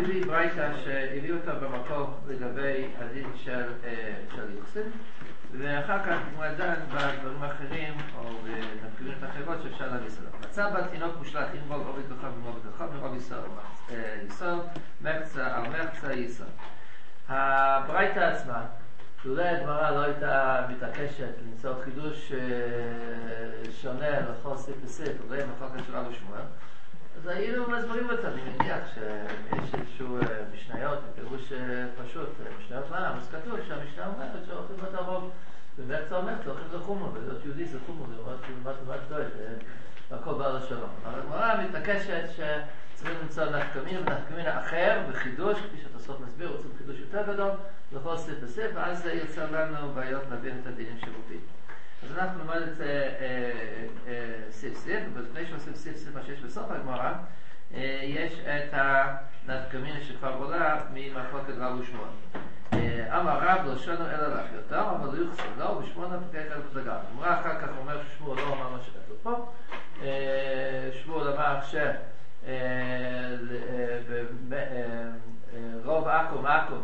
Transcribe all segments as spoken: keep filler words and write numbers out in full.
מביא ברייתא שהביאו אותה במקור לגבי הדין של יוחסין, ואחר כך הוא דן בדברים אחרים או בנפקויות אחרות שאפשר להביס עליו. מצא בתינוק מושלט עם רוב עובד כוכב ומרוב כוכב מרוב יסוד מחצה על מחצה יסוד. הברייתא עצמה, אולי הגמרא לא הייתה מתעקשת למצוא חידוש שונה לכל סיף וסיף, אולי מחלוקת של רב ושמואל, אז היינו מסברים אותה. אני מניח שיש איזשהו משניות, פירוש פשוט, משניות לעם, אז כתוב שהמשנה אומרת שהולכים את הרוב ובאמצע אומרת, הולכים לחומו, ולהיות יהודי זה חומו, זה אומרת שהוא ממש ממש דואג, והכל בעל השלום. אבל הגמרא מתעקשת שצריכים למצוא נפקמין ונפקמין אחר בחידוש, כפי שהתוספות מסביר, רוצים חידוש יותר גדול, לכל סיף וסיף, ואז זה יוצר לנו בעיות להבין את הדינים שרופים. אז אנחנו נלמד את סיף סיף, ובפני שעושים סיף סיף מה שיש בסוף הגמרא, יש את הנפקמין שכבר עולה ממחלוקת רב ושמואל. אמר רב לא שונו אלא לאחיותיו, אבל לא יוחסין לו, ושמואל נפקח על פלגה. אמרה אחר כך אומר ששמואל לא אמר מה שכתוב פה. שמואל אמר שרוב עכו מעכו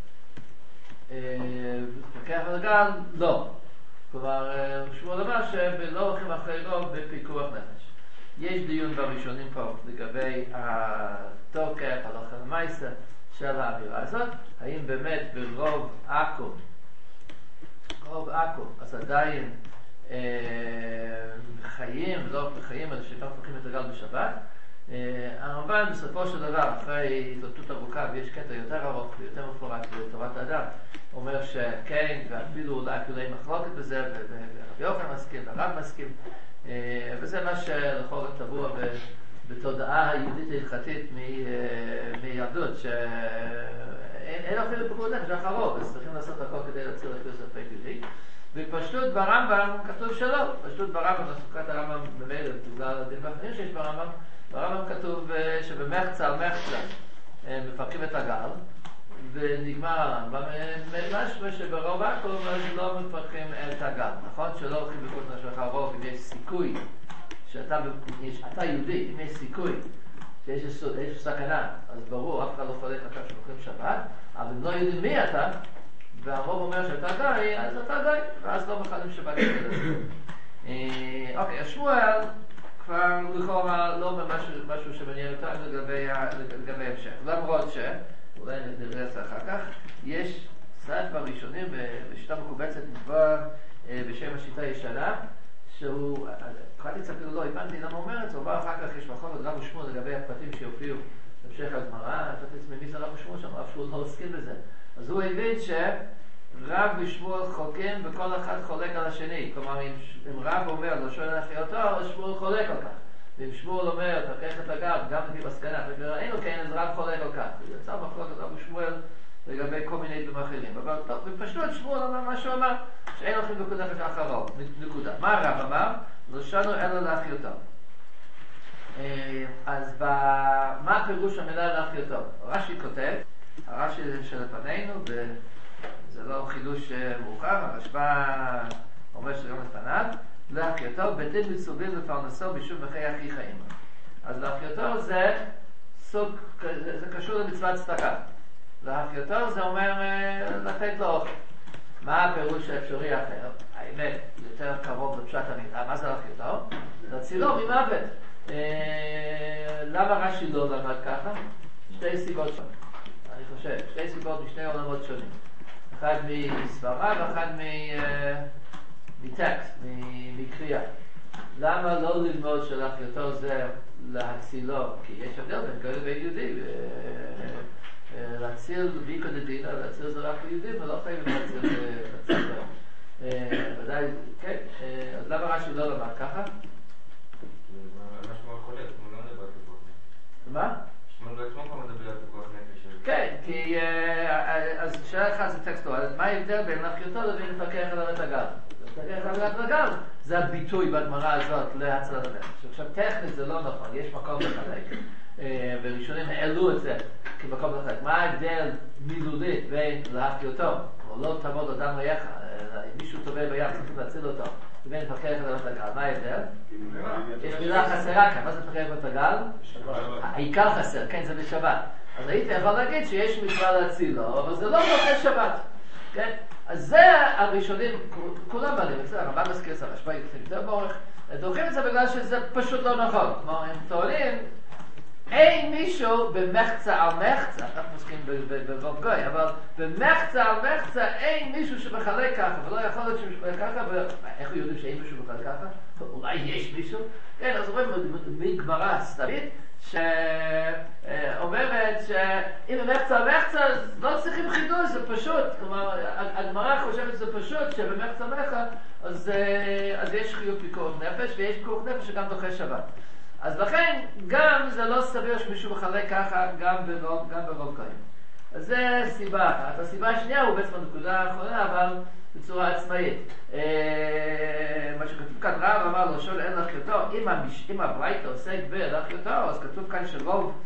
נפקח על הגל, לא. כלומר, שמואל אמר שלא הולכים אחרי רוב בפיקוח נפש. יש דיון בראשונים פה לגבי התוקף, הלכה למעשה של האמירה הזאת, האם באמת ברוב עכו, רוב עכו, אז עדיין אה, חיים, לא חיים, אלא שכבר פותחים את הגל בשבת. אה, הרמב"ן בסופו של דבר, אחרי התלבטות ארוכה, ויש קטע יותר ארוך ויותר מפורט בתורת האדם, אומר שכן, ואפילו אולי אפילו אין מחלוקת בזה, ורבי יוחנן מסכים, והרב מסכים, אה, וזה מה שלכל הטבוע בתודעה היהודית ההלכתית מיהדות, שאין אפילו פיקוד נפש אחרוב, אז צריכים לעשות הכל כדי להציל אפילו ספק יהודי. בפשטות ברמב"ם כתוב שלא, פשטות ברמב"ם, לסוכת הרמב"ם במילא, בגלל הדין והאחרים שיש ברמב"ם, ברמב"ם כתוב שבמחצה על מחצה מפרקים את הגל, ונגמר הרמב"ם, משהו שברוב הכל לא מפרקים את הגל, נכון? שלא הולכים בכל נפש אחרוב, אם יש סיכוי שאתה יש, אתה יהודי, אם יש סיכוי שיש יסוד, יש סכנה, אז ברור, אף אחד לא חולק אחר שמוכרים שבת, אבל אם לא יודעים מי אתה, והרוב אומר שאתה גיא, אז אתה גיא, ואז לא מחלים שבת כזה. אוקיי, השמואל כבר לכאורה לא משהו שמעניין אותנו לגבי המשך. למרות ש, אולי נראה את זה אחר כך, יש סעד בראשונים בשיטה מקובצת נקבע בשם השיטה ישנה, שהוא, קראתי קצת אפילו לא הבנתי למה אומר את זה, אבל אחר כך יש מחלוקת רב ושמואל לגבי הפרטים שיופיעו בהמשך הגמרא, חשבתי לעצמי מי זה רב ושמואל שם, רב שמואל לא עוסקים בזה. אז הוא הבין שרב ושמואל חולקים וכל אחד חולק על השני. כלומר, אם, אם רב אומר לא שואל אחיותו, אז שמואל חולק על כך. ואם שמואל אומר, תפקח את הגב, גם לפי מסקנה, וראינו כן, אז רב חולק על כך. זה יצא מחלוקת רב ושמואל לגבי כל מיני דברים אחרים. אבל טוב, ופשוט שמואל אמר מה שהוא אמר, שאין הולכים בקוד נפש אחרון, נקודה. מה הרב אמר? לא שנו אלא לאחיותו. אז מה פירוש המילה לאחיותו? רש"י כותב, הרש"י של לפנינו, וזה לא חידוש מאוחר, הרשב"א אומר שגם לפניו, לאחיותו בדין מצווים לפרנסו בשום בחיי אחי חיים. אז לאחיותו זה סוג, זה קשור למצוות צדקה. לאחיותו זה אומר לתת לו אוכל. מה הפירוש האפשרי האחר? האמת, יותר קרוב לפשט המילה. מה זה לאחיותו? להצילו ממוות. למה רש"י לא למד ככה? שתי סיבות שונות. אני חושב, שתי סיבות משני עולמות שונים. אחד מסברה ואחד מטקסט, מקריאה. למה לא ללמוד שלאחיותו זה להצילו? כי יש הבדל בין גוי לבין יהודי. להציל ביקו דדינה, להציל זה רק ליהודים, ולא חייבים להציל להם. ודאי, כן, אז למה רש"י לא למד ככה? מה שמואל חולק, הוא לא מדבר על פיקוח נפש. מה? שמואל בעצמו כבר מדבר על פיקוח נפש. כן, כי אז שאלה אחת זה טקסטואל, מה ההבדל בין לאחיותו לבין לפקח עליו את הגל? לפקח עליו את הגל זה הביטוי בגמרא הזאת להצלת הנפש. עכשיו טכנית זה לא נכון, יש מקום לחלק. וראשונים העלו את זה כמקום לחלק. מה ההבדל מילולית בין לאחיותו? או לא תעמוד אדם ליך, אם מישהו טובל בים צריכים להציל אותו, ובין לפקח עליו את הגל. מה ההבדל? יש מילה חסרה כאן, מה זה לפקח עליו את הגל? העיקר חסר, כן, זה בשבת. אז הייתי יכול להגיד שיש מצווה להצילו, אבל זה לא דוחה שבת. כן? אז זה הראשונים, כולם מעלים את זה, הרמב"ם מזכיר את זה, הרשב"א יוצאים יותר באורך, דוחים את זה בגלל שזה פשוט לא נכון. כלומר, הם טוענים, אין מישהו במחצה על מחצה, אנחנו עוסקים בבוב גוי, אבל במחצה על מחצה אין מישהו שמחלק ככה, ולא יכול להיות שמחלק ככה, ואיך הוא יודעים שאין מישהו מחלק ככה? אולי יש מישהו? כן, אז רואים מגמרא סתמית, שאומרת שאם במחצה על מחצה, לא צריכים חידוש, זה פשוט. כלומר, הגמרא חושבת שזה פשוט, שבמחצה על מחצה, אז יש חיוב פיקוח נפש, ויש פיקוח נפש שגם דוחה שבת. אז לכן, גם זה לא סביר שמישהו מחלק ככה גם ברוב, גם ברוב קיים. אז זה סיבה אחת. הסיבה השנייה הוא בעצם הנקודה האחרונה, אבל בצורה עצמאית. מה שכתוב כאן רב אמר לו, שואל אין להחיותו, אם, המש... אם הברייתא עוסק בלהחיותו, אז כתוב כאן שרוב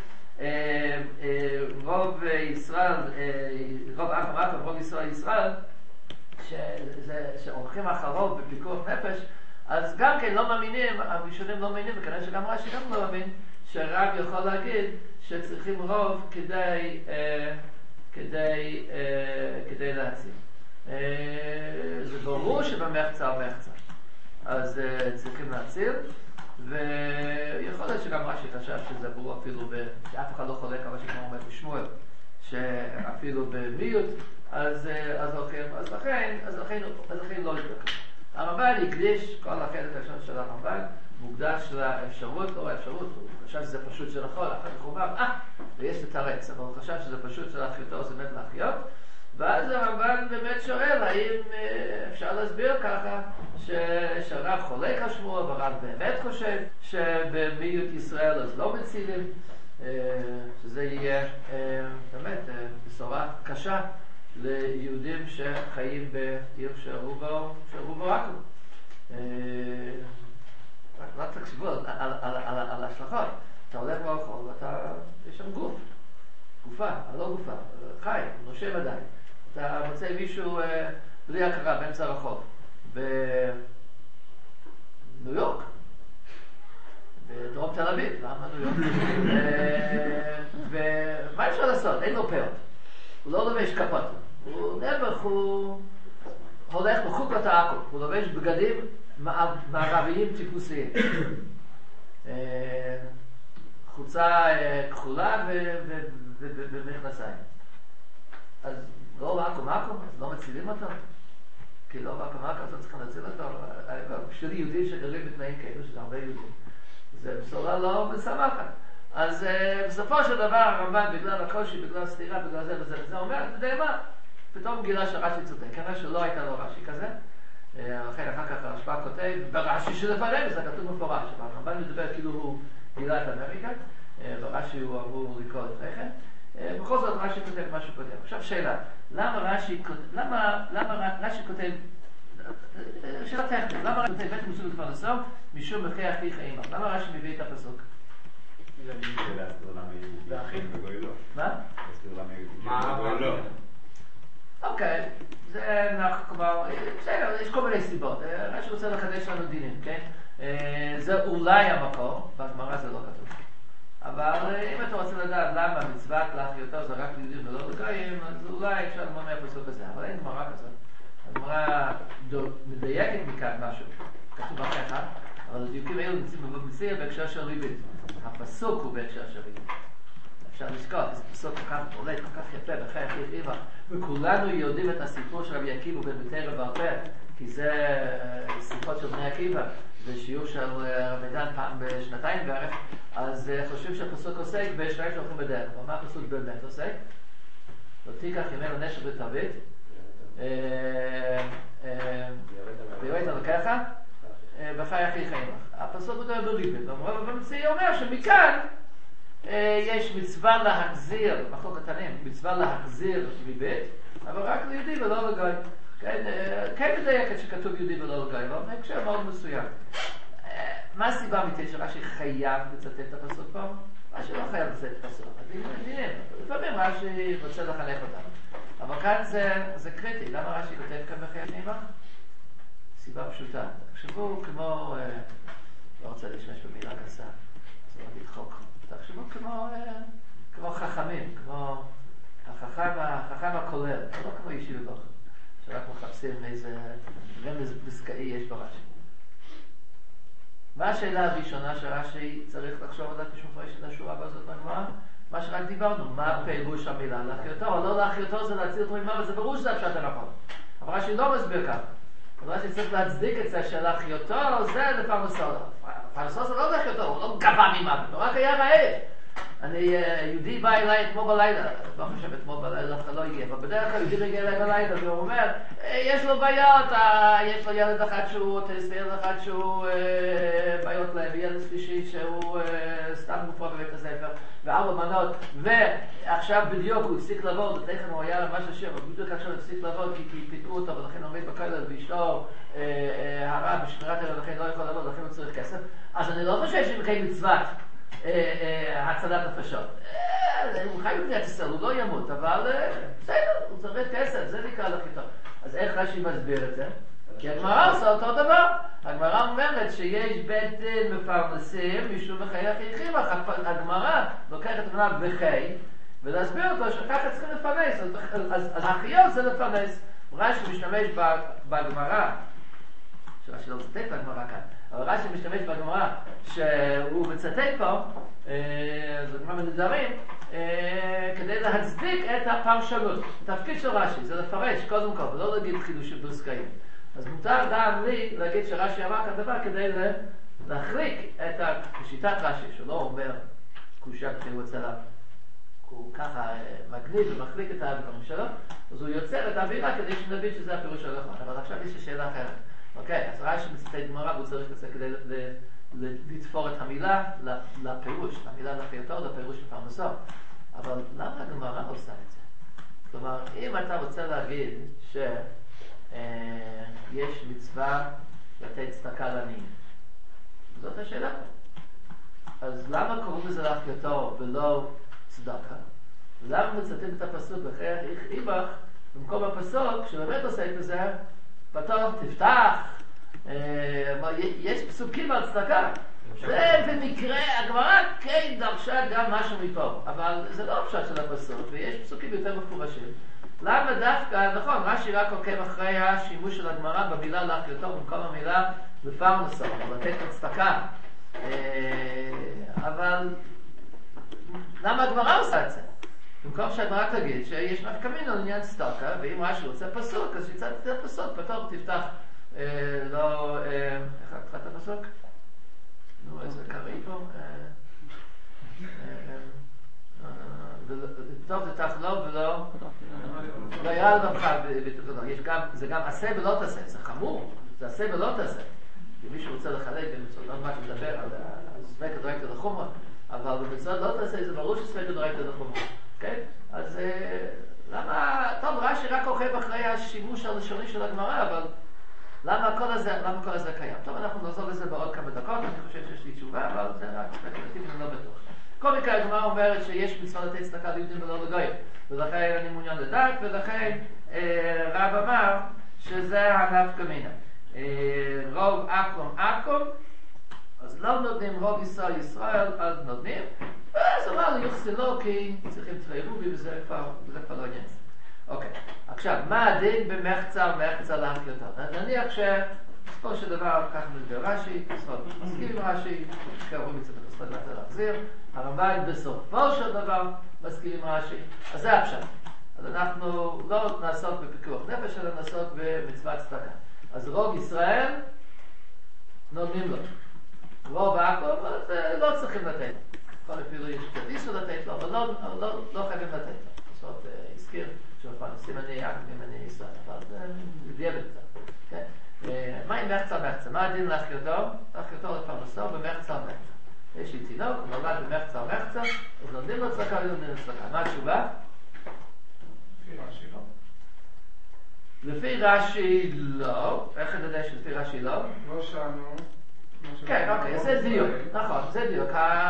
רוב ישראל, רוב אף אמרת, רוב ישראל ישראל, שהולכים אחריו בפיקוח נפש, אז גם כן לא מאמינים, הראשונים לא מאמינים, וכנראה שגם רש"י גם לא מאמין, שרב יכול להגיד שצריכים רוב כדי, אה, כדי, אה, כדי להציל. אה, זה ברור שבמחצה או מחצה, אז אה, צריכים להציל, ויכול להיות שגם רש"י חשב שזה ברור אפילו, ב, שאף אחד לא חולק על מה שכמו אומר בשמואל, שאפילו במיעוט, אז, אה, אז הולכים, אז לכן, אז לכן, אז לכן לא יתבקר. הרמב"ן הקדיש, כל החלק הראשון של הרמב"ן, מוקדש לאפשרות, לא האפשרות, הוא חשב שזה פשוט של החול, אחר כך הוא אומר, אה, ויש לתרץ, אבל הוא חשב שזה פשוט של החיותו, זה באמת להחיות, ואז הרמב"ן באמת שואל, האם אפשר להסביר ככה, שהרב חולק על שמואל, והרב באמת חושב שבמיעוט ישראל אז לא מצילים, שזה יהיה באמת בשורה קשה, ליהודים שחיים בעיר שרובו עכו. רק תחשבו על ההשלכות. אתה הולך ברחוב ואתה, יש שם גוף, גופה, לא גופה, חי, נושם עדיין. אתה מוצא מישהו בלי הכרה באמצע הרחוב, בניו יורק, בדרום תל אביב, למה ניו יורק? ומה אפשר לעשות? אין לו פאות. הוא לא לובש כפות, הוא נעבך, הוא הולך בחוקת העכו, הוא לובש בגדים מערביים טיפוסיים. חוצה כחולה ומכנסיים. אז לא בעכו מעכו, אז לא מצילים אותו? כי לא בעכו מעכו, אז לא צריכים להציל אותו. בשביל יהודים שגרים בתנאים כאלו, שזה הרבה יהודים. זה בשורה לא משמחת. אז uh, בסופו של דבר הרמב"ן, בגלל הקושי, בגלל סתירה, בגלל זה וזה וזה, אומר, אתה יודע מה? פתאום גילה שרש"י צודק, כנראה שלא הייתה לו רש"י כזה, לכן אחר כך הרשב"א כותב, ברש"י שלפנינו, זה כתוב מפורש, אבל הרמב"ן מדבר כאילו הוא גילה את אמריקה, ברש"י הוא אמור לקרוא לפני כן, בכל זאת רש"י כותב מה שהוא כותב. עכשיו שאלה, למה רש"י כותב, למה, למה רש"י כותב, שאלה טכנית, למה רש"י כותב בית מוסוד לפרנסו, משום מחי אחי חיים? למה רש"י מביא את הפסוק? זה להסביר למה יהודים וגוי לא. מה? להסביר למה יהודים וגוי לא. אוקיי, זה נח כבר, בסדר, יש כל מיני סיבות. רש"י רוצה לחדש לנו דינים, כן? זה אולי המקור, בגמרא זה לא כתוב. אבל אם אתה רוצה לדעת למה מצוות להחיותו זה רק ליהודים ולא לגויים, אז אולי אפשר ללמוד מהפסוק הזה, אבל אין גמרא כזאת. הגמרא מדייקת מכאן משהו, כתוב אחרי אחד, אבל הדיוקים האלו נמצאים בבבא מציעא בהקשר של ריבית. הפסוק הוא בהקשר של ריבית. אפשר לשכוח, זה פסוק כל כך בולט, כל כך יפה, בחיי אחי חיבה, וכולנו יודעים את הסיפור של רבי עקיבא בן בתרא והרפא, כי זה שיחות של בני עקיבא, זה שיעור של רבי דן פעם בשנתיים בערך, אז חושבים שהפסוק עוסק בשניים שהולכים בדרך. ומה הפסוק באמת עוסק? לא תיקח ימי לנשק ותרבית, ויראית אלוקיך, בחיי אחי חיבה. הפסוק הוא דבר בריבית, ובבבא מציעא אומר שמכאן יש מצווה להחזיר, מחלוק קטנים, מצווה להחזיר ריבית, אבל רק ליהודי ולא לגוי. כן מדייקת שכתוב יהודי ולא לגוי, אבל בהקשר מאוד מסוים. מה הסיבה אמיתית שרש"י חייב לצטט את הפסוק פה? רש"י לא חייב לצטט את הפסוק, אז מבינים. לפעמים רש"י רוצה לחנך אותנו. אבל כאן זה קריטי. למה רש"י כותב כאן בחיי חיבה? סיבה פשוטה. תחשבו כמו, לא רוצה להשתמש במילה גסה, זה לא לדחוק. תחשבו כמו כמו חכמים, כמו החכם, החכם הכולל, לא כמו ישיבה בוחר, שרק מחפשים איזה רמז פסקאי יש ברש"י. מה השאלה הראשונה שרש"י צריך לחשוב עליה כשמפרש את השורה בזאת בגמרא? מה שרק דיברנו, מה פירוש המילה להחיותו או לא להחיותו זה להציל אותו ממוות, זה ברור שזה הפשט הנכון. אבל רש"י לא מסביר ככה. אבל רש"י צריך להצדיק את זה שלהחיותו זה לפרנסו. פרנסו זה לא להחיותו, הוא לא גבה ממוות, הוא רק היה רעב. אני, יהודי בא אליי אתמול בלילה, לא חושב אתמול בלילה, אתה לא הגיע, אבל בדרך כלל יהודי מגיע אליי בלילה, והוא אומר, יש לו בעיות, יש לו ילד אחד שהוא אוטיסט, וילד אחד שהוא בעיות להם, וילד שלישי שהוא סתם גופו בבית הספר, וארבע בנות, ועכשיו בדיוק הוא הפסיק לעבוד, תכף הוא היה ממש עשיר, אבל בדיוק עכשיו הפסיק לעבוד, כי פיתרו אותו, ולכן הוא עומד בכולל, ואשתו הרע בשמירת הלב, ולכן לא יכול לעבוד, ולכן הוא צריך כסף, אז אני לא חושב שמקיים מצוות הצלת נפשות. הוא חי במדינת ישראל, הוא לא ימות, אבל בסדר, הוא צריך כסף, זה נקרא להחיותו. אז איך רש"י מסביר את זה? כי הגמרא עושה אותו דבר. הגמרא אומרת שיש בית דין מפרנסים משום בחיי אחיכם. הגמרא לוקחת את המילה בחי ולהסביר אותו שככה צריכים לפרנס. אז החיות זה לפרנס. רש"י משתמש בגמרא, שרש"י לא מצטט בגמרא כאן, אבל רש"י משתמש בגמרא שהוא מצטט פה, זו גמרא בנדרים, כדי להצדיק את הפרשנות. התפקיד של רש"י זה לפרש קודם כל, ולא להגיד חידושים פסקאיים. אז מותר גם לי להגיד שרש"י אמר כאן דבר כדי להחליק את שיטת רש"י, שלא אומר קושיה כפי הוא רוצה לה. הוא ככה מגניב ומחליק את הדברים שלו, אז הוא יוצר את האווירה כדי שנבין שזה הפירוש הנכון. אבל עכשיו יש שאלה אחרת. אוקיי, אז רש"י מצטט גמרא, והוא צריך לצאת כדי לתפור את המילה לפירוש, המילה להחיותו, לפירוש לפרנסו. אבל למה הגמרא עושה את זה? כלומר, אם אתה רוצה להגיד שיש מצווה לתת צדקה לעניים, זאת השאלה. אז למה קוראים לזה להחיותו ולא צדקה? למה מצטטים את הפסוק בחיי אחיך במקום הפסוק שבאמת עושה את זה פתוח, תפתח, יש פסוקים על צדקה. זה במקרה, הגמרא כן דרשה גם משהו מפה, אבל זה לא הפשט של הפסוק, ויש פסוקים יותר מפורשים. למה דווקא, נכון, רש"י רק עוקב אחרי השימוש של הגמרא במילה להחיותו במקום המילה לפרנסו, או לתת צדקה. אבל למה הגמרא עושה את זה? במקום שהגמרא תגיד שיש נפקא מינה לעניין צדקה, ואם רש"י רוצה פסוק, אז יצא את הפסוק, פתאום תפתח, לא, איך התחלת הפסוק? נו, איזה קראי פה? פתאום תפתח לא ולא, לא יראה לבך בתוכנו. זה גם עשה ולא תעשה, זה חמור, זה עשה ולא תעשה. אם מישהו רוצה לחלק במצוות, לא ממש לדבר על ספק הדרקת לחומרה, אבל במצוות לא תעשה, זה ברור שספק הדרקת לחומרה. כן? אז למה, טוב, רש"י רק עוקב אחרי השימוש הראשוני של הגמרא, אבל למה כל הזה, למה כל הזה קיים? טוב, אנחנו נחזור לזה בעוד כמה דקות, אני חושב שיש לי תשובה, אבל זה רק ספקולטיבי, אני לא בטוח. כל מקרה, הגמרא אומרת שיש מצווה לתת צדקה ליהודים ולא לגויים, ולכן אני מעוניין לדעת, ולכן רב אמר שזה הנפקא מינה. רוב אקום אקום, אז לא נותנים רוב ישראל ישראל, אז נותנים, ואז אמר לי יוחסנו כי צריכים תרי רובי וזה כבר, זה כבר לא עניין. אוקיי, עכשיו, מה הדין במחצה ומחצה להחיותו? נניח שבסופו של דבר כך מדבר רש"י, בסופו מסכים עם רש"י, קראו מצד הפסוק לאחר להחזיר, הרמב"ן בסופו של דבר מסכים עם רש"י, אז זה הפשט. אז אנחנו לא נעסוק בפיקוח נפש, אלא נעסוק במצוות צדקה. אז רוב ישראל נותנים לו. רוב העקוב, אז לא צריכים לתת. כבר אפילו יש קצת איסור לתת לו, אבל לא, לא, לא חייבים לתת לו. זאת אומרת, הזכיר שמפרנסים אני יעקב אם אני ישראל, אבל זה דיאבד קצת. כן? מה עם מחצה מחצה? מה הדין להחיותו? להחיותו לפרנסו במחצה מחצה. יש לי תינוק, הוא נולד במחצה מחצה, אז נותנים לו צדקה ונותנים לו צדקה. מה התשובה? לפי רש"י לא. לפי רש"י לא. איך אני יודע שלפי רש"י לא? לא שאנו. כן, אוקיי, זה דיוק. נכון, זה דיוק.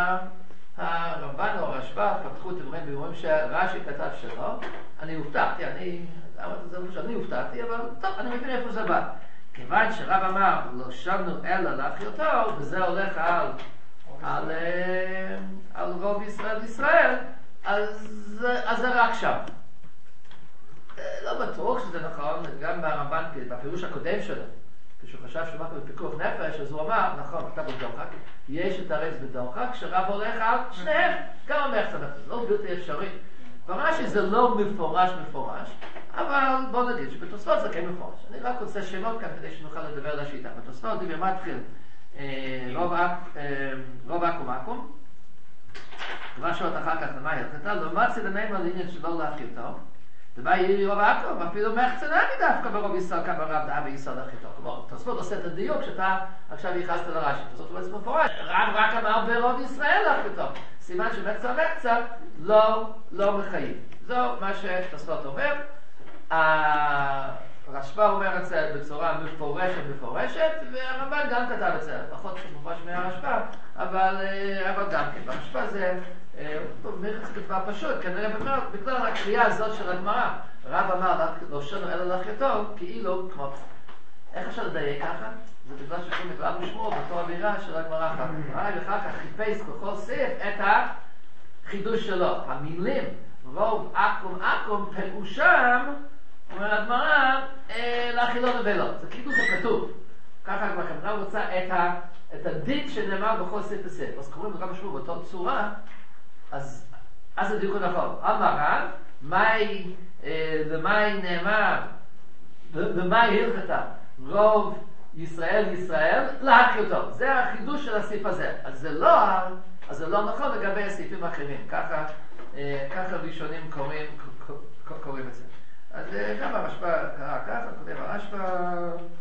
הרמב"ן או הרשב"א פתחו תיאורים ואומרים שרש"י כתב שלא. אני הופתעתי, אני... אני הופתעתי, אבל טוב, אני מבין איפה זה בא. כיוון שרב אמר, לא שבנו אלא להחיותו, וזה הולך על, על, על רוב ישראל ישראל, אז, אז זה רק שם. לא בטוח שזה נכון, גם ברמב"ן, בפירוש הקודם שלו, כשהוא חשב שהוא מקבל בפיקוח נפש, אז הוא אמר, נכון, אתה בדוחק, יש את הרס בדוחק, כשרב הולך על שניהם, גם המחצה מחצה, זה לא בלתי אפשרי. ברש"י זה לא מפורש מפורש, אבל בוא נגיד שבתוספות זה כן מפורש. אני רק רוצה שמות כאן כדי שנוכל לדבר על השיטה. בתוספות דיבר מתחיל רוב עקום עקום, כבר שעות אחר כך למה הלכתה, לעומת סדנאים על עניין שלא להחיותו, ומה יהיה רוב עקום, אפילו מחצה נמי דווקא ברוב ישראל כאן ברב דעה ביסוד החיותו. כלומר, תוספות עושה את הדיוק שאתה עכשיו ייחסת לרש"י. תוספות בעצם מפורש, רב רק אמר ברוב ישראל להחיותו. סימן שמחצה מחצה לא, לא מחייב. זו מה שתוספות אומר. הרשב"א אומר את זה בצורה מפורשת מפורשת, והרמב"ן גם כתב את זה, פחות מפורש מהרשב"א, אבל, אבל גם כן. ברשב"א זה, מחצה כתבה פשוט, כנראה בגלל הקריאה הזאת של הגמרא. רב אמר, לא שונו אלא להחיותו, כאילו, כמו, איך אפשר לדייק ככה? זה בגלל שכל מקלב לשמור בתור אווירה של הגמרא אחר כך. הרב אחר כך חיפש בכל סעיף את החידוש שלו. המילים רוב עקום עקום פירושם, אומר הגמרא, להחילו נבלות. זה כאילו זה כתוב. ככה הגמרא רוצה את, ה, את הדין שנאמר בכל סעיף וסעיף. אז קוראים לרב משמור באותו צורה, אז, אז זה דיוק נכון. אמר רב, מהי, למאי נאמר, למאי הלכתה, רוב ישראל ישראל להחיותו. זה החידוש של הסעיף הזה. אז זה לא, אז זה לא נכון לגבי הסעיפים האחרים. ככה, ככה ראשונים קוראים, קוראים את זה. אז גם הרשב"א קרא ככה, כותב הרשב"א,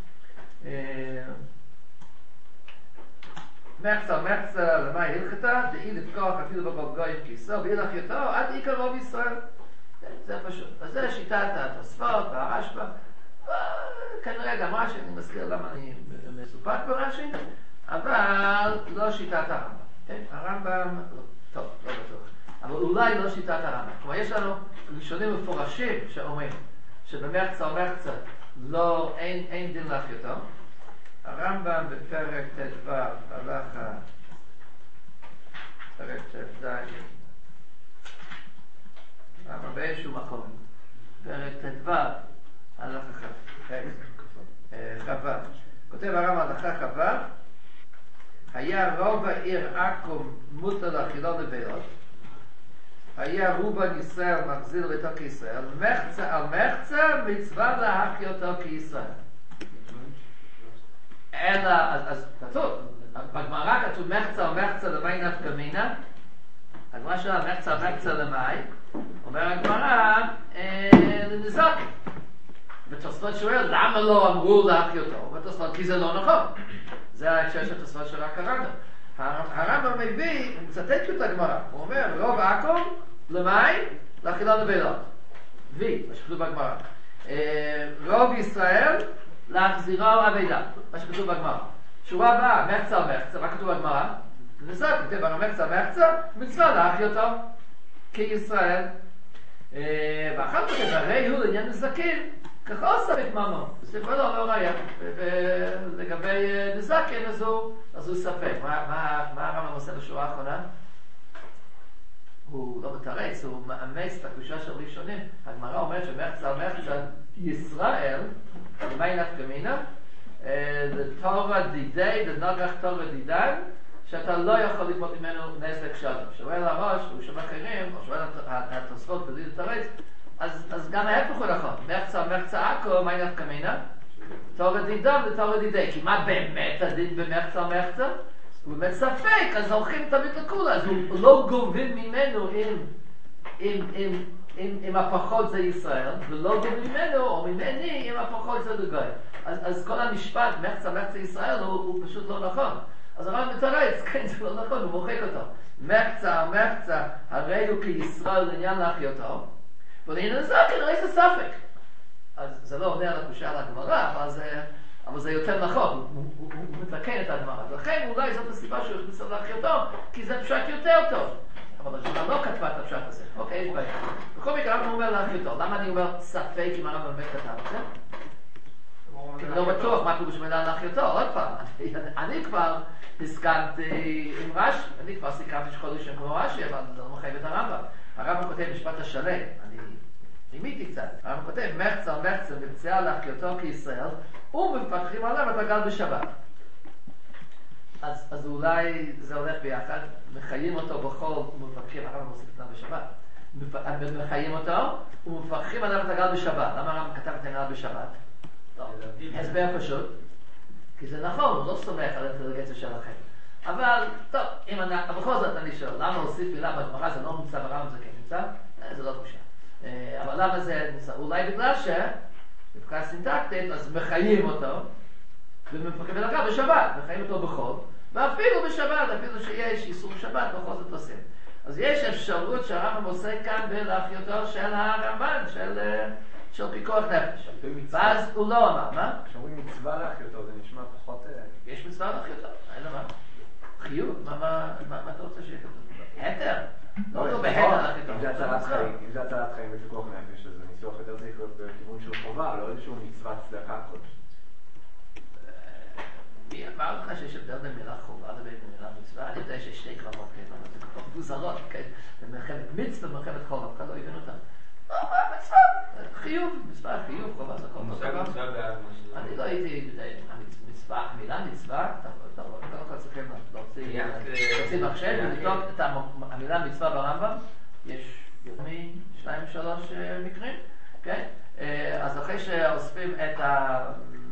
מחצה מחצה למה הלכתה, דאי לפקוח אפילו בגויים כיסו, ואי להחיותו עד עיקר רוב ישראל. זה פשוט. אז זה שיטת התוספות והרשב"א. כנראה גם רש"י, אני מזכיר למה אני מסופק ברש"י, אבל לא שיטת הרמב"ם. הרמב"ם, טוב, לא בטוח, אבל אולי לא שיטת הרמב"ם. כלומר, יש לנו ראשונים מפורשים שאומרים שבמחצה או מחצה לא, אין, אין דין להחיותו. הרמב"ם בפרק ט"ו, הלכה, פרק ט"ז, אבל באיזשהו מקום, פרק ט"ו, הלכה חווה. כותב הרמב"ם הלכה חווה, היה רוב העיר עכו"ם מותר לאכילו נבלות, היה רובן ישראל מחזיר לתו כישראל, מחצה על מחצה מצווה להחיותו כישראל. אלא, אז כתוב, בגמרא כתוב מחצה על מחצה למאי נפקא מינה, הגמרא שלה מחצה על מחצה למאי, אומר הגמרא לנזק. ותוספות שואל, למה לא אמרו להחיותו? ותוספות, כי זה לא נכון. זה ההקשר של תוספות של הקראנו. הרמב"ם מביא, הוא מצטט את הגמרא, הוא אומר, רוב עכו"ם למאי להחילו נבלות. וי, מה שכתוב בגמרא. רוב ישראל להחזירו אבדה, מה שכתוב בגמרא. שורה הבאה, מחצה על מחצה, מה כתוב בגמרא? נזק, כתוב מחצה על מחצה, מצווה להחיותו כישראל. ואחר כך, הרי הוא לעניין נזקים, ככה עושה את ממו. זה כבר לא ראייה. ולגבי נזקים, אז הוא ספק. מה הרמב"ם עושה בשורה האחרונה? הוא לא מתרץ, הוא מאמץ את הקדושה של ראשונים. הגמרא אומרת שמחצה על מחצה ישראל, למאי נפקא מינה, לתורה דידי, לנגח תורה דידן, שאתה לא יכול לקנות ממנו נזק שלום. שואל הראש, הוא שומע אחרים, או שואל התוספות בלי לתרץ, אז, אז גם ההפך הוא נכון. מחצה מחצה עכו, מאי נפקא מינה? תורה דידן ותורה דידי. כי מה באמת הדין במחצה מחצה? הוא באמת ספק, אז הולכים תמיד לכולה, אז הוא לא גובים ממנו אם, אם, אם, אם, אם הפחות זה ישראל, ולא גובים ממנו, או ממני, אם הפחות זה לגוי. אז, אז כל המשפט, מחצה מחצה ישראל, הוא, הוא פשוט לא נכון. אז הרמב"ם מתרץ, כן, זה לא נכון, הוא מוחק אותו. מחצה, מחצה, הרי הוא כישראל לעניין להחיותו, ולעניין הזה כנראה זה ספק. אז זה לא עונה על הקושה על הגמרא, אבל זה, אבל זה יותר נכון, הוא, הוא, הוא, הוא מתקן את הגמרא. לכן אולי זאת הסיבה שהוא הכניס להחיותו, כי זה פשט יותר טוב. אבל הרמב"ם לא כתבה את הפשט הזה. אוקיי, יש בעיה. בכל מקרה, הרמב"ם אומר להחיותו. למה אני אומר ספק אם הרמב"ם באמת כתב את זה? אני לא בטוח מה פירוש מילה להחיותו. עוד פעם, אני כבר הסכמתי עם רש"י, אני כבר סיכמתי שכל ראשון כמו רש"י, אבל זה לא מחייב את הרמב"ם. הרב כותב משפט השלם, אני רימיתי קצת, הרב כותב מחצה ומחצה מבצע להחיותו כישראל ומפקחים עליו את הגל בשבת. אז, אז אולי זה הולך ביחד, מחיים אותו בכל ומפקחים, הרב מוסיף אותם בשבת. מחיים אותו ומפקחים עליו את הגל בשבת. למה הרב כתב את הגל בשבת? הסבר פשוט, כי זה נכון, הוא לא סומך על האינטליגנציה שלכם. אבל, טוב, אם אני, בכל זאת אני שואל, למה להוסיף מילה בגמרא זה לא נמצא ברמב"ם, זה כן נמצא? זה לא תחושה. אבל למה זה נמצא? אולי בגלל ש, מבחינה סינטקטית, אז מחיים אותו, ומפקחים עליו בשבת, מחיים אותו בחול, ואפילו בשבת, אפילו שיש איסור שבת, בכל זאת עושים. אז יש אפשרות שהרמב"ם עושה כאן בלהחיותו של הרמב"ן, של... של פיקוח נפש. ואז הוא לא אמר, מה? כשאומרים מצווה להחיותו, זה נשמע פחות... יש מצווה להחיותו, אין לו מה. חיוב, מה אתה רוצה שיהיה כתוב? היתר? לא, לא בהתר להחיותו. אם זה הצלת חיים, אם זה הצלת חיים בפיקוח נפש, אז הניסוח יותר צריך להיות בכיוון של חובה, לא איזשהו מצוות צדקה קודש. מי אמר לך שיש הבדל בין מילה חובה לבין מילה מצווה? אני יודע שיש שתי קרבות כאלה, זה כל כך מוזרות, במלחמת מצווה ומלחמת חול, אף אחד לא הבין אותם. מצווה, חיוב, מצווה, חיוב, חובה, זה כל כך. אני לא הייתי, מצווה, המילה מצווה, אתה לא צריכים להוציא מחשב ולבדוק את המילה מצווה ברמב"ם, יש יותר משניים שלוש מקרים, כן? אז אחרי שאוספים את ה...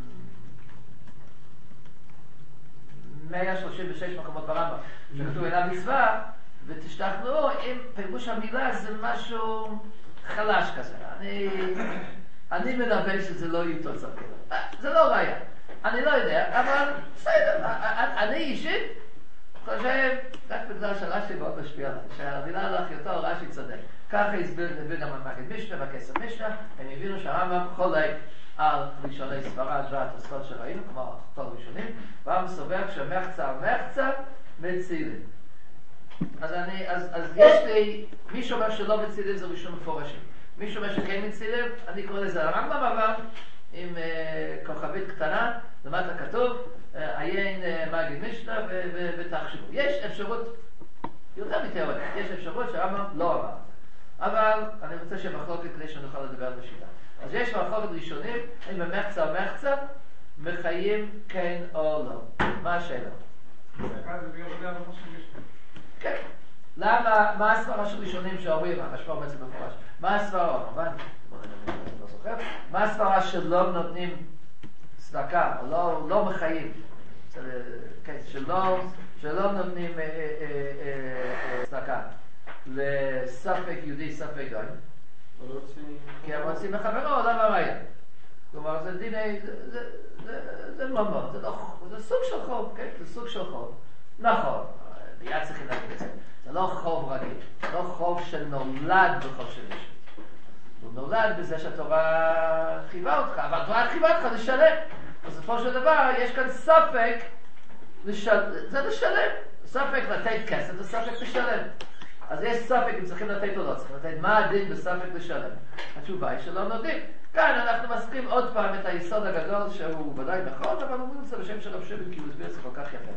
מאה שלושים ושש מקומות ברמב"ם, שכתוב מילה מצווה, ותשתכנעו אם פירוש המילה זה משהו חלש כזה. אני, אני מדבר שזה לא יהיה תוצאה כזה. זה לא ראיה. אני לא יודע, אבל בסדר. אני אישית חושב, רק בגלל שרש"י מאוד משפיע עליי, שהמילה להחיותו רש"י צודק. ככה הסביר גם המגד משנה והכסף משנה, הם הבינו שהרמב"ם חולק על ראשוני ספרד והתוספות שראינו, כמו כל הראשונים, והרמב"ם סובר שמחצה ומחצה מצילים. אז אני, אז, אז יש לי, מי שאומר שלא מצילים זה ראשון מפורשים. מי שאומר שכן מצילים, אני קורא לזה הרמב"ם, אבל עם uh, כוכבית קטנה, למטה כתוב, uh, עיין uh, מגיד משנה ותחשבו. יש אפשרות, יותר מתיאורטית, יש אפשרות שהרמב"ם לא אמר. אבל אני רוצה שמחלוקת כדי שנוכל לדבר בשיטה. אז יש מחלוקת ראשונים, אם במחצה או מחצה, מחיים כן או לא. מה השאלה? דקה זה ביום יודע ממש משנה. כן. למה, מה הסברה של ראשונים שאומרים, המשפע בעצם מפורש, מה הסברה, כמובן, לא זוכר, מה הסברה שלא נותנים צדקה, או לא, לא מחיים, כן, שלא, שלא נותנים צדקה לספק יהודי, ספק גוי, כי הם רוצים לחברו, למה ראיה? כלומר, זה דיני, זה ממון, זה סוג של חוב, כן, זה סוג של חוב, נכון. מיד צריכים להגיד את זה. זה לא חוב רגיל, זה לא חוב שנולד בחוב של מישהו. הוא נולד בזה שהתורה חייבה אותך, אבל התורה חייבה אותך לשלם. בסופו של דבר יש כאן ספק, לשל... זה לשלם. ספק לתת כסף, זה ספק לשלם. אז יש ספק אם צריכים לתת או לא צריכים לתת. מה הדין בספק לשלם? התשובה היא שלא נודעים. כאן אנחנו מזכירים עוד פעם את היסוד הגדול שהוא ודאי נכון, אבל אומרים את זה בשם של רב שבין, כי הוא הסביר את זה כל כך יפה.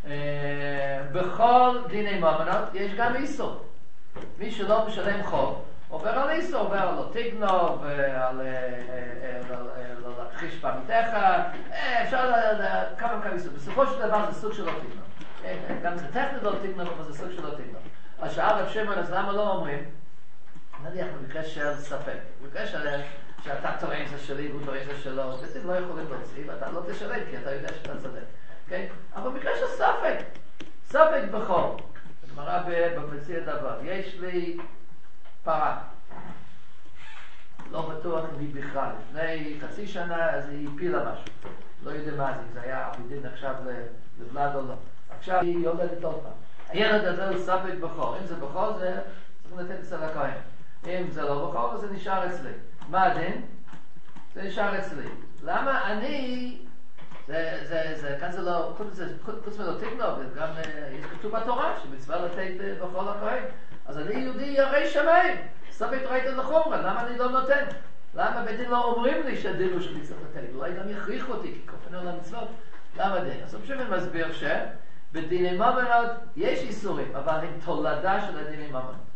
בכל דיני ממונות יש גם איסור. מי שלא משלם חוב עובר על איסור, עובר על לא תגנוב, על לא להכחיש פעמיתך, אפשר כמה כמה איסור. בסופו של דבר זה סוג של לא תגנוב. גם זה טכנית לא תגנוב, אבל זה סוג של לא תגנוב. אז שאל רב שמעון, אז למה לא אומרים? נניח במקרה של ספק, במקרה שאתה טוען זה שלי והוא טוען זה שלו, וזה לא יכולים להוציא ואתה לא תשלם כי אתה יודע שאתה צודק. Okay? אבל במקרה של ספק, ספק בחור, הגמרא במציע דבר, יש לי פרה, לא בטוח אם היא בכלל, לפני חצי שנה אז היא הפילה משהו, לא יודע מה זה, זה היה עבידין עכשיו לבלד או לא, עכשיו היא יולדת עוד פעם, הילד הזה הוא ספק בחור, אם זה בחור זה צריך לתת אצל הכהן, אם זה לא בחור אז זה נשאר אצלי, מה הדין? זה נשאר אצלי, למה אני... זה, זה, זה, כאן זה לא, חוץ מלא תגנוב, גם יש כתוב בתורה שמצווה לתת בכל הכהן. אז אני יהודי ירא שמיים, ספק ראית לחומרה, למה אני לא נותן? למה בית דין לא אומרים לי שהדין הוא שאני צריך לתת? אולי גם יכריחו אותי, כי כופנו למצוות. למה דין? אז פשוט אני מסביר שבדיני ממונות יש איסורים, אבל הם תולדה של הדיני ממונות.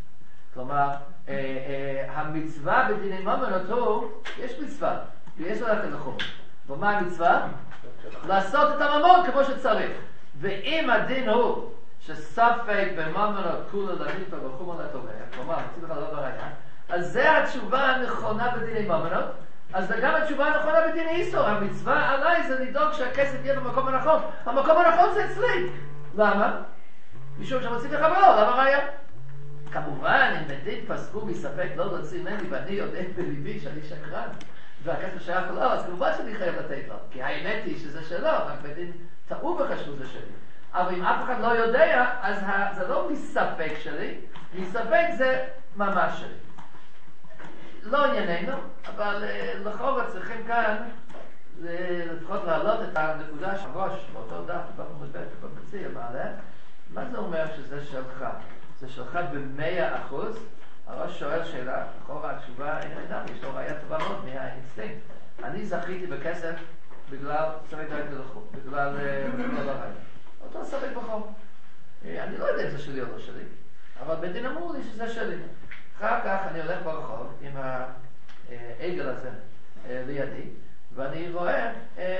כלומר, אה, אה, המצווה בדיני ממונות הוא, יש מצווה, ויש ללכת לחום. ומה המצווה? לעשות את הממון כמו שצריך. ואם הדין הוא שספק בממונות כולה לניפה וחומה לתובע, כלומר, נציב לך לא בראיה, אז זה התשובה הנכונה בדיני ממונות, אז זה גם התשובה הנכונה בדיני איסור. המצווה עליי זה לדאוג שהכסף יהיה במקום הנכון. המקום הנכון זה אצלי. למה? משום שמצליח לך ולא, למה ראיה? כמובן, אם בדין פסקו מספק לא להוציא ממני ואני יודע בליבי שאני שקרן והכסף שייך לו, אז כמובן שאני חייב לתת לו, כי האמת היא שזה שלו, רק בדין טעו וחשבו זה שלי. אבל אם אף אחד לא יודע, אז זה לא מספק שלי, מספק זה ממש שלי. לא ענייננו, אבל לכאורה צריכים כאן לפחות להעלות את הנקודה של ראש באותו דף, במודבט, במציע, מעלה. מה זה אומר שזה שלך? זה שלך במאה אחוז? הראש שואל שאלה, לכאורה התשובה אין אדם, יש לו ראייה טובה מאוד מהאינסטינקט. אני זכיתי בכסף בגלל ספק דרך לחום, בגלל לא בראייה. אותו ספק בחום. אני לא יודע אם זה שלי או לא שלי, אבל בדין אמרו לי שזה שלי. אחר כך אני הולך ברחוב עם העגל הזה לידי, ואני רואה,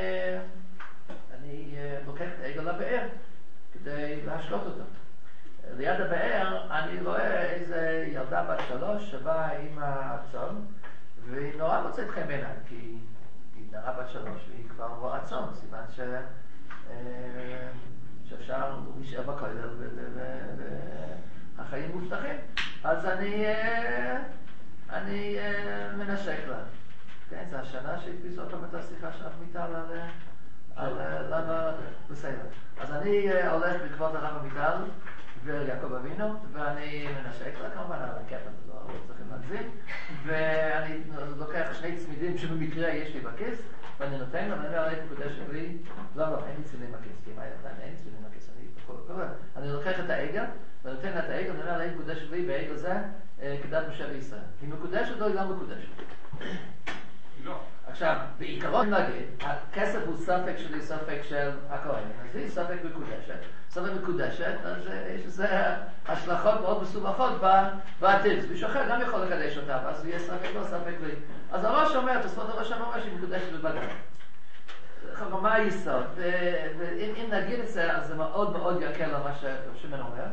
אני לוקח את העגל לבאר כדי להשקות אותו. ליד הבאר אני רואה איזה ילדה בת שלוש שבאה עם הצאן, והיא נורא מוצאת חן בעיניי, כי היא נערה בת שלוש והיא כבר רואה צאן, סימן ש... שאפשר להישאר בכולל והחיים מובטחים. אז אני אני מנשק לה. כן, זה השנה שהקפיסו אותם את השיחה שאנחנו מיטל על למה בסדר. אז אני הולך בעקבות הרב עמיטל ויעקב אבינו, ואני מנשק לה כמובן על הקטע, לא צריכים להגזים, ואני לוקח שני צמידים שבמקרה יש לי בכיס, ואני נותן לה, ואני אומר, הייתי קודש שלי, לא, לא, אין לי צמידים בכיס, כי מה ידען, אין לי צמידים בכיס, אני בכל כל אני לוקח את העגל, ונותן לה את העגל, ואני אומר, הייתי קודש שלי, והעגל זה כדת משה וישראל. היא מקודשת או היא לא מקודשת? לא. עכשיו, בעיקרון נגיד, הכסף הוא ספק שלי, ספק של הכהנים, אז היא ספק מקודשת. ספק מקודשת, אז יש לזה השלכות מאוד מסובכות בעתיד. מישהו אחר גם יכול לקדש אותה, ואז יהיה ספק לא ספק לי. אז הראש אומר, תוספות הראש אומר שהיא מקודשת בוודאי. מה היסוד? ואם נגיד את זה, אז זה מאוד מאוד יקל על מה ששמן אומר,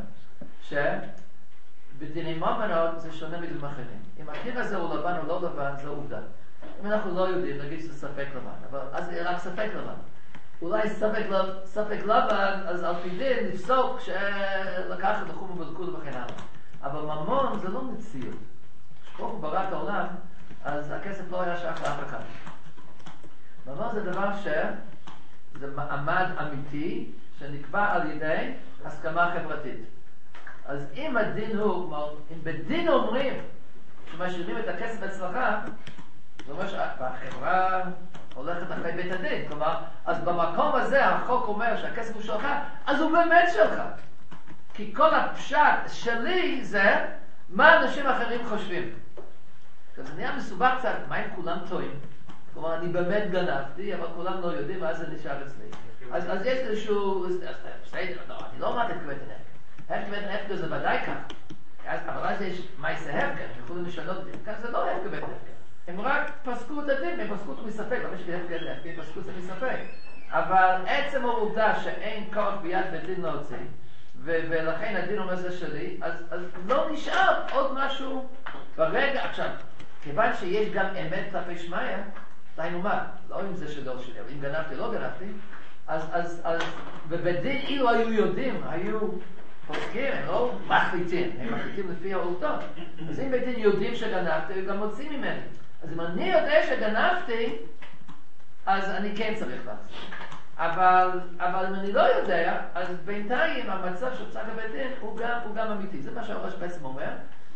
שבדיני ממונות זה שונה מדברים אחרים. אם הקיר הזה הוא לבן או לא לבן, זה עובדה. אם אנחנו לא יודעים, נגיד שזה ספק לבן, אבל אז זה רק ספק לבן. אולי ספק, ספק לבן, אז על פי דין נפסוק שלקח את החום ובדקות וכן הלאה. אבל ממון זה לא מציאות. כשברוך הוא ברא את העולם, אז הכסף לא היה שייך לאף אחד. ממון זה דבר שזה מעמד אמיתי שנקבע על ידי הסכמה חברתית. אז אם הדין הוא, אם בדין אומרים שמשאירים את הכסף אצלך, זאת אומרת שהחברה הולכת אחרי בית הדין. כלומר, אז במקום הזה החוק אומר שהכסף הוא שלך, אז הוא באמת שלך. כי כל הפשט שלי זה מה אנשים אחרים חושבים. זה נהיה מסובך קצת, מה אם כולם טועים? כלומר, אני באמת גנבתי, אבל כולם לא יודעים, ואז זה נשאר אצלי. אז, אז יש איזשהו... בסדר, לא, אני לא אמרתי כבד הנפקר. הפקר הנפקר זה ודאי כך. אבל אז יש מייסה הפקר, הם יכולים לשנות דין. כאן זה לא הפקר בית הפקר. הם רק פסקו את הדין, הם פסקו את מספק, לא משהו הפקר להפקר, הם פסקו את מספק. אבל עצם העובדה שאין כוח ביד בדין להוציא, ולכן הדין אומר זה שלי, אז, אז לא נשאר עוד משהו ברגע. עכשיו, כיוון שיש גם אמת כלפי שמיה, דיינו מה? לא אם זה שלא שלי, אבל אם גנבתי או לא גנבתי, אז, אז, אז, ובדין אילו היו יודעים, היו פוסקים, הם לא מחליטים, הם מחליטים לפי העובדות. אז אם בדין יודעים שגנבתי, הם גם מוצאים ממני. אז אם אני יודע שגנבתי, אז אני כן צריך לעשות. אבל, אבל אם אני לא יודע, אז בינתיים המצב של פסק הבית דין הוא גם, הוא גם אמיתי. זה מה שהראש בעצם אומר.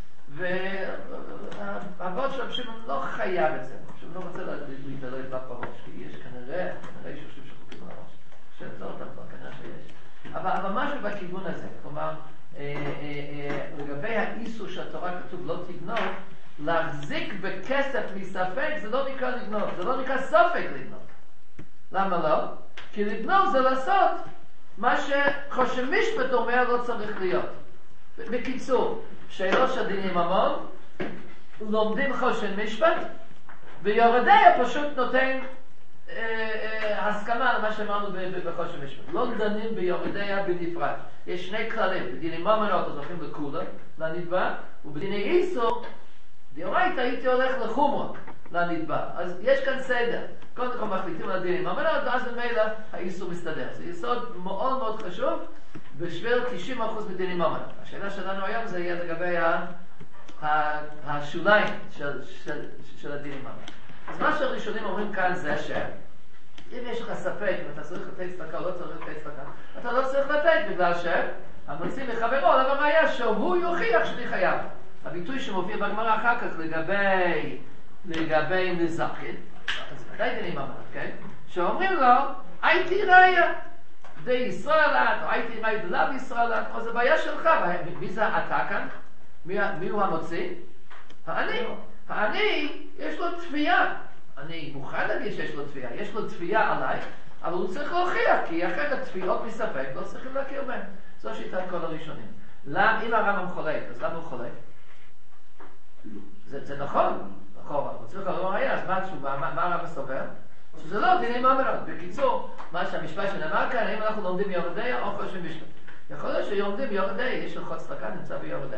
והעבוד של שמעון לא חייב את זה. שמעון לא רוצה להתערב לך בראש, כי יש כנראה, כנראה יש חושבים שחוקים על הראש. שלא אותם כבר, כנראה שיש. אבל, אבל משהו בכיוון הזה, כלומר, אה, אה, אה, לגבי האיסור שהתורה כתוב לא תגנוב, להחזיק בכסף מספק זה לא נקרא לגנוב, זה לא נקרא ספק לגנוב. למה לא? כי לגנוב זה לעשות מה שחושן משפט אומר לא צריך להיות. בקיצור, שאלות של דיני ממון, לומדים חושן משפט, ויורדיה פשוט נותן אה, אה, הסכמה למה שאמרנו בחושן משפט. לא דנים ביורדיה בנפרד. יש שני כללים, בדיני ממונות אז הולכים לכולה, לנדבה, ובדיני איסור, דאורייתא הייתי הולך לחומרה, לנדבה. אז יש כאן סדר. קודם כל מחליטים על דיני ממונות, ואז במילא האיסור מסתדר. זה יסוד מאוד מאוד חשוב, בשביל תשעים אחוז מדיני ממונות. השאלה שלנו היום זה יהיה לגבי ה... השוליים של, של, של הדינים ממונות. אז מה שהראשונים אומרים כאן זה שאם יש לך ספק אם אתה צריך לתת צדקה או לא צריך לתת צדקה, אתה לא צריך לתת בגלל שהמוציא מחברו עליו הראיה שהוא יוכיח שאני חייב. הביטוי שמופיע בגמרא אחר כך לגבי לגבי נזקין, אז מתי דינים ממונות, כן? שאומרים לו הייתי ראיה די ישראלת או הייתי ראיה דלאו ישראלת, או זה בעיה שלך. מי זה אתה כאן? מי, מי הוא המוציא? העני. העני, יש לו תביעה. אני מוכן להגיד שיש לו תביעה. יש לו תביעה עליי, אבל הוא צריך להוכיח, כי אחרת תביעות מספק לא צריכים להכיר בהם. זו שיטת כל הראשונים. למה, אם הרמב"ם חולק, אז למה הוא חולק? זה, זה נכון, נכון, הוא צריך לראות ראיה, אז מה התשובה? מה, מה הרמב"ם סובר? שזה לא דיני ממונות. בקיצור, מה שהמשפט שנאמר כאן, האם אנחנו לומדים יורדיה או חושבים משפט? יכול להיות שיורדים יורדיה, יש לך צדקה, נמצא ביורדיה.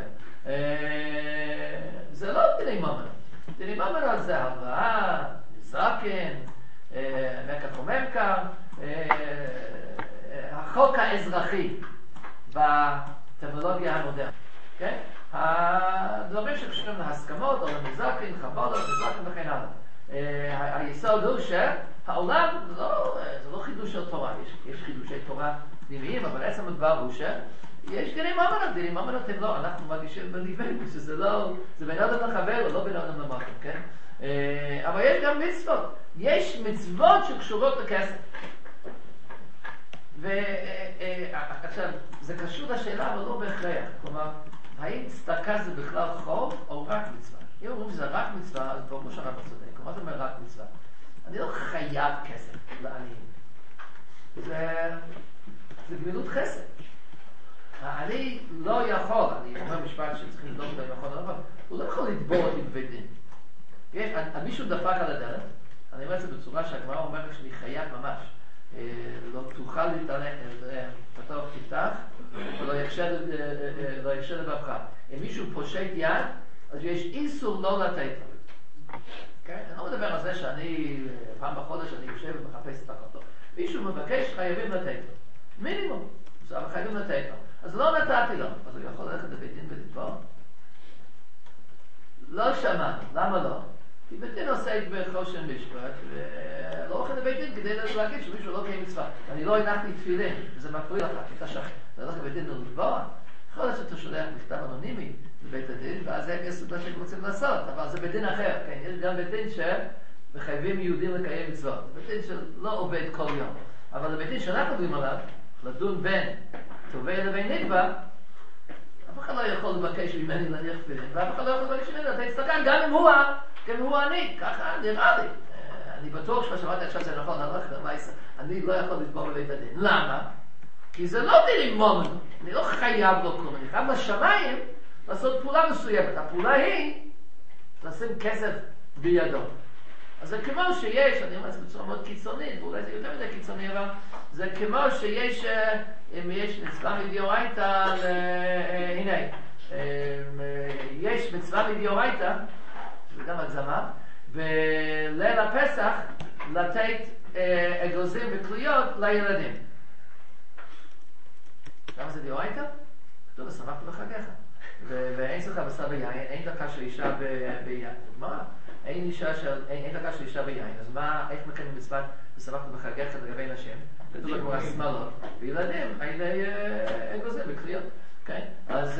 זה לא דיני ממונות. דיני ממונות זה הלוואה, זקן, מקח וממכר, החוק האזרחי בטרמינולוגיה המודרנית. הדברים שקשורים להסכמות או למזקין, חבולות, מזקין וכן הלאה. היסוד הוא שהעולם זה לא חידוש של תורה, יש חידושי תורה פנימיים, אבל עצם הדבר הוא שיש דיני ממונות, דיני ממונות הם לא, אנחנו מרגישים בליבנו, שזה לא, זה בין אדם לחבר, או לא בין אדם למקום, כן? אבל יש גם מצוות, יש מצוות שקשורות לכסף. ועכשיו, זה קשור לשאלה, אבל לא בהכרח, כלומר, האם צדקה זה בכלל חוב או רק מצווה? אם אומרים שזה רק מצווה, אז ברור שהרב צודק. מה זה אומר רק מצווה? אני לא חייב כסף לעניים. זה, זה גמילות חסד. אני לא יכול, אני אומר משפט שצריכים לדעות את הנכון, אבל הוא לא יכול לתבור אותי בבית דין. יש, מישהו דפק על הדלת, אני אומר את זה בצורה שהגמרא אומרת שאני חייב ממש. לא תוכל להתעלם, פתוח תפתח, ולא יקשה לבבך. אם מישהו פושט יד, אז יש איסור לא לתת לו. אני לא מדבר על זה שאני, פעם בחודש אני יושב ומחפש את החלטות. מישהו מבקש, חייבים לתת לו. מינימום, אבל חייבים לתת לו. אז לא נתתי לו. אז הוא יכול ללכת לבית דין ולתבוע? לא שמענו. למה לא? כי בית דין עוסק בחושן משפט, ולא הולכים לבית דין כדי להגיד שמישהו לא קיים מצווה. אני לא הנחתי תפילין, וזה מפריע לך, כי אתה שכח. אתה הולך לבית דין ולתבוע? יכול להיות שאתה שולח מכתב אנונימי לבית הדין, ואז הם יש סודר שהם רוצים לעשות, אבל זה בית דין אחר. כן? יש גם בית דין שמחייבים יהודים לקיים מצוות. בית דין שלא עובד כל יום. אבל לבית דין שאנחנו מדברים עליו, לדון בין תובע לבין נתבע, אף אחד לא יכול לבקש ממני להניח תפילין, ואף אחד לא יכול לבקש ממני לתת צדקה, גם אם הוא, גם אם הוא אני, ככה נראה לי. אני בטוח שמה שמעתי עכשיו זה נכון, אני לא יכול לתבוע בבית הדין. למה? כי זה לא דיני ממונות, אני לא חייב לו כלום, אני חייב לשמיים לעשות פעולה מסוימת. הפעולה היא לשים כסף בידו. אז זה כמו שיש, אני אומר את זה בצורה מאוד קיצונית, ואולי זה יותר מדי קיצוני, אבל זה כמו שיש, אם יש מצווה מדאורייתא, הנה, יש מצווה מדאורייתא, זה גם הגזמה, בליל הפסח לתת אגוזים וכליות לילדים. למה זה דאורייתא? כתוב, ושמחת בחגיך. ואין צריכה בשר ביין, אין דקה של אישה ביין. מה? אין דקה של אישה ביין. אז מה, איך מקיימים מצוות ושמחת בחגיך לגבי נשים? כתוב לגמרא שמאלות. וילדים, אלה אגוזים וכליות. אז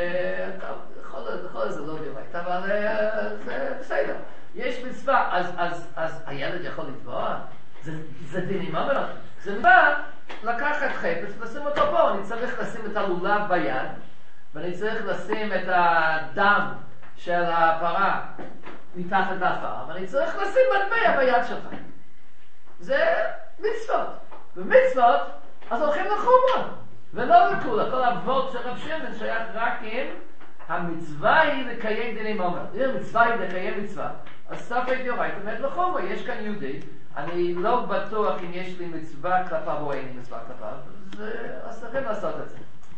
בכל זה לא דאורייתא, אבל זה בסדר. יש מצווה, אז הילד יכול לתבוע? זה דיני ממונות. זה בא לקחת חפץ ולשים אותו פה. אני צריך לשים את הלולב ביד, ואני צריך לשים את הדם של הפרה מתחת לאפר, ואני צריך לשים מטבע ביד שלך. זה מצוות. ומצוות, אז הולכים לחומרה. ולא לכולה. כל אבות של רב שמן שייך רק עם המצווה היא לקיים דיני ממון. אם המצווה היא לקיים מצווה, אז ספק דאורייתא מת לחומרה. יש כאן יהודי, אני לא בטוח אם יש לי מצווה כלפיו או אין לי מצווה כלפיו, אז צריכים לעשות את זה.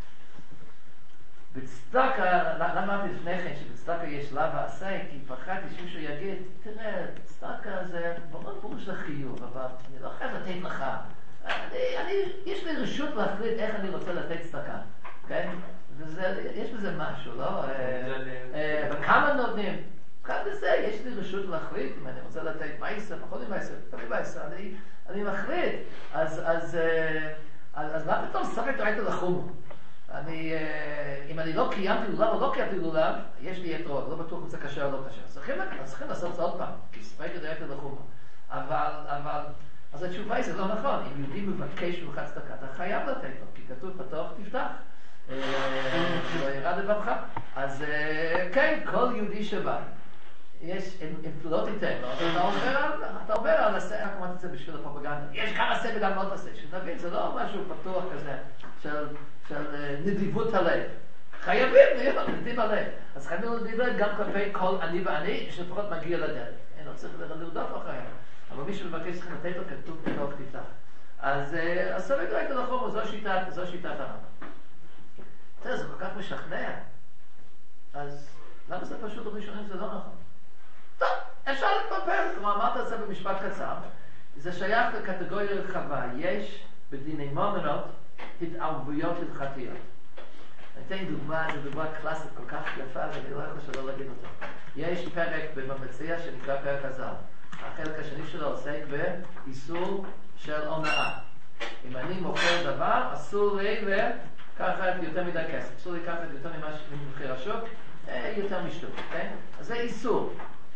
בצדקה, למה אמרתי לפני כן שבצדקה יש לה ועשה? כי פחדתי שמישהו יגיד, תראה, צדקה זה מאוד ברור של חיוב, אבל אני לא חייב לתת לך. אני, אני, יש לי רשות להחליט איך אני רוצה לתת צדקה, כן? וזה, יש בזה משהו, לא? וכמה נותנים? כאן בזה, יש לי רשות להחליט אם אני רוצה לתת מייסר, פחות ממייסר, תמיד מייסר, אני, אני מחליט. אז, אז, אז, אז מה פתאום ספק דאורייתא לחומרה? אני, אם אני לא קיימתי לולב או לא קיימתי לולב, יש לי יתרות, לא בטוח אם זה קשה או לא קשה. צריכים, צריכים לעשות את זה עוד פעם, כי ספק דאורייתא לחומרה. אבל, אבל, אז התשובה היא, זה לא נכון. אם יהודי מבקש ממך צדקה, אתה חייב לתת לו, כי כתוב פתוח תפתח. שלא ירד לבבך. אז כן, כל יהודי שבא, יש, אם לא תיתן לו, אתה עובר על עשה, רק אמרתי את זה בשביל הפרופגנדה. יש גם עשה וגם לא תעשה. שתבין, זה לא משהו פתוח כזה של נדיבות הלב. חייבים להיות נדיב הלב. אז חייבים להיות נדיב הלב גם כלפי כל אני ואני, שלפחות מגיע לדרך. אין, לא צריך לרדוף אחריהם. אבל מי שמבקש צריכים לתת לו כתוב פתוח תפתח. אז ספק דאורייתא לחומרה, זו שיטת הרמב"ם. תראה, זה כל כך משכנע. אז למה זה פשוט בראשונים זה לא נכון? טוב, אפשר להתפלפל. כמו אמרת את זה במשפט קצר. זה שייך לקטגוריה רחבה. יש בדיני ממונות התערבויות הלכתיות. אני אתן דוגמה, זו דוגמה קלאסית כל כך יפה, ואני לא יכול שלא להגיד אותה. יש פרק במציע שנקרא פרק הזר. החלק השני שלו עוסק באיסור של הונאה. אם אני מוכר דבר, אסור לי לקחת יותר מדי כסף. אסור לי לקחת יותר ממחיר השוק, יותר משוק. אז זה איסור.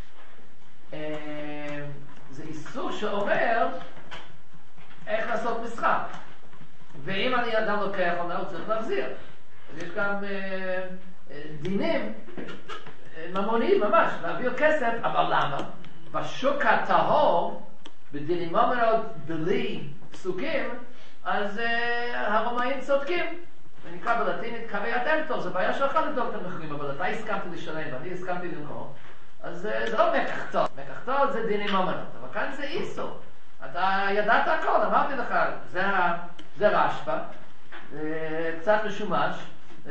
זה איסור שאומר איך לעשות משחק. ואם אני אדם לוקח הונאה, הוא צריך להחזיר. אז יש גם דינים ממוניים ממש, להעביר כסף, אבל למה? בשוק הטהור, בדינים ממונות בלי פסוקים, אז הרומאים צודקים. זה נקרא בלטינית קווי הטמפטור, זה בעיה שלך לבדוק את המחירים, אבל אתה הסכמתי לשלם ואני הסכמתי למכור, אז זה לא מקחתות. מקחתות זה דינים ממונות, אבל כאן זה איסור. אתה ידעת הכל, אמרתי לך, זה, זה רשפה, קצת משומש,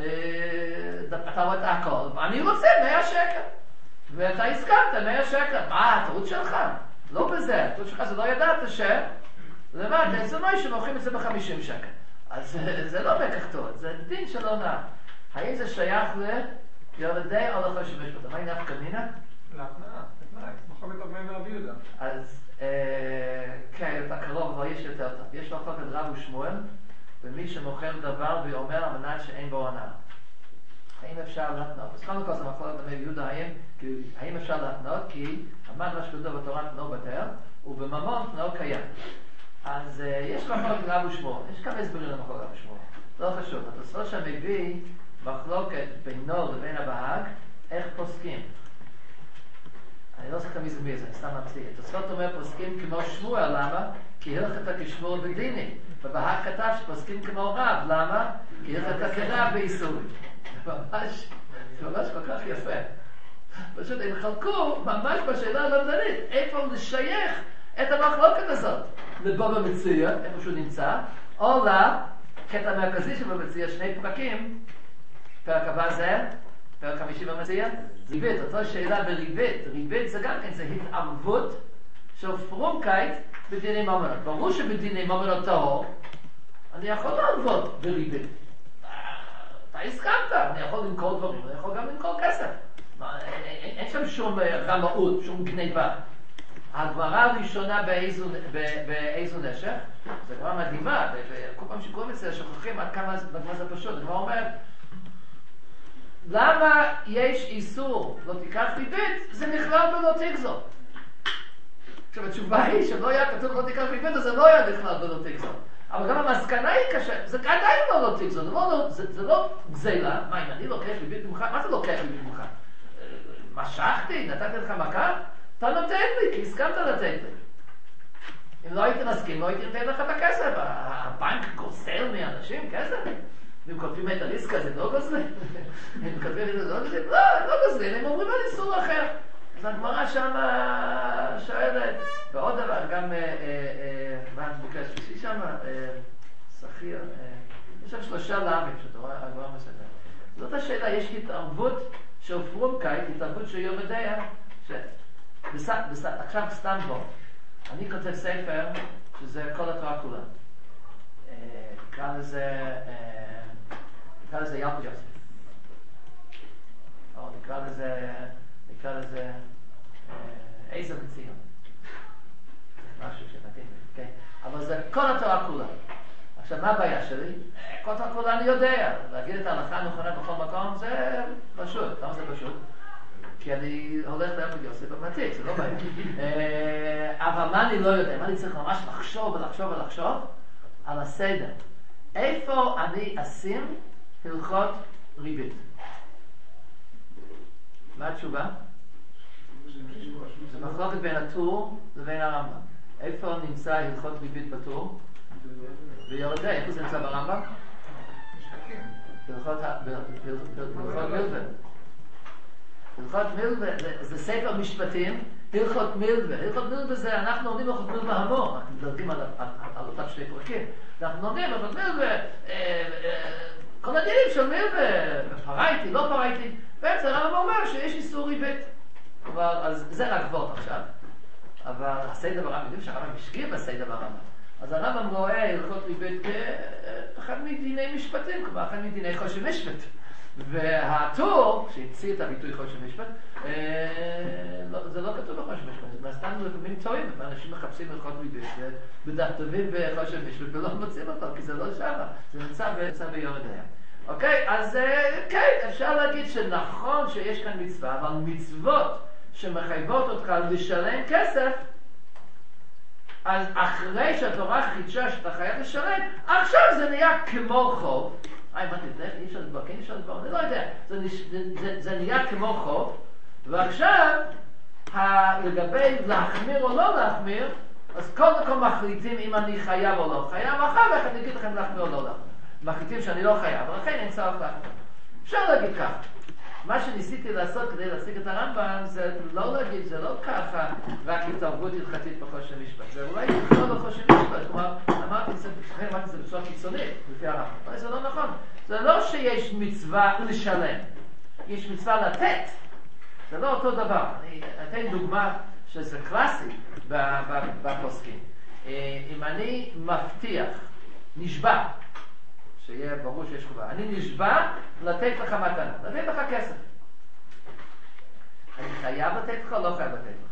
אתה רואה את הכל, ואני רוצה מאה שקל. ואתה הסכמת מאה שקל. מה, הטעות שלך? לא בזה, הטעות שלך זה לא ידעת ש... למעט, זה לא שמוכרים את זה בחמישים שקל. אז זה לא מקחתות, זה דין של הונאה. האם זה שייך ליורדי או לכל שימש בו? מה היא נפקא מינה? להתנאה, להתנאה, מוכר את הבאים ורבי יהודה. אז כן, אתה קרוב, אבל יש יותר טוב. יש לחוק את רב ושמואל, ומי שמוכר דבר ואומר על מנת שאין בו הונאה. האם אפשר להתנות? אז קודם כל זה מחלוקת רבי יהודה, האם אפשר להתנות? כי אמר מה שכתוב בתורה תנו בטל, ובממון תנו קיים. אז יש מחלוקת רב ושמואל, יש כמה הסברים למחלוקת רב ושמואל. לא חשוב, התוספות שם מביא מחלוקת בינו לבין הבהג, איך פוסקים. אני לא זוכר מי זה מי זה, אני סתם ממציא. התוספות אומר פוסקים כמו שמואל, למה? כי הלכת כשמואל בדיני. ובהג כתב שפוסקים כמו רב, למה? כי הלכת כרב באיסורים. ממש, זה ממש כל כך יפה. פשוט הם חלקו ממש בשאלה הלמדנית, איפה לשייך את המחלוקת הזאת. לבוא במציע, איפה שהוא נמצא, או לקטע המרכזי שבמציע, שני פרקים, פרק הבא זה, פרק חמישי במציע, ריבית, אותו שאלה בריבית. ריבית זה גם כן, זה התערבות של פרומקייט בדיני ממונות. ברור שבדיני ממונות טהור, אני יכול לעבוד בריבית. אתה הסכמת, אני יכול למכור דברים, אני יכול גם למכור כסף. אין שם שום רמאות, שום גניבה. הגמרא הראשונה באיזו נשך, זו גמרא מדהימה, וכל פעם שקוראים את זה, שוכחים עד כמה זה פשוט. הגמרא אומרת, למה יש איסור לא תיקח ריבית? זה נכלל בלא תגזול. עכשיו התשובה היא שלא היה כתוב לא תיקח ריבית, אז זה לא היה נכלל בלא תגזול. אבל גם המסקנה היא קשה, זה עדיין לא לא תגזול, זה לא, זה, זה לא גזילה. מה, אם אני לוקח ריבית ממך? מה זה לוקח ריבית ממך? משכתי? נתתי לך מכה? אתה נותן לי, כי הסכמת לתת לי. אם לא הייתי מסכים, לא הייתי נותן לך את הכסף. הבנק גוזל מאנשים כסף. אם כותבים את הריסקה זה לא גוזלים? אם כותבים את זה לא גוזלים? לא, לא גוזלים, הם אומרים על איסור אחר. אז הגמרא שם שואלת, ועוד דבר, גם, מה את בוקש שלישי שם? שכיר, יש שם שלושה לעמים, שאתה רואה, הגמרא מסתכל. זאת השאלה, יש התערבות של פרומקאי, התערבות של יום הדעה, עכשיו סתם פה, אני כותב ספר שזה כל התורה כולה. נקרא לזה, נקרא לזה ילקוט יוסף. או נקרא לזה, נקרא לזה עזר מציון. משהו שמתאים, כן? אבל זה כל התורה כולה. עכשיו, מה הבעיה שלי? כל התורה כולה אני יודע. להגיד את ההלכה הנכונה בכל מקום זה פשוט. למה זה פשוט? כי אני הולך לילקוט יוסף ומתיק, זה לא בעיה. אבל מה אני לא יודע? מה אני צריך ממש לחשוב ולחשוב ולחשוב? על הסדר. איפה אני אשים הלכות ריבית? מה התשובה? זה מחלוקת בין הטור לבין הרמב"ם. איפה נמצא הלכות ריבית בטור? ויורדה, איפה זה נמצא ברמב"ם? הלכות מילווה. הלכות מילווה זה ספר משפטים, הלכות מילווה. הלכות מילווה זה, אנחנו עומדים הלכות מילווה המון, אנחנו מדרגים על אותם שני פרקים. אנחנו עומדים הלכות מילווה, כל הדינים של מילווה, פרייתי, לא פרייתי. בעצם הרמב"ם אומר שיש איסור ריבית. אז זה רק וורט עכשיו. אבל הסדר ברמב"ם, יודעים שהרמב"ם השקיע בסדר ברמב"ם. אז הרמב"ם רואה הלכות ריבית כאחד מדיני משפטים, כלומר, אחד מדיני חושן משפט. והטור, שהציע את הביטוי חושן משפט, זה לא כתוב בחושן משפט, זה סתם לפעמים טועים, אנשים מחפשים הלכות ריבית, בדפדובים בחושן משפט, ולא מוצאים אותו, כי זה לא שמה, זה נמצא ביום הדעה. אוקיי, אז כן, אפשר להגיד שנכון שיש כאן מצווה, אבל מצוות שמחייבות אותך לשלם כסף, אז אחרי שהתורה חידשה שאתה חייב לשלם, עכשיו זה נהיה כמו חוב. אה, מה תדלך? אי אפשר לדבר, כן אי אפשר לדבר, אני לא יודע. זה, זה, זה, זה נהיה כמו חוב, ועכשיו, לגבי להחמיר או לא להחמיר, אז קודם כל מחליטים אם אני חייב או לא חייב, ואחר כך אני אגיד לכם להחמיר או לא להחמיר. מחליטים שאני לא חייב, ולכן אין צורך להחמיר. אפשר להגיד ככה. מה שניסיתי לעשות כדי להשיג את הרמב"ם זה לא להגיד, זה לא ככה רק התערבות הלכתית בחושן משפט, זה אולי לא בחושן משפט, כלומר אמרתי את זה, אמרתי את זה בצורה קיצונית לפי הרמב"ם, אבל זה לא נכון, זה לא שיש מצווה לשלם, יש מצווה לתת, זה לא אותו דבר. אני אתן דוגמה שזה קלאסי בפוסקים. אם אני מבטיח, נשבע, שיהיה ברור שיש חובה. אני נשבע לתת לך מתנה, לתת לך כסף. אני חייב לתת לך או לא חייב לתת לך?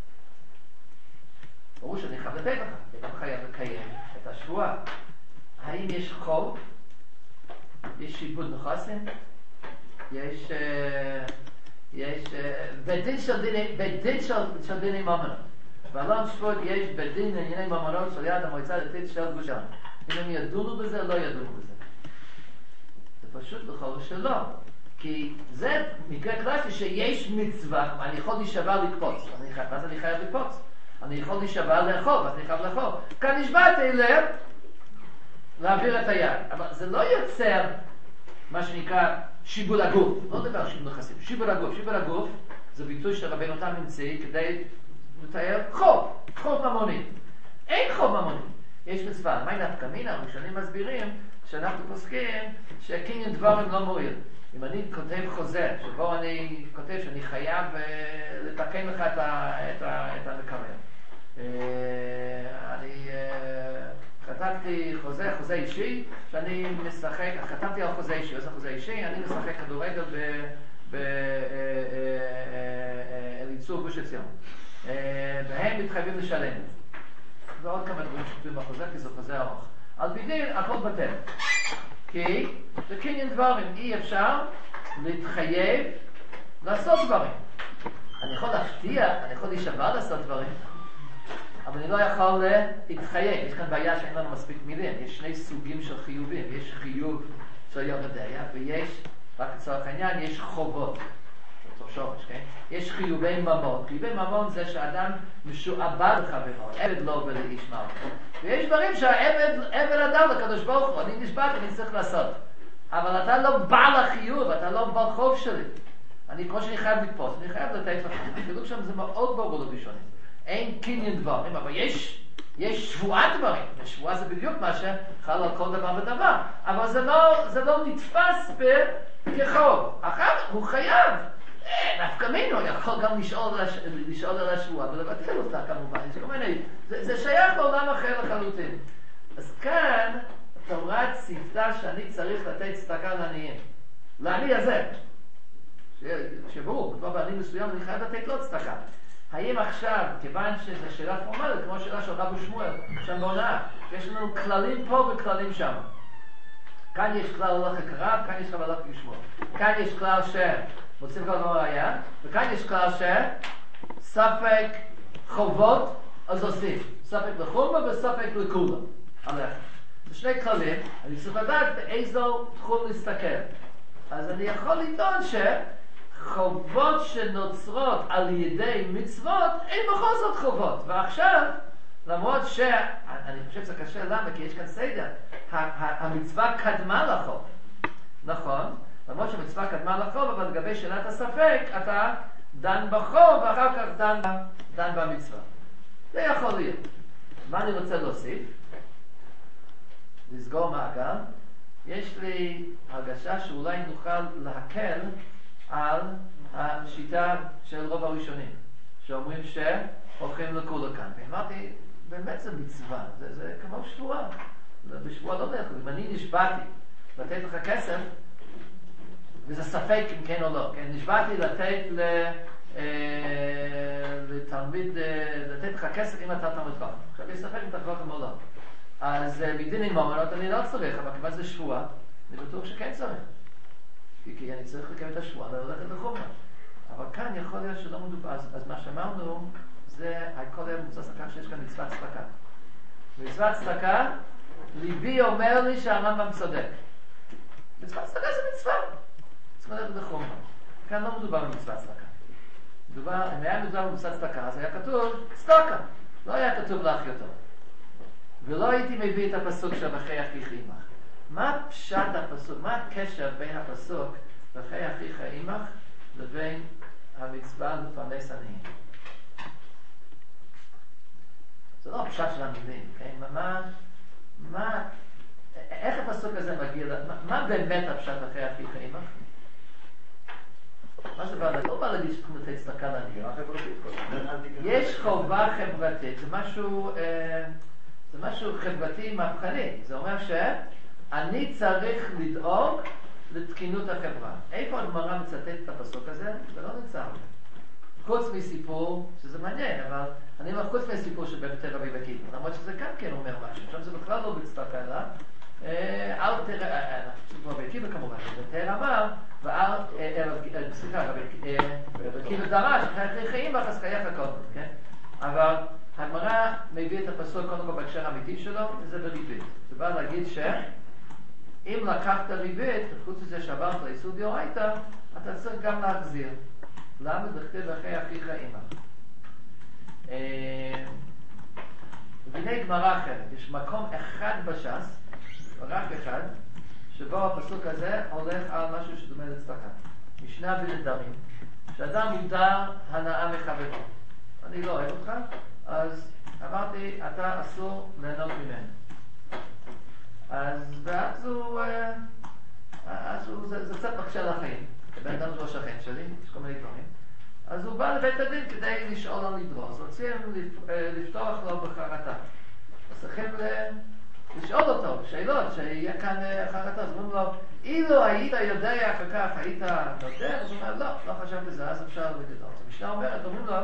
ברור שאני חייב לתת לך, כי אתה חייב לקיים את השבועה. האם יש חוב? יש שיבוד נכסים? יש... יש... בדין של דיני... בדין של דיני ממונות. בעולם שפוט יש בדין ענייני ממונות של יד המועצה הדתית של גוש דן. אם הם ידונו בזה, לא ידונו בזה. זה פשוט בכל שלא. כי זה מקרה קלאסי שיש מצווה, אני יכול להישבע לקפוץ. אז אני חייב לקפוץ. אני יכול להישבע לאכול, אז אני חייב לאכול. כאן נשבעתי לב, להעביר את היד. אבל זה לא יוצר מה שנקרא שיבול הגוף. לא דבר על שיבול נכסים. שיבול הגוף. שיבול הגוף זה ביטוי שרבנו תם המציא כדי לתאר חוב. חוב ממוני. אין חוב ממוני. יש מצווה. מה נפקא מינה? הראשונים מסבירים שאנחנו פוסקים שקניין דברים לא מועיל. אם אני כותב חוזה, שבו אני כותב שאני חייב לתקן לך את, ה, את, ה, את המקרר. אני כתבתי חוזה, חוזה אישי, שאני משחק, כתבתי על חוזה אישי, איזה חוזה אישי, אני משחק כדורגל באליצור גוש עציון. והם מתחייבים לשלם. ועוד כמה דברים שכתובים בחוזה, כי זה חוזה ארוך. על פי דין, הכל בטל. כי זה קניין דברים, אי אפשר להתחייב לעשות דברים. אני יכול להפתיע, אני יכול להישבע לעשות דברים, אבל אני לא יכול להתחייב. יש כאן בעיה שאין לנו מספיק מילים. יש שני סוגים של חיובים. יש חיוב של יום הדעה, ויש, רק לצורך העניין, יש חובות. שורש, כן? יש חיובי ממון. חיובי ממון זה שאדם משועבד לחברו, עבד לו ולאיש מלכו. ויש דברים שהעבד, עבד אדם לקדוש ברוך הוא, אני נשבעת, אני צריך לעשות. אבל אתה לא בעל החיוב, אתה לא בעל חוב שלי. אני, כמו שאני חייב לתפוס, אני חייב לתת לך. החילוק שם זה מאוד ברור לראשונים. אין קניין דברים, אבל יש, יש שבועת דברים. שבועה זה בדיוק מה שחל על כל דבר ודבר. אבל זה לא, זה לא נתפס כחוב. אחר הוא חייב. נפקא מינו, יכול גם לשאול, לשאול על השבועה ולבטל אותה כמובן. יש כל מיני, זה, זה שייך לעולם אחר לחלוטין. אז כאן, התורה ציוותה שאני צריך לתת צדקה לעניים. לעני הזה. שברור, כבר בעני מסוים אני חייב לתת לו צדקה. האם עכשיו, כיוון שזו שאלה פורמלית, כמו השאלה של רבו שמואל, שם בהונאה, יש לנו כללים פה וכללים שם. כאן יש כלל הלכה כרב, כאן יש כלל הלכה כשמואל. כאן יש כלל שמוצאים כלל לא ראייה, וכאן יש כלל שספק חובות, אז עושים. ספק לחומה וספק לכולה. הלכה. זה שני כללים, אני צריך לדעת באיזו תחום להסתכל. אז אני יכול לטעון שחובות שנוצרות על ידי מצוות, אין בכל זאת חובות. ועכשיו, למרות ש... אני חושב שזה קשה למה, כי יש כאן סדר. המצווה קדמה לחוב. נכון? למרות שהמצווה קדמה לחוב, אבל לגבי שאלת הספק, אתה דן בחוב, ואחר כך דן, דן במצווה. זה יכול להיות. מה אני רוצה להוסיף? לסגור מעגל. יש לי הרגשה שאולי נוכל להקל על השיטה של רוב הראשונים, שאומרים שהולכים לכולה כאן. ואמרתי, באמת זה מצווה, זה, זה כמו שבועה. בשבועה לא נלך, אם אני נשבעתי לתת לך כסף, וזה ספק אם כן או לא, כן? נשבעתי לתת ל, אה, לתלמיד, לתת לך כסף אם אתה תלמיד חכם. עכשיו יש ספק אם אתה חכם או לא. אז בדיני מומנות אני לא צריך, אבל כיוון זה שבועה, אני בטוח שכן צריך. כי, כי אני צריך לקיים את השבועה וללכת לחומרה. אבל כאן יכול להיות שלא מדובר. אז, אז מה שאמרנו, זה הכל היה מוצא צדקה שיש כאן מצוות צדקה. מצוות צדקה, ליבי אומר לי שהרמב"ם צודק. מצוות צדקה זה מצווה. צריך ללכת לחומרה. כאן לא מדובר במצוות צדקה. מדובר, אם היה מדובר במצוות צדקה, אז היה כתוב צדקה. לא היה כתוב להחי אותו. ולא הייתי מביא את הפסוק של וכי אחיך עמך. מה פשט הפסוק? מה הקשר בין הפסוק וכי אחיך עמך לבין המצווה לפרנס עניים? זה לא הפשט של המילים, כן? מה, מה, איך הפסוק הזה מגיע? מה, מה באמת הפשט וכי אחיך עמך? מה זה בא להגיד? לא בא להגיד שצריכים לתת צדקה לעניים. יש חובה חברתית, זה משהו... זה משהו חברתי מהפכני. זה אומר שאני צריך לדאוג לתקינות החברה. איפה הגמרא מצטט את הפסוק הזה? זה לא נמצא. חוץ מסיפור, שזה מעניין, אבל אני אומר חוץ מסיפור של בבית רבי עקיבא, למרות שזה גם כן אומר משהו. עכשיו זה בכלל לא בצדקה אלא, אל תראה, רבי עקיבא כמובן, ותראה אמר, ואל, סליחה, רבי עקיבא דרש, אחרי חיים ואחס חייך הכל, כן? אבל הגמרא מביא את הפסוק קודם כל בהקשר האמיתי שלו, וזה בריבית. זה בא להגיד שאם לקחת ריבית, חוץ מזה שעברת לאיסור דאורייתא, אתה צריך גם להחזיר. למה? דכתיב וכי אחיך עמך. והנה גמרא אחרת, יש מקום אחד בש"ס, רק אחד, שבו הפסוק הזה הולך על משהו שדומה לצדקה. משנה בנדרים, שאדם מודר הנאה מחברו. אני לא אוהב אותך, אז אמרתי, אתה אסור ליהנות ממנו. אז ואז הוא, אז הוא, זה, זה קצת מקשה לחיים. בן אדם זה לא שכן שלי, יש כל מיני דברים. אז הוא בא לבית הדין כדי לשאול על נדרו. אז רוצים לפתוח לו בחרטה. אז צריכים לשאול אותו, שאלות, שיהיה כאן חרטה. אז אומרים לו, אילו היית יודע אחר כך, היית נותר, אז הוא אומר, לא, לא חשב בזה, אז אפשר להגיד לו. המשנה אומרת, אומרים לו,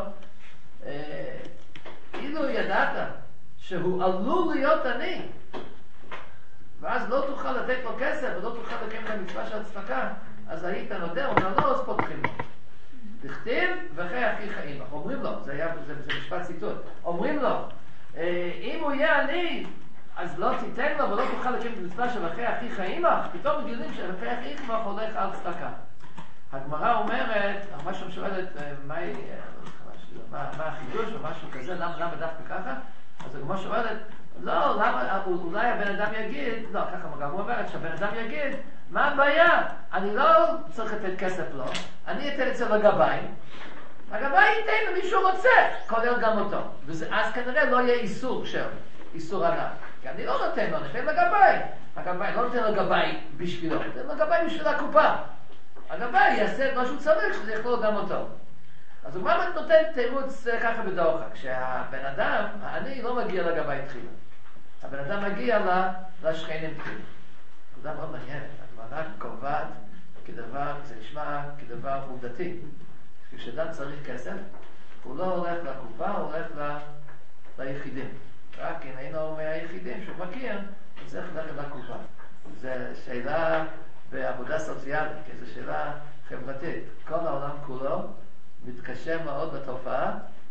אילו ידעת שהוא עלול להיות עני, ואז לא תוכל לתת לו כסף ולא תוכל לקיים את המצווה של הצדקה, אז היית נותר, הוא אומר, לא, אז פותחים לו. תכתיב וכי אחיך עמך. אומרים לו, זה, היה, זה, זה משפט ציטוט, אומרים לו, אם הוא יהיה עני, אז לא תיתן לו ולא תוכל לקיים את המצווה של וכי אחיך עמך. פתאום מגלים שוכי אחיך עמך הולך על צדקה. הגמרא אומרת, מה שם שואלת, מה, מה, מה החידוש או משהו כזה, למה, למה דווקא ככה? אז הגמרא שואלת, לא, למה, אולי הבן אדם יגיד, לא, ככה הגמרא אומרת, שהבן אדם יגיד, מה הבעיה? אני לא צריך לתת כסף לו, אני אתן את זה לגבאי, הגבאי ייתן למי שהוא רוצה, כולל גם אותו. ואז כנראה לא יהיה איסור של, איסור ענק. כי אני לא נותן לו, נותן לגבאי. הגבאי לא נותן לגבאי בשבילו, נותן לגבאי בשביל הקופה. הגבאי יעשה את מה שהוא צריך, שזה יכלול גם אותו. אז הוא כבר נותן תירוץ ככה בדוחק, כשהבן אדם, העני לא מגיע לגבאי תחילה. הבן אדם מגיע לשכנים תחילה. נקודה מאוד מעניינת, הגמרא קובעת כדבר, זה נשמע כדבר עובדתי. כשאדם צריך כסף, הוא לא הולך לקופה, הוא הולך ל... ליחידים. רק אם אינו מהיחידים שהוא מכיר, הוא צריך ללכת לקופה. זו שאלה בעבודה סוציאלית, כי זו שאלה חברתית. כל העולם כולו מתקשר מאוד בתופעה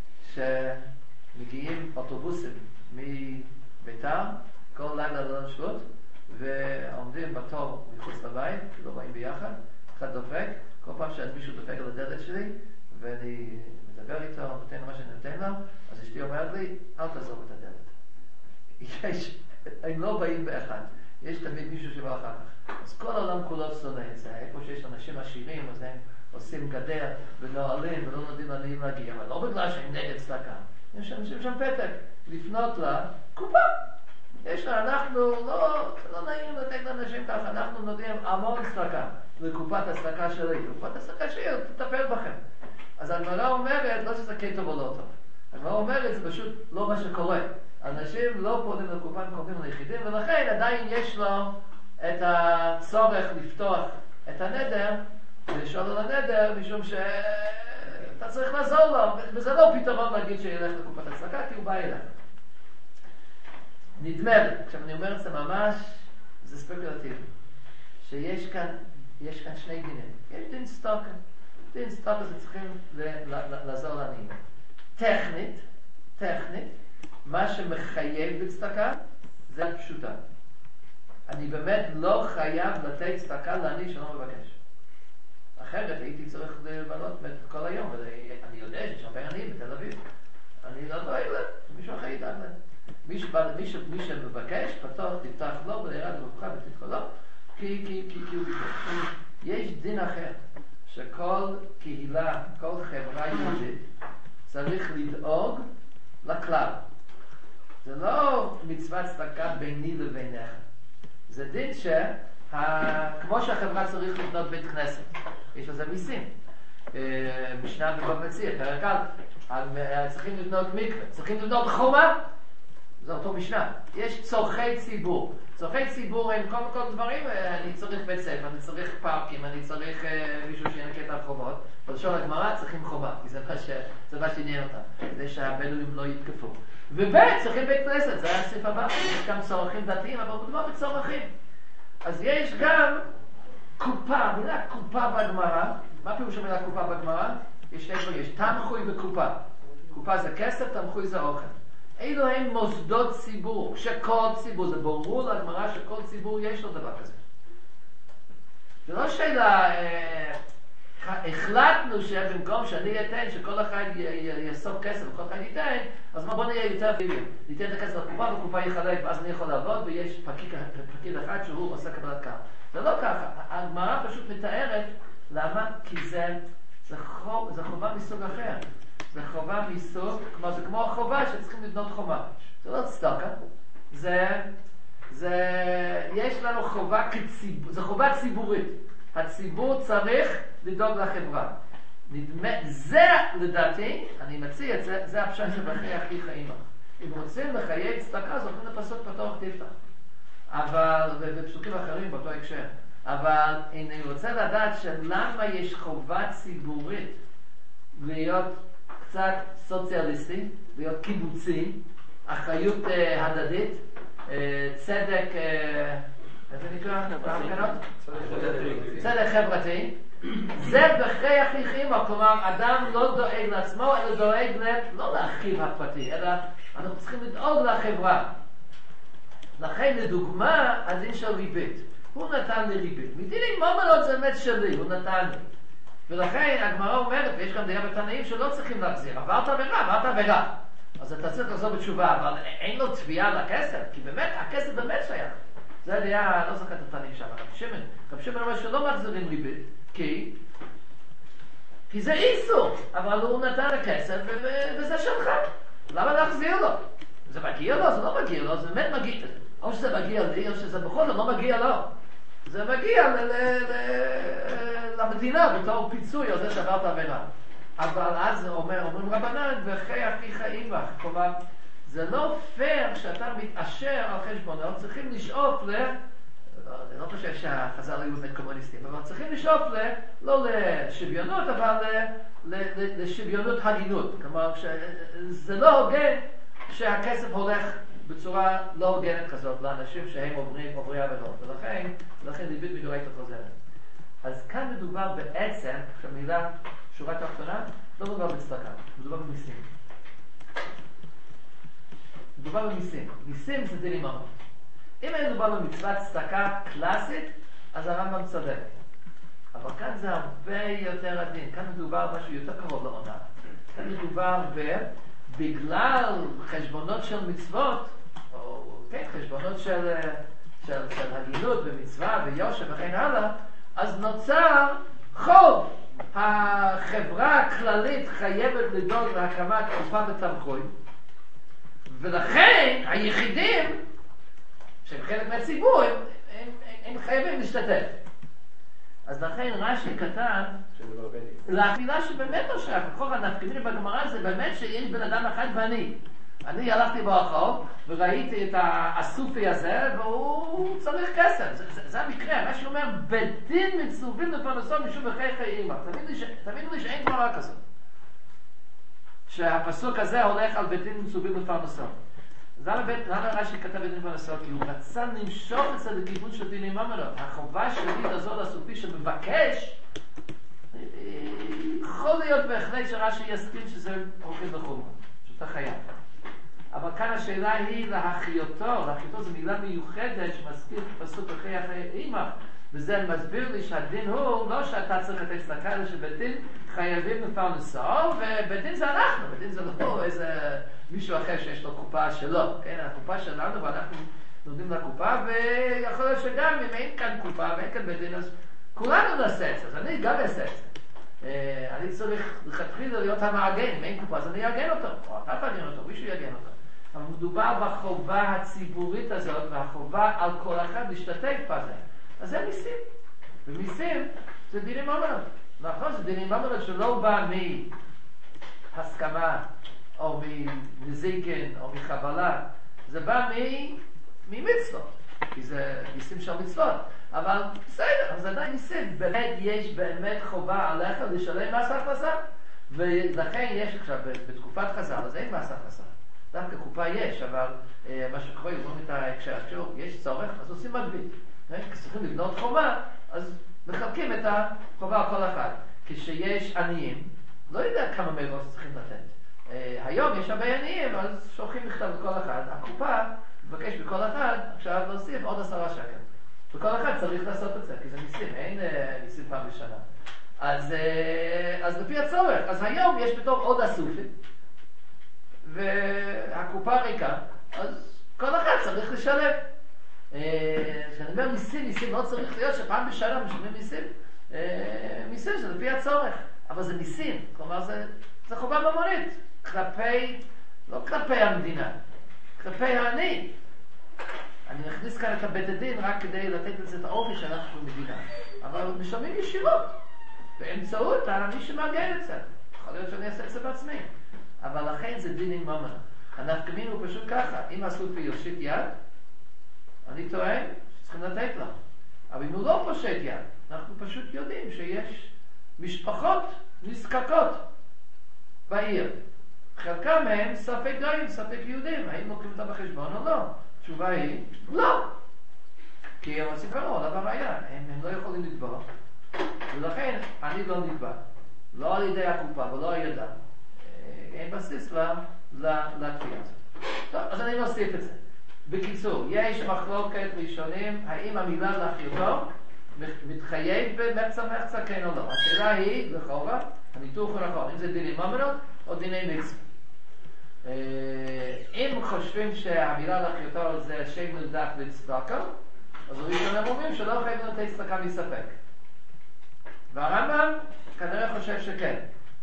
שמגיעים אוטובוסים מביתר, כל לילה ללון שבות, ועומדים בתור מחוץ לבית, לא באים ביחד, אחד דופק, כל פעם שמישהו דופק על הדלת שלי, ואני מדבר איתו, נותן לו מה שאני נותן לו, אז אשתי אומרת לי, אל תעזוב את הדלת. יש, הם לא באים באחד, יש תמיד מישהו שבא אחר כך. אז כל העולם כולו שונא את זה, איפה שיש אנשים עשירים, אז הם עושים גדר ונועלים ולא נותנים עניים להגיע, אבל לא בגלל שהם נגד צדקה. יש אנשים שם פתק, לפנות לקופה. יש לה, אנחנו לא, לא נעים לתת לאנשים ככה, אנחנו נותנים המון צדקה לקופת הצדקה שלי, לקופת הצדקה שלי, תטפל בכם. אז הגמרא אומרת, לא שזה כן טוב או לא טוב. הגמרא אומרת, זה פשוט לא מה שקורה. אנשים לא פונים לקופה, הם קוראים ליחידים, ולכן עדיין יש לו את הצורך לפתוח את הנדר, ולשאול על הנדר, משום שאתה צריך לעזור לו, וזה לא פתרון להגיד שילך לקופת הצדקה, כי הוא בא אליו. נדמה לי, כשאני אומר את זה ממש, זה ספקולטיבי, שיש כאן, יש כאן שני דינים. יש דין סטוקה. דין סטוקה זה צריכים לעזור לעניים. טכנית, טכנית, מה שמחייב בצדקה, זה פשוטה. אני באמת לא חייב לתת צדקה לעני שלא מבקש. אחרת הייתי צריך לבלות כל היום, ואני יודע שיש הרבה עניים בתל אביב. אני לא דואג להם, מישהו אחר ידאג להם. מי שמבקש, פתוח, תפתח לו, ולרד ובך ותתחו לו, כי, כי, כי, כי הוא ביקש. יש דין אחר, שכל קהילה, כל חברה יהודית, צריך לדאוג לכלל. זה לא מצוות צדקה ביני לבינך. זה דין ש... כמו שהחברה צריך לבנות בית כנסת, יש לזה מיסים. משנה בבבא מציעא, פרק א', צריכים לבנות מקווה, צריכים לבנות חומה, זה אותו משנה. יש צורכי ציבור. צורכי ציבור הם כל כל דברים, אני צריך בית ספר, אני צריך פארקים, אני צריך מישהו שינקה את הרחובות. בלשון הגמרא צריכים חומה, כי זה מה, ש... זה מה שעניין אותם, כדי שהבדואים לא יתקפו. וב' צריכים בית כנסת, זה היה הסעיף הבא. יש גם צורכים דתיים, אבל מדובר בצורכים. אז יש גם קופה, מילה קופה בגמרא. מה פירוש המילה קופה בגמרא? יש שני דברים, יש תמחוי וקופה. קופה זה כסף, תמחוי זה אוכל. אלו הם מוסדות ציבור, שכל ציבור, זה ברור לגמרא שכל ציבור יש לו דבר כזה. זה לא שאלה, אה, החלטנו שבמקום שאני אתן, שכל אחד יאסוף כסף וכל אחד ייתן, אז מה בוא נהיה יותר פילים. ניתן את הכסף לקופה והקופה יחלק, ואז אני יכול לעבוד ויש פקיד, פקיד אחד שהוא עושה קבלת קהל. זה לא ככה, הגמרא פשוט מתארת, למה? כי זה, זה, חוב, זה חובה מסוג אחר. זה חובה מסוג, כמו, זה כמו החובה שצריכים לבנות חומה. זה לא צדקה, זה, זה, יש לנו חובה כציבור, זה חובה ציבורית. הציבור צריך לדאוג לחברה. נדמה, זה לדעתי, אני מציע את זה, זה הפשט שבחיי הכי חיים. אם רוצים לחייב צדקה, אז הולכים לפסוק פתוח תפתח. אבל, ובפסוקים אחרים באותו הקשר. אבל אני רוצה לדעת שלמה יש חובה ציבורית להיות קצת סוציאליסטי, להיות קיבוצי, אחריות uh, הדדית, uh, צדק, uh, איך זה נקרא? צדק חברתי. זה בחיי הכי חיים, כלומר, אדם לא דואג לעצמו, אלא דואג לא לאחיו הפרטי, אלא אנחנו צריכים לדאוג לחברה. לכן, לדוגמה, הדין של ריבית. הוא נתן לי ריבית. מדינים מומנות זה אמת שלי, הוא נתן לי. ולכן הגמרא אומרת, ויש גם דעה בתנאים שלא צריכים להחזיר, עברת עבירה, עברת עבירה. אז אתה צריך לחזור בתשובה, אבל אין לו תביעה לכסף, כי באמת, הכסף באמת שייך. זה היה, לא זוכר את התנים שם, רב שמעון. רב שמעון אומר שלא מחזירים ריבית, כי... כי זה איסור, אבל הוא נתן הכסף וזה שלך. למה להחזיר לו? זה מגיע לו, זה לא מגיע לו, זה באמת מגיע. או שזה מגיע לי, או שזה בכל זאת לא מגיע לו. זה מגיע למדינה בתור פיצוי על זה שעברת עבירה. אבל אז אומר, אומרים רבנן, וחי אחיך עמך. כלומר, זה לא פייר שאתה מתעשר על חשבונות, צריכים לשאוף ל... אני לא חושב שהחז"ל היו באמת קומוניסטים, אבל צריכים לשאוף ל... לא לשוויונות, אבל לשוויונות הגינות. כלומר, זה לא הוגן שהכסף הולך בצורה לא הוגנת כזאת לאנשים שהם עוברים עוברי עבירות. ולכן, ולכן ריבית מדאורייתא חוזרת. אז כאן מדובר בעצם, כשהמילה שורה תחתונה, לא מדובר בצדקה, מדובר במיסים. מדובר במיסים. מיסים זה דינים ממון. אם היה מדובר במצוות צדקה קלאסית, אז הרמב"ם צודק. אבל כאן זה הרבה יותר עדין. כאן מדובר משהו יותר קרוב לעונה. כאן מדובר ב... בגלל חשבונות של מצוות, או כן, חשבונות של, של, של הגינות ומצווה ויושר וכן הלאה, אז נוצר חוב. החברה הכללית חייבת לדאוג להקמת קופה ותמחוי, ולכן היחידים שהם חלק מהציבור הם, הם, הם חייבים להשתתף. אז לכן רש"י כתב להפילה שבאמת לא שייך, כל הנפקמינים בגמרא זה באמת שיש בן אדם אחד ואני. אני הלכתי ברחוב וראיתי את הסופי הזה והוא צריך כסף. זה, זה, זה המקרה, רש"י אומר בדין מצווים לפרנסו משום בחיי חיי עמך. תבינו לי שאין גמרא כזאת. שהפסוק הזה הולך על בדין מצווים לפרנסו. למה רש"י כתב בדין לפרנסו? כי הוא רצה למשוך את זה לכיוון של דינים ממונות. החובה שלי לזאת הסופי שמבקש, יכול להיות בהחלט שרש"י יסכים שזה הולכים לחומרה, שאתה חייב. אבל כאן השאלה היא להחיותו. להחיותו זו מילה מיוחדת שמזכיר את הפסוק בחיי חיי עמך, וזה מסביר לי שהדין הוא לא שאתה צריך לתת צדקה, אלא שבדין חייבים לפרנסו, ובדין זה אנחנו. בדין זה לא איזה מישהו אחר שיש לו קופה שלו. כן, הקופה שלנו ואנחנו נותנים לקופה, ויכול להיות שגם אם אין כאן קופה ואין כאן בדין, אז כולנו נעשה את זה. אז אני גם אעשה את זה. אני צריך לכתחילה להיות המעגן. אם אין קופה אז אני אגן אותו, או אתה תגן אותו, מישהו יגן אותו. אבל מדובר בחובה הציבורית הזאת, והחובה על כל אחד להשתתף בזה. אז זה מיסים. ומיסים זה דינים ממונות. נכון, זה דינים ממונות שלא בא מהסכמה, או מנזיקין, או מחבלה. זה בא ממצוות. כי זה מיסים של מצוות. אבל בסדר, אז עדיין מיסים. באמת יש באמת חובה עליך לשלם מס הכנסה. ולכן יש עכשיו, בתקופת חז"ל, אז אין מס הכנסה. דווקא קופה יש, אבל מה שקורה, אומרים את ההקשר, יש צורך, אז עושים מגביל. כשצריכים לבנות חומה, אז מחלקים את החובה על כל אחד. כשיש עניים, לא יודע כמה מלגות צריכים לתת. היום יש הרבה עניים, אז שולחים מכתב לכל אחד. הקופה מבקש בכל אחד, עכשיו להוסיף עוד עשרה שקל. וכל אחד צריך לעשות את זה, כי זה מיסים, אין מיסים פעם בשנה. אז, אז לפי הצורך, אז היום יש בתור עוד אסופים, והקופה ריקה, אז כל אחד צריך לשלם. כשאני אומר מיסים, מיסים לא צריך להיות שפעם בשנה משלמים מיסים. מיסים זה לפי הצורך, אבל זה מיסים, כלומר זה, זה חובה ממונית, כלפי, לא כלפי המדינה, כלפי העני. אני מכניס כאן את הבית הדין רק כדי לתת לזה את האופי שאנחנו במדינה, אבל משלמים ישירות, באמצעות מי שמארגן את זה. יכול להיות שאני אעשה את זה בעצמי, אבל לכן זה דינים ממונות. הנפקמין הוא פשוט ככה, אם הסופי יושיט יד, אני טוען שצריכים לתת לה. אבל אם הוא לא פושט יד, אנחנו פשוט יודעים שיש משפחות נזקקות בעיר. חלקם מהם ספק גויים, ספק יהודים. האם לוקחים אותה בחשבון או לא? התשובה היא לא. כי הם סיפרו, דבר היה. הם, הם לא יכולים לתבוע. ולכן אני לא נתבע. לא על ידי הקופה ולא על ידם. אין בסיס לתביעה הזאת. טוב, אז אני מוסיף את זה. בקיצור, יש מחלוקת ראשונים, האם המילה להחיותו מתחייב במחצה מחצה כן או לא. השאלה היא, לכאורה, הניתוח הוא נכון, אם זה דיני ממונות או דיני מצווה. אם חושבים שהמילה להחיותו זה שם נרדף לצדקה, אז הראשונים אומרים שלא חייבים לתת צדקה מספק. והרמב"ם כנראה חושב שכן.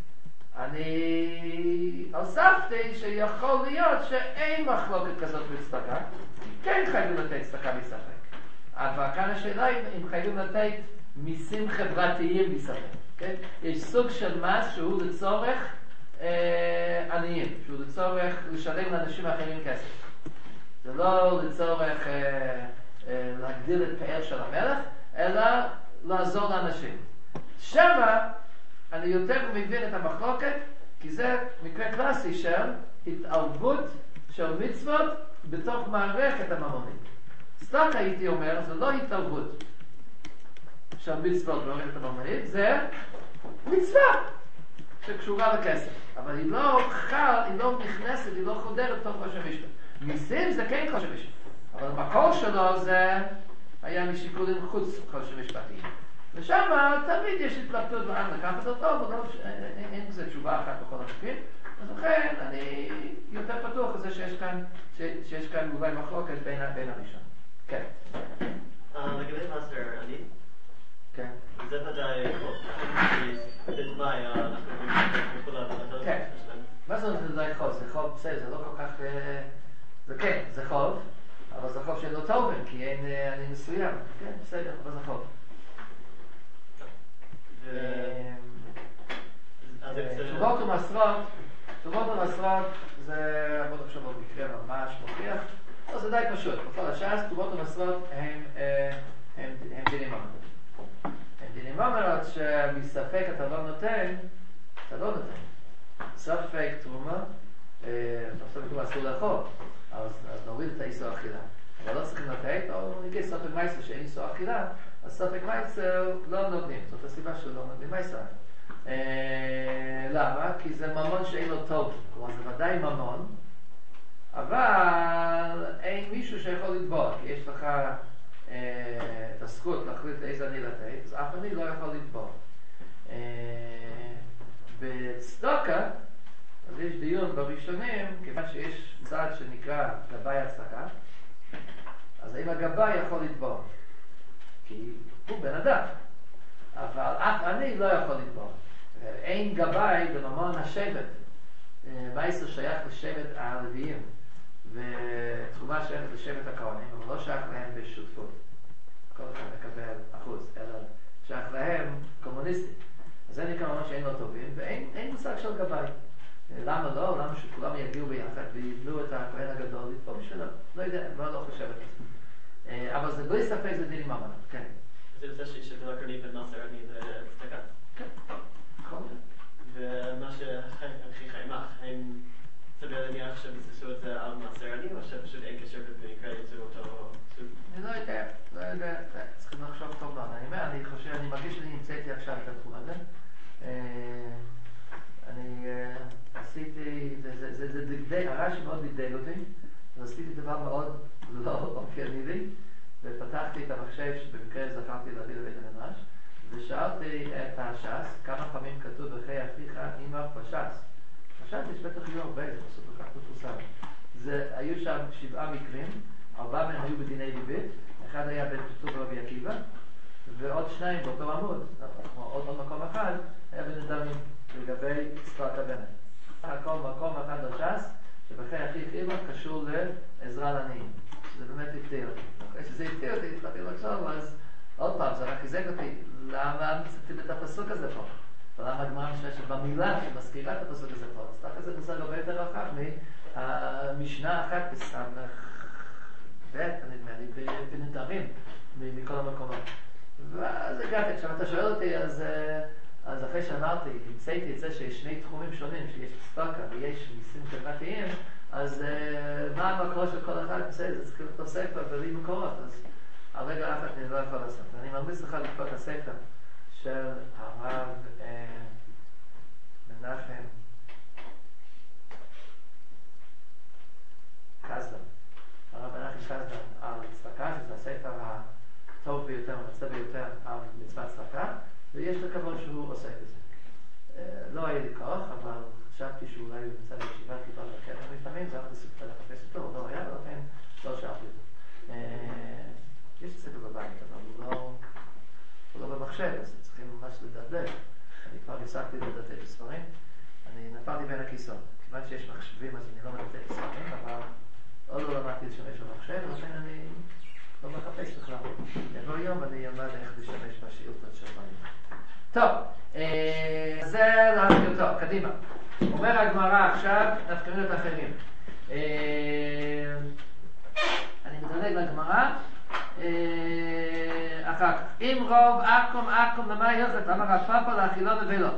אני הוספתי שיכול להיות שאין מחלוקת כזאת בצדקה, כן חייבים לתת צדקה מספק. אבל כאן השאלה היא אם חייבים לתת מיסים חברתיים מספק. כן? יש סוג של מס שהוא לצורך אה, עניים, שהוא לצורך לשלם לאנשים אחרים כסף. זה לא לצורך אה, אה, להגדיל את פאר של המלך, אלא לעזור לאנשים. שמה אני יותר מבין את המחלוקת, כי זה מקרה קלאסי של התערבות של מצוות בתוך מערכת הממונית. סתם הייתי אומר, זה לא התערבות של מצוות במערכת הממונית, זה מצווה שקשורה לכסף. אבל היא לא חל, היא לא נכנסת, היא לא חודרת תוך חושן משפט. מיסים זה כן חושן משפט. אבל המקור שלו זה היה משיקולים חוץ חושן משפטיים. ושם תמיד יש התלבטות לאן לקחת אותו, אבל אין בזה תשובה אחת בכל המקרים. אז לכן אני יותר פתוח לזה שיש כאן, שיש כאן אולי מחלוקת בין, בין הראשון. כן. לגבי מאסר עני? כן. זה ודאי בדמי, אנחנו יכולים לעבוד. כן. מה זה ודאי חוב? זה חוב, בסדר, זה לא כל כך... זה כן, זה חוב, אבל זה חוב שאין לו טובין, כי אין אני מסוים. כן, בסדר, אבל זה חוב. תשובות ומסרות, תשובות ומסרות זה עבוד עכשיו במקרה ממש מוכיח, אז זה די פשוט. בכל הש"ס, תשובות ומסרות הם דינים אומרת. הם דינים אומרת שמספק אתה לא נותן, אתה לא נותן. ספק תרומה, ספק תרומה אסור לאכול, אז נוריד את האיסור אכילה. אבל לא צריכים לתת, או נגיד ספק מייסר שאין איסור אכילה, אז ספק מייסר לא נותנים, זאת הסיבה שלא נותנים מייסר. למה? כי זה ממון שאין לו טוב, כלומר זה ודאי ממון, אבל אין מישהו שיכול לתבוע, כי יש לך את הזכות להחליט איזה אני לתת, אז אף אני לא יכול לתבוע. בצדוקה, אז יש דיון בראשונים, כיוון שיש צד שנקרא גבאי הצדקה, אז האם הגבאי יכול לתבוע? כי הוא בן אדם, אבל אף אני לא יכול לתבוע. אין גבאי בממון השבט. מייסר שייך לשבט הלוויים, ותרומה שייכת לשבט הכהנים, אבל לא שייך להם בשותפות. כל אחד מקבל אחוז, אלא שייך להם קומוניסטי. אז זה נקרא ממש שאין לו טובים, ואין מושג של גבאי. למה לא? למה שכולם יגיעו ביחד ויבנו את הכהן הגדול לתבוע בשבילו? לא יודע, אני לא חושב את זה. אבל זה בלי ספק זה דינים ממונות, כן. זה יוצא שלא קרני בין מאסר עני לצדקה. כן, נכון. ומה שהכי חיימך, האם סביר להניח שביססו את זה על מאסר עני, או שפשוט אין קשר במקרה יצאו אותו סוג? אני לא יודע, לא יודע, צריכים לחשוב טוב מאוד. אני אומר, אני חושב, אני מרגיש שאני נמצאתי עכשיו את התחום הזה. אני עשיתי, זה דגדל, הרעש מאוד דגדל אותי, אז עשיתי דבר מאוד לא אופייני לי, ופתחתי את המחשב שבמקרה זכרתי להביא לבית המדרש, ושאלתי את הש"ס כמה פעמים כתוב בחיי אחיך אמא בש"ס. חשבתי שבטח יהיו הרבה, זה פשוט כל כך מפורסם. היו שם שבעה מקרים, ארבעה מהם היו בדיני דיבית, אחד היה בן כתוב רבי עקיבא, ועוד שניים באותו עמוד, עוד עוד מקום אחד, היה בנדמים לגבי צפת הבנת. הכל מקום אחד בש"ס, שבחיי אחיך אמא קשור לעזרה לעניים. זה באמת הפתיע אותי. אחרי שזה הפתיע אותי, התחלתי לחשוב, אז עוד פעם, זה רק חיזק אותי. למה מצאתי את הפסוק הזה פה? ולמה הגמרא משתמשת במילה שמזכירה את הפסוק הזה פה? אז ככה זה מושג הרבה יותר רחב מהמשנה אחת בסמך בית, נדמה לי, בנדרים, מכל המקומות. ואז הגעתי, עכשיו אתה שואל אותי, אז, אז אחרי שאמרתי, המצאתי את זה שיש שני תחומים שונים, שיש צדקה ויש מיסים חברתיים, אז מה המקור של כל אחד? בסדר, זה צריך לכתוב ספר בלי מקורות, אז הרגע אחת אני לא יכול לעשות. אני ממליץ לך לקרוא את הספר של הרב מנחם קסלר. הרב מנחם קסלר על צדקה, שזה הספר הטוב ביותר, המצא ביותר על מצוות צדקה, ויש לכבוד שהוא עושה את זה. לא היה לי כוח, אבל חשבתי שאולי הוא נמצא בישיבה טיפה לקטע לפעמים, זה היה לחפש אותו, הוא לא היה, ולכן לא שאלתי אותו. יש את זה בבית. להשתמש במחשב, ולכן אני לא מחפש בכלל. יבוא יום אני אלמד איך להשתמש בשאילתות של בנים. טוב, זה להסביר טוב, קדימה. אומר הגמרא עכשיו, נפקא מינות אחרים. אני מדלג לגמרא. אחר כך, אם רוב אקום אקום למה הלכת, למה רפפה לאכילון נבלות?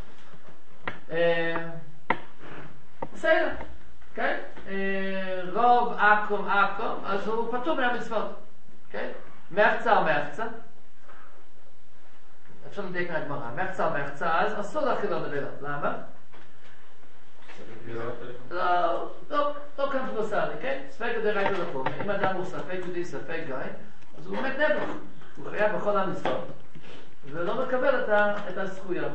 בסדר, כן? רוב אקום אקום, אז הוא פטור מהמצוות, כן? מחצה או מחצה? אפשר לדייק מהגמרא, מחצה או מחצה, אז אסור לאכילון נבלות, למה? לא, לא, לא קונטרוברסלי, כן? ספק דרייתא דחומי, אם אדם הוא ספק יהודי, ספק גוי, אז הוא מת נבח, הוא חייב בכל המצוות, ולא מקבל את הזכויות.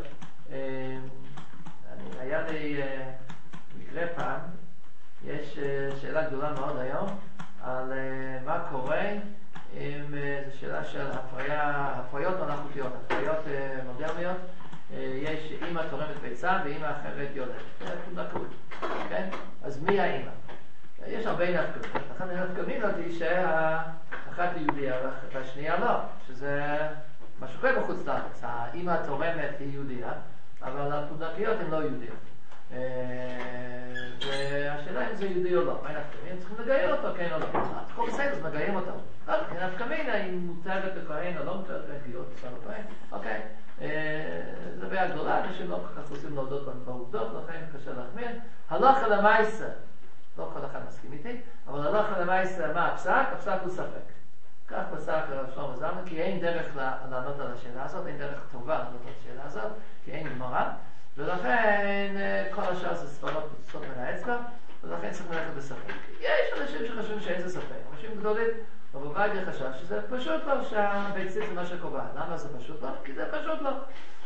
היה לי מקרה פעם, יש שאלה גדולה מאוד היום, על מה קורה עם, זו שאלה של הפריות מלאכותיות, הפריות מודרניות, יש אימא תורמת ביצה ואימא אחרת יולדת, זה פונדקאות, כן? אז מי האימא? יש הרבה נפקות, לכן הנפקות היא שהאחת היא יהודיה והשנייה לא, שזה מה שקורה בחוץ לארץ, האימא התורמת היא יהודיה, אבל הפונדקיות הן לא יהודיות. והשאלה אם זה יהודי או לא, מה נפקא? אם צריכים לגייר אותו, כן או לא. הכל בסדר, אז מגיירים אותו. נפקא מינה, אם מותרת לכהן או לא מותרת לכהן, לכהן, אוקיי. זה בעיה גדולה, אנשים לא כל כך רוצים להודות בעובדות, לכן קשה להחמיר. הלכה למעשה, לא כל אחד מסכים איתי, אבל הלכה למעשה, מה הפסק? הפסק הוא ספק. כך פסק רב שלמה זלמן, כי אין דרך לענות על השאלה הזאת, אין דרך טובה לענות על השאלה הזאת, כי אין גמרא, ולכן כל השאר זה סברות מוצאות מן האצבע, ולכן צריך ללכת בספק. יש אנשים שחושבים שאין זה ספק, אנשים גדולים, אבל בבית חשב שזה פשוט לא, שהביצית זה מה שקובע. למה זה פשוט לא? כי זה פשוט לא.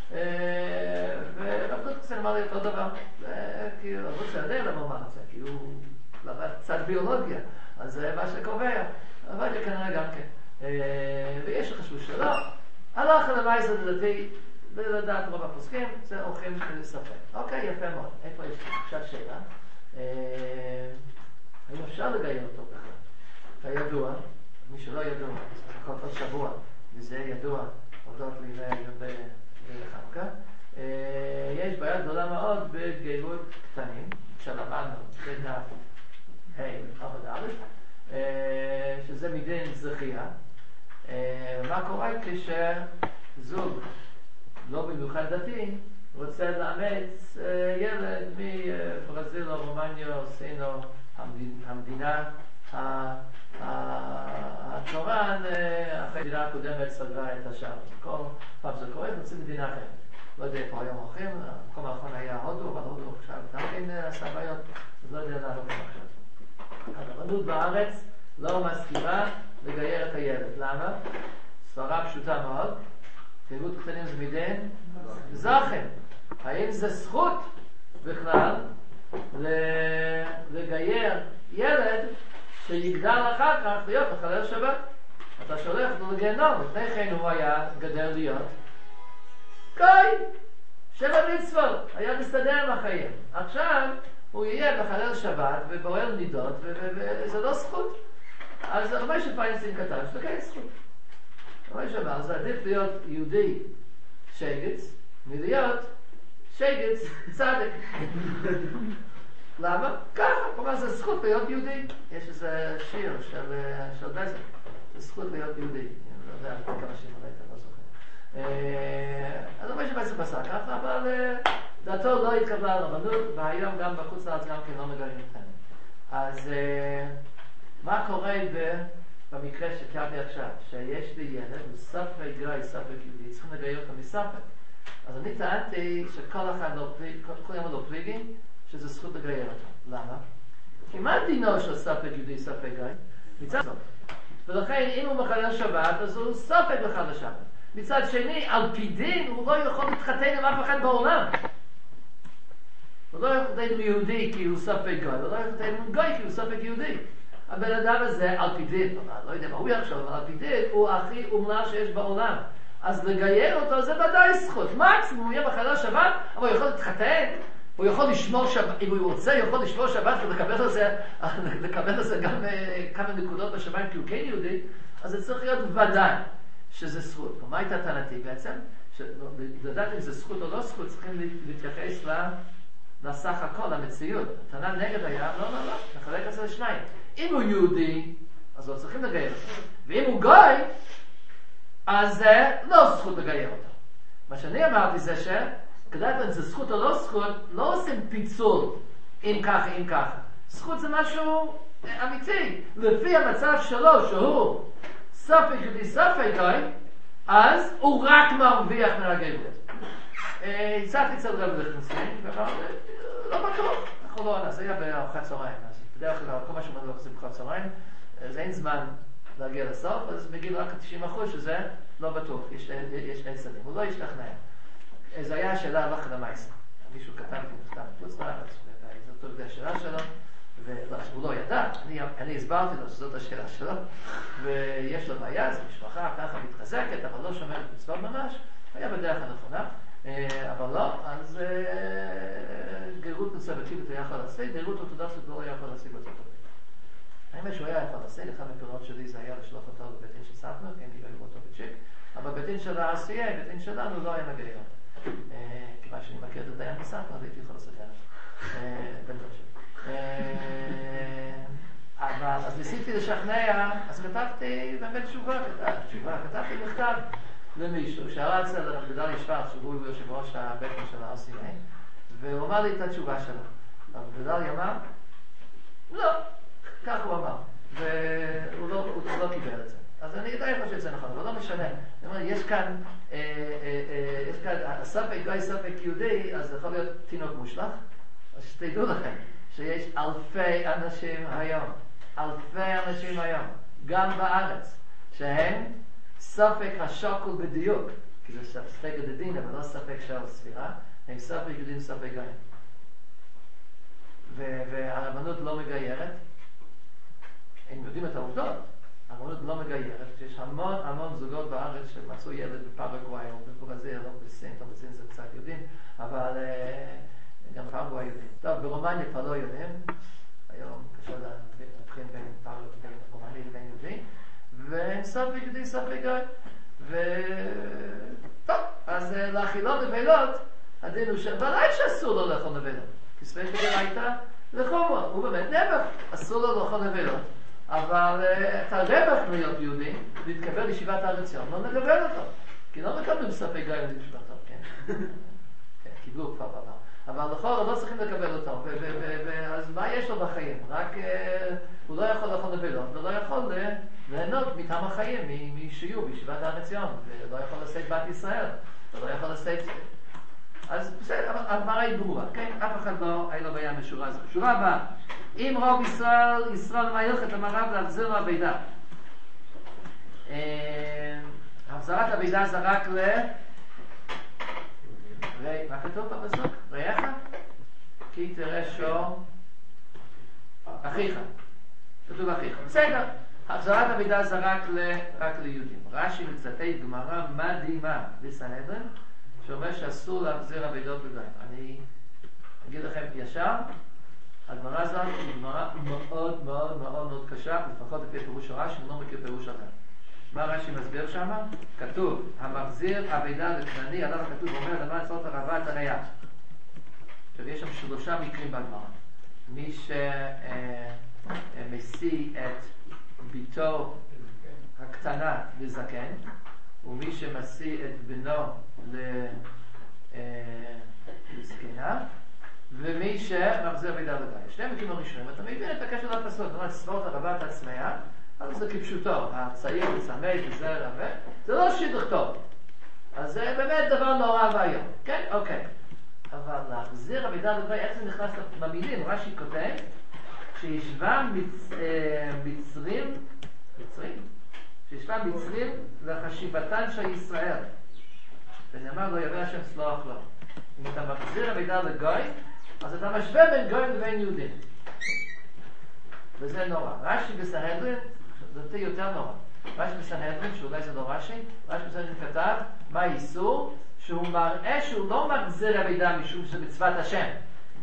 ורב דודקסן אמר לי אותו דבר, כי רב דודקסן יודע למה מה זה, כי הוא למד קצת ביולוגיה, אז זה מה שקובע. אבל זה כנראה גם כן. ויש שחשבו שלא. הלכה למעשה לדעתי, לדעת רוב הפוסקים, זה הולכים לספק. אוקיי, יפה מאוד. איפה יש עכשיו שאלה? האם אפשר לגייר אותו בכלל? כידוע, מי שלא ידוע, כל עוד שבוע, וזה ידוע, הודות לי לחנוכה, יש בעיה גדולה מאוד בגיירות קטנים, שלמדנו בדף ה' עמוד א', שזה מדין זכייה. מה קורה כשזוג לא במיוחד דתי רוצה לאמץ ילד מברזיל או רומניה או סין או המדינה התורן אחרי המדינה הקודמת סגרה את השער. כל פעם זה קורה, נוצאים מדינה אחרת. לא יודע איפה היום הולכים, המקום האחרון היה הודו, אבל הודו עכשיו גם כן עשה בעיות, אז לא יודע לאן הולכים עכשיו. הרבנות בארץ לא מסכימה לגייר את הילד. למה? סברה פשוטה מאוד. גיירות קטנים זה מדין זכם. האם זה זכות בכלל לגייר ילד שיגדל אחר כך להיות מחלל שבת? אתה שולח אותו לגיהנום. לפני כן הוא היה גדל להיות גוי של המצוות, היה מסתדר עם החיים. עכשיו הוא יהיה מחלל שבת ובועל נידות, וזה לא זכות. אז הרבה שפיינסטין כתב, שזה כן זכות. הרבה שאמר, זה עדיף להיות יהודי שגץ, מלהיות שגץ צדק. למה? ככה, כלומר זה זכות להיות יהודי. יש איזה שיר של, של בזק, זה זכות להיות יהודי. אני לא יודע כמה שיר ראית, אני לא זוכר. אז הרבה שבעצם עשה ככה, אבל דעתו לא התקבלה על הרבנות, והיום גם בחוץ לארץ גם כן לא מגלים אותנו. אז מה קורה במקרה שקראתי עכשיו, שיש לי ילד, הוא ספק גוי, ספק יהודי, צריכים לגייר אותו מספק. אז אני טענתי שכל אחד לא פליגי, כל יום לא פליגי, שזה זכות לגייר אותו. למה? כי מה דינו של ספק יהודי, ספק גוי? מצד זאת. ולכן אם הוא מחלל שבת, אז הוא ספק בכלל לשבת. מצד שני, על פי דין, הוא לא יכול להתחתן עם אף אחד בעולם. הוא לא יכול להתחתן עם יהודי כי הוא ספק גוי, הוא לא יכול להתחתן עם גוי כי הוא ספק יהודי. הבן אדם הזה, על פי דין, לא יודע מה הוא יחשוב, אבל על פי דין, הוא הכי אומלל שיש בעולם. אז לגייר אותו זה ודאי זכות. מקסימום הוא יהיה מחלל שבת, אבל הוא יכול להתחתן הוא יכול לשמור שבת, אם הוא רוצה, הוא יכול לשמור שבת ולקבל על זה, לקבל על זה גם כמה נקודות בשמיים, כי הוא כן יהודי, אז זה צריך להיות ודאי שזה זכות. מה הייתה טענתי בעצם? לדעת אם זה זכות או לא זכות, צריכים להתייחס לסך הכל, למציאות. הטענה נגד היה, לא, לא, לא, נחלק את זה לשניים. אם הוא יהודי, אז לא צריכים לגייר אותו. ואם הוא גוי, אז זה לא זכות לגייר אותו. מה שאני אמרתי זה ש... כדאי אם זה זכות או לא זכות, לא עושים פיצול אם ככה, אם ככה. זכות זה משהו אמיתי. לפי המצב שלו, שהוא ספק יהודי ספק גוי, אז הוא רק מרוויח מהגלות. הצעתי קצת רב לכנסים, ואמר, לא בטוח. אנחנו לא, זה היה בארוחת צהריים. אז בדרך כלל, כל מה שאומרים לא עושים בארוחת צהריים, אז אין זמן להגיע לסוף, אז מגיע רק תשעים אחוז שזה לא בטוח. יש שני צדדים. הוא לא ישתכנע. זו היה השאלה הלכה למעשה. מישהו כתב לי מכתב מחוץ לארץ, זאת הייתה השאלה שלו, והוא לא ידע, אני, אני הסברתי לו שזאת השאלה שלו, ויש לו בעיה, זו משפחה ככה מתחזקת, אבל לא שומרת מצוות ממש, היה בדרך הנכונה, אבל לא, אז גרות קונסרבטיבית הוא יכול לעשות, גרות אורתודוקסית לא יכול לעשות בארצות הברית. האמת שהוא היה יכול לעשות, אחד מהפעולות שלי זה היה לשלוח אותו לבית דין של סטמר, כן, גיבלו אותו בצ'יק, אבל בית דין של ה-אר סי איי, בית דין שלנו לא היה מגיע אותו. כיוון שאני מכיר את הדיין בסטמר, הייתי יכול לעשות בן דוד שלי. אבל אז ניסיתי לשכנע, אז כתבתי באמת תשובה, תשובה, כתבתי מכתב למישהו שרץ על הרב גדליה שוורץ, שהוא יושב ראש הבית דין של ה-אר סי איי, והוא אמר לי את התשובה שלו. הרב גדליה אמר, לא, כך הוא אמר, והוא לא, הוא לא קיבל את זה. אז אני יודע איפה שזה נכון, אבל לא משנה. זאת אומרת, יש כאן, יש כאן, הספק גוי ספק יהודי, אז זה יכול להיות תינוק מושלח. אז שתדעו לכם שיש אלפי אנשים היום, אלפי אנשים היום, גם בארץ, שהם ספק השוקל בדיוק, כי זה ספק הדדין, אבל לא ספק של ספירה, הם ספק יהודים ספק גויים. והרבנות לא מגיירת, הם יודעים את העובדות, הרבנות לא מגיירת, יש המון המון זוגות בארץ שמצאו ילד בפרגוואי או בברזיל או בסין, או בסין זה קצת יודעים, אבל גם פרגוואי יודעים. טוב, ברומניה כבר לא יודעים, היום קשה להבחין בין רומניה לבין יהודי, והם ספק יהודי ספק גוי. וטוב, אז לאכילון נבלות, הדין הוא שבלעי שאסור לו לאכול נבלות, כי ספק דאורייתא לחומרה, הוא באמת נבח, אסור לו לאכול נבלות. אבל את הרווח להיות יהודי, להתקבל לישיבת הר עציון, לא נקבל אותו. כי לא מקבלים ספק גוי לישיבת הר, כן. קיבלו כבר בעבר. אבל לכאורה לא צריכים לקבל אותו. אז מה יש לו בחיים? רק הוא לא יכול לאכול נבלות, ולא יכול ליהנות מטעם החיים, משיעור בישיבת הר עציון, ולא יכול לשאת בת ישראל, ולא יכול לשאת... אז בסדר, אבל הדברה היא ברורה, כן? אף אחד לא היה לו בעיה משורה הזו. שורה הבאה, אם רוב ישראל, ישראל מה ילכת המערב להחזיר לו הבידה. החזרת הבידה זה רק ל... מה כתוב פה בסוף? ראיך? כי תראה שור אחיך. כתוב אחיך. בסדר. החזרת הבידה זה רק ליהודים. רש"י מצטט גמרא מדהימה בסנהדרין, שאומר שאסור להחזיר אבידות לגויים. אני אגיד לכם ישר, הגמרא הזאת היא גמרא מאוד מאוד מאוד מאוד קשה, לפחות לפי פירוש רש"י, אני לא מכיר פירוש אחר. מה רש"י מסביר שם? כתוב, המחזיר אבידה לכנעני, עליו הכתוב אומר, למען לעשות הרבה את הנייח. עכשיו, יש שם שלושה מקרים בגמרא. מי שמשיא את ביתו הקטנה לזקן, ומי שמשיא את בנו לזקנה, ומי שמחזיר אבידה לגויים. שני מקרים הראשונים, אתה מבין את הקשר לפסוק, זאת אומרת, ספורט הרבה את עצמיה, אז זה כפשוטו, הצעיר מצמד וזה רבה, זה לא שידוך טוב. אז זה באמת דבר נורא והיום. כן? אוקיי. אבל להחזיר אבידה לגויים, איך זה נכנס במילים? רש"י כותב, שישבע מצ... מצרים, מצרים? שישבע מצרים לחשיבתן של ישראל. ונאמר לו, יבא השם סלוח לו. אם אתה מחזיר אבידה לגויים, אז אתה משווה בין גויים לבין יהודים. וזה נורא. רש"י בסנהדרין, זה יותר נורא. רש"י בסנהדרין, שאולי זה לא רש"י, רש"י בסנהדרין כתב, מה איסור? שהוא מראה שהוא לא מחזיר אבידה משום שזה מצוות השם,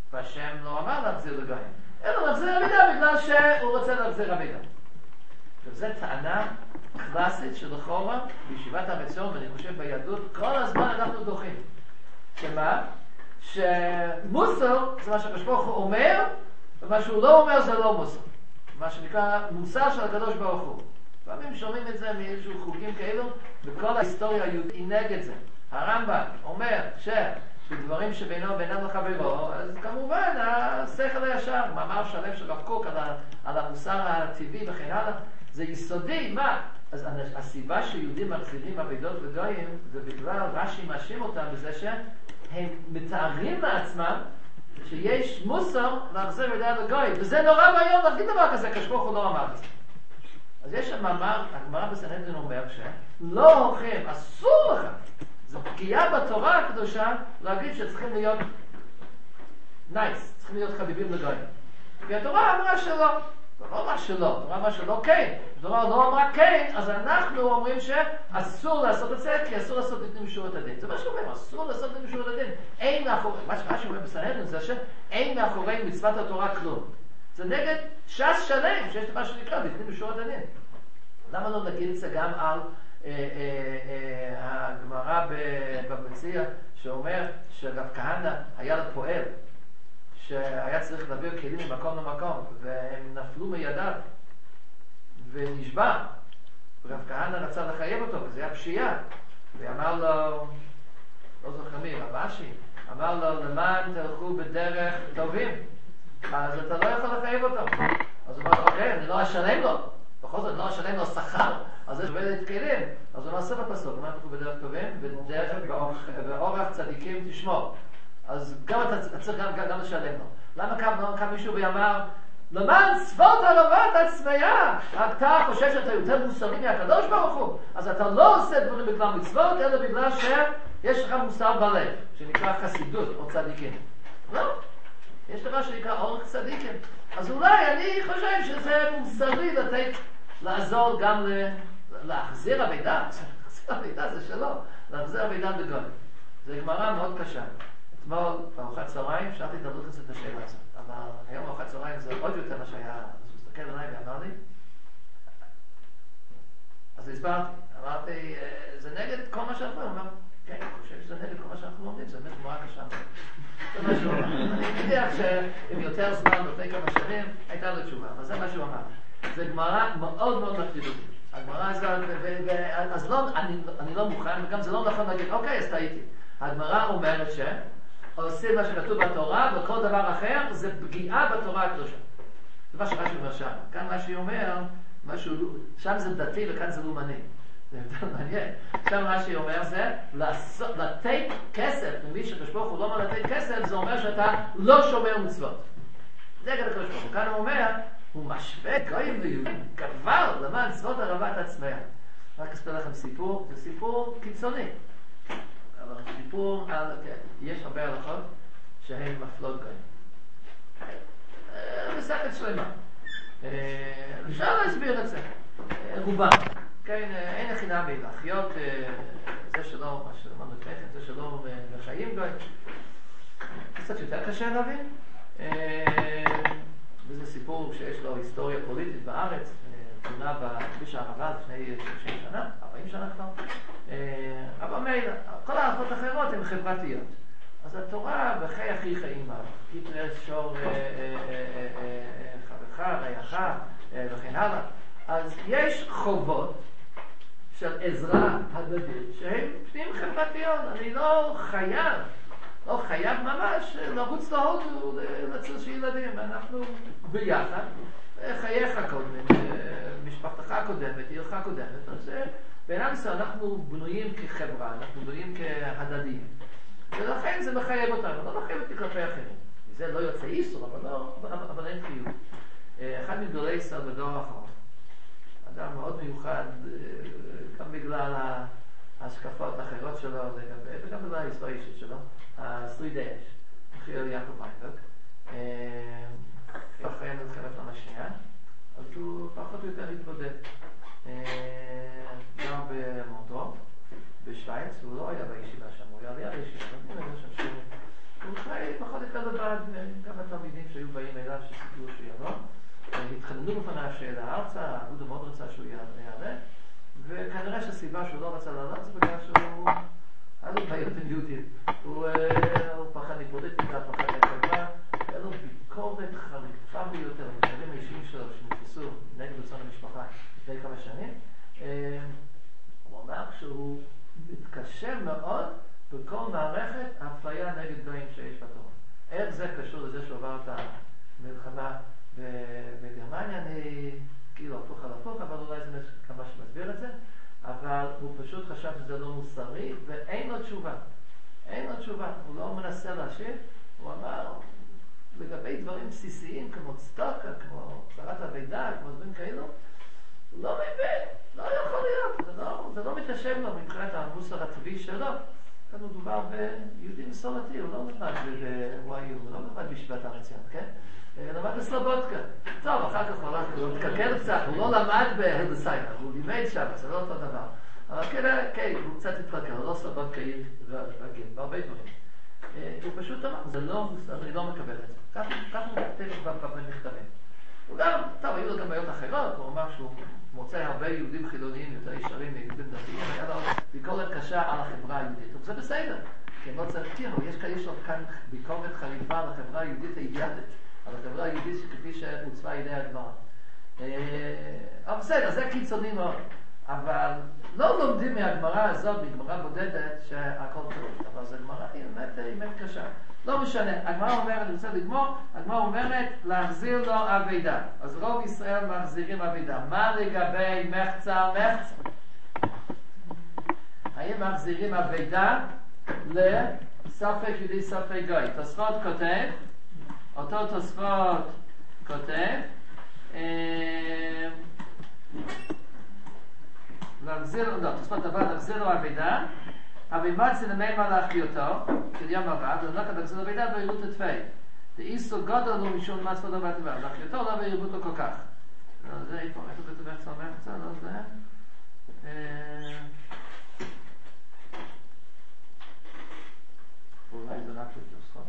והשם לא אמר להחזיר לגויים, אלא להחזיר המידע בגלל שהוא רוצה להחזיר המידע. וזו טענה קלאסית שלכאורה בישיבת הר עציון, ואני חושב ביהדות, כל הזמן אנחנו דוחים. שמה? שמוסר זה מה שהקדוש ברוך הוא אומר, ומה שהוא לא אומר זה לא מוסר. מה שנקרא מוסר של הקדוש ברוך הוא. לפעמים שומעים את זה מאיזשהו חוקים כאלו, וכל ההיסטוריה היהודית היא נגד זה. הרמב"ם אומר שבדברים שבינו ובינם לחברו, אז כמובן השכל הישר, מאמר שלם של הרב קוק על, ה, על המוסר הטבעי וכן הלאה, זה יסודי. מה? אז הסיבה שיהודים מחזירים עבודות וגויים זה בגלל רש"י מאשים אותם בזה שהם מתארים לעצמם שיש מוסר להחזיר עבודה לגוי, וזה נורא והיום להגיד דבר כזה, הקדוש ברוך הוא לא אמר את זה. אז יש מאמר, הגמרא בסנהדרין אומר שלא הולכים, אסור לך, זה פגיעה בתורה הקדושה להגיד שצריכים להיות נייס, צריכים להיות חביבים לגוי. כי התורה אמרה שלא, לא אמרה שלא, התורה אמרה שלא כן, התורה לא אמרה כן, אז אנחנו אומרים שאסור לעשות את זה, כי אסור לעשות את משורת הדין. זה מה שאומרים, אסור לעשות את משורת הדין. אין מאחורי, מה שאומרים בסנהדרין זה שאין מאחורי מצוות התורה כלום. זה נגד ש"ס שלם, שיש דבר שנקרא בפנים משורת הדין. למה לא נגיד את זה גם על הגמרא במציע, שאומר שרב כהנא היה לפועל, שהיה צריך להעביר כלים ממקום למקום, והם נפלו מידיו ונשבע, ורב כהנא רצה לחייב אותו, וזה היה פשיעה, ואמר לו, לא זוכר מי, רב אשי, אמר לו, למען תלכו בדרך טובים, אז אתה לא יכול לחייב אותו. אז הוא אמר, אוקיי, אני לא אשלם לו, בכל זאת, אני לא אשלם לו שכר, אז זה שווה להתקדם. אז הוא אמר, סוף הפסוק, למען תלכו בדרך טובים, בדרך באורח צדיקים תשמור. אז גם אתה צריך גם, גם לשלם לו. למה קם, לא קם מישהו ואמר, למען צוות ערבת עצמיה, אתה חושב שאתה יותר מוסרי מהקדוש ברוך הוא, אז אתה לא עושה דברים בגלל מצוות, אלא בגלל שיש לך מוסר בלב, שנקרא חסידות או צדיקים. לא, יש דבר שנקרא אורך צדיקים. אז אולי אני חושב שזה מוסרי לתת, לעזור גם ל... להחזיר המידע. להחזיר המידע זה שלא, להחזיר המידע בגול. זו גמרא מאוד קשה. אתמול בארוחת צהריים שאלתי את אבו חסד את השאלה הזאת, אבל היום בארוחת צהריים זה עוד יותר מה שהיה. אז הוא הסתכל עליי ואמר לי, אז הסברתי, אמרתי, זה נגד כל מה שאנחנו אומרים. הוא אמר, כן, אני חושב שזה נגד כל מה שאנחנו אומרים, זה באמת גמרא קשה. זה מה שהוא אמר. אני מניח שעם יותר זמן, לפני כמה שנים, הייתה לו תשובה, אבל זה מה שהוא אמר. זה גמרא מאוד מאוד מטרידות. הגמרא הזאת, אז לא, אני לא מוכן, וגם זה לא נכון להגיד, אוקיי, אז טעיתי. הגמרא אומרת שעושים מה שכתוב בתורה, וכל דבר אחר זה פגיעה בתורה הקדושה. זה מה שרש"י אומר שם. כאן רש"י אומר, משהו, שם זה דתי וכאן זה לאומני. זה יותר מעניין. שם רש"י אומר זה, לתת כסף, למי שהקדוש ברוך הוא לא אומר לתת כסף, זה אומר שאתה לא שומר מצוות. זה נגד הקדוש ברוך הוא. כאן הוא אומר, הוא משווה גויים ויהודים, גבר למען צוות ערבת עצמיה. רק אספר לכם סיפור, זה סיפור קיצוני. אבל סיפור על, יש הרבה הלכות שהן מפלות גויים. מסכת שלמה. אפשר להסביר את זה. רובם. כן, אין יחידה בהלכיות, זה שלא, מה שלמדנו לפני כן, זה שלא מחיים גויים. קצת יותר קשה להבין. וזה סיפור שיש לו היסטוריה פוליטית בארץ, תמונה בכביש הערבה לפני שלושים שנה, ארבעים שנה כבר. אבל מילא, כל ההלכות האחרות הן חברתיות. אז התורה, בחי הכי חיים בה, כתרס שור חברך, רעייך וכן הלאה. אז יש חובות של עזרה הדדית שהן פנים חברתיות. אני לא חייב, לא חייב ממש לרוץ להודו לצל של ילדים. אנחנו ביחד, חייך קודמת, משפחתך קודמת, עירך קודמת. אז בעינם זה אנחנו בנויים כחברה, אנחנו בנויים כהדדיים. ולכן זה מחייב אותנו, לא מחייב אותי כלפי אחרים. זה לא יוצא איסור, אבל, לא, אבל אין חיוב. אחד מגדולי ישראל בדור האחרון, אדם מאוד מיוחד, גם בגלל ההשקפות האחרות שלו לגבי, וגם בגלל ההיסטוריה אישית שלו, הסוידי אש, אחרי יעקב ויינברג, אחרי מלחמת העולם השנייה, אז הוא פחות או יותר התבודד. גם במונטרו, בשוויץ, הוא לא היה בישיבה שם, הוא היה ליד הישיבה, הוא חי בכל מקרה לבד, כמה תלמידים שהיו באים אליו שסיפרו שהוא יבוא, התחננו בפניו שאלה ארצה, אגודה מאוד רצה שהוא יעלה, וכנראה שהסיבה שהוא לא רצה לעלות זה בגלל שהוא היה לו בעיות עם יהודים. הוא פחד מפוליטיקה, פחד מהחברה, היה לו ביקורת חריפה ביותר, המקרים האישיים שלו שנתפסו נגד רצון המשפחה לפני כמה שנים. הוא אמר שהוא מתקשה מאוד בכל מערכת האפליה נגד גויים שיש בתורה. איך זה קשור לזה שהוא עבר את המלחמה בגרמניה? אני כאילו הפוך על הפוך, אבל אולי זה כמה שמסביר את זה. אבל הוא פשוט חשב שזה לא מוסרי, ואין לו תשובה. אין לו תשובה. הוא לא מנסה להשיב. הוא אמר, לגבי דברים בסיסיים כמו צדקה, כמו צרת אבידה, כמו דברים כאלו, הוא לא מבין. לא יכול להיות. זה לא, זה לא מתיישב לו מבחינת המוסר הטבעי שלו. כאן מדובר ביהודי מסורתי, הוא לא למד בוואיו, הוא לא למד בישיבת הר עציון, כן? הוא למד בסלובודקה. טוב, אחר כך הוא התקלקל קצת, הוא לא למד בהרדסיינה, הוא לימד שם, זה לא אותו דבר. אבל כן, הוא קצת התקלקל, הוא לא סלובודקה רגיל, בהרבה דברים. הוא פשוט אמר, זה לא מוסר, אני לא מקבל את זה. כך הוא כתב במכתבים. הוא גם, טוב, היו לו גם בעיות אחרות, הוא אמר שהוא מוצא הרבה יהודים חילוניים יותר ישרים מיהודים דתיים, היה לו ביקורת קשה על החברה היהודית. וזה בסדר, כי הם לא צריכים, יש לו כאן ביקורת חריפה על החברה היהודית האידיאלית, על החברה היהודית כפי שהוצבה על ידי הגמרא. אבל בסדר, זה קיצוני מאוד. אבל לא לומדים מהגמרא הזאת, מגמרא בודדת, שהכל טוב. אבל זו גמרא, היא באמת, היא באמת קשה. לא משנה, הגמרא אומרת, אני רוצה לגמור, הגמרא אומרת להחזיר לו אבידה. אז רוב ישראל מחזירים אבידה. מה לגבי מחצה מחצה? האם מחזירים אבידה לספק יהודי ספק גוי? תוספות כותב, אותו תוספות כותב, להחזיר, לא, תוספות הבא, להחזיר לו אבידה, אבל מצי למימה להחיותו, של יום הבא, ולנקת להחזיר לו אבידה בעירות התפי. דאיסו גודל לו משום מצפות הבא טבע, להחיותו לא בעירות לו כל כך. לא, זה איפה, איפה כתוב מחצה מחצה, לא זה. אולי זה רק תוספות,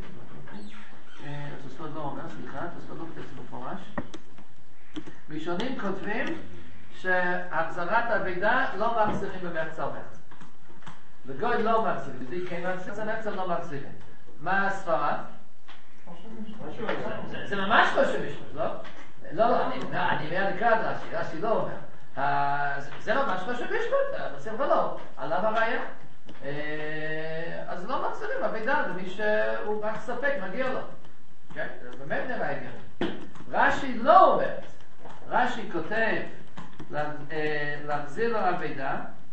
תוספות לא אומר, סליחה, תוספות לא כתוב מפורש. ראשונים כותבים שהחזרת הבידה לא מחזירים במחצה ומחצה. וגוי לא מחזירים, ודי כן מחצה ומחצה לא מחזירים. מה הספרה? זה ממש לא שמשמש, לא? לא, לא, אני אומר לקראת רש"י, רש"י לא אומר. זה ממש לא שמשמש, נוצר ולא. עליו הראיה. אז לא מחזירים הבידה למי שהוא רק ספק, מגיע לו. זה באמת נראה הגיוני. רש"י לא אומר. רש"י כותב להחזיר לו אבידה,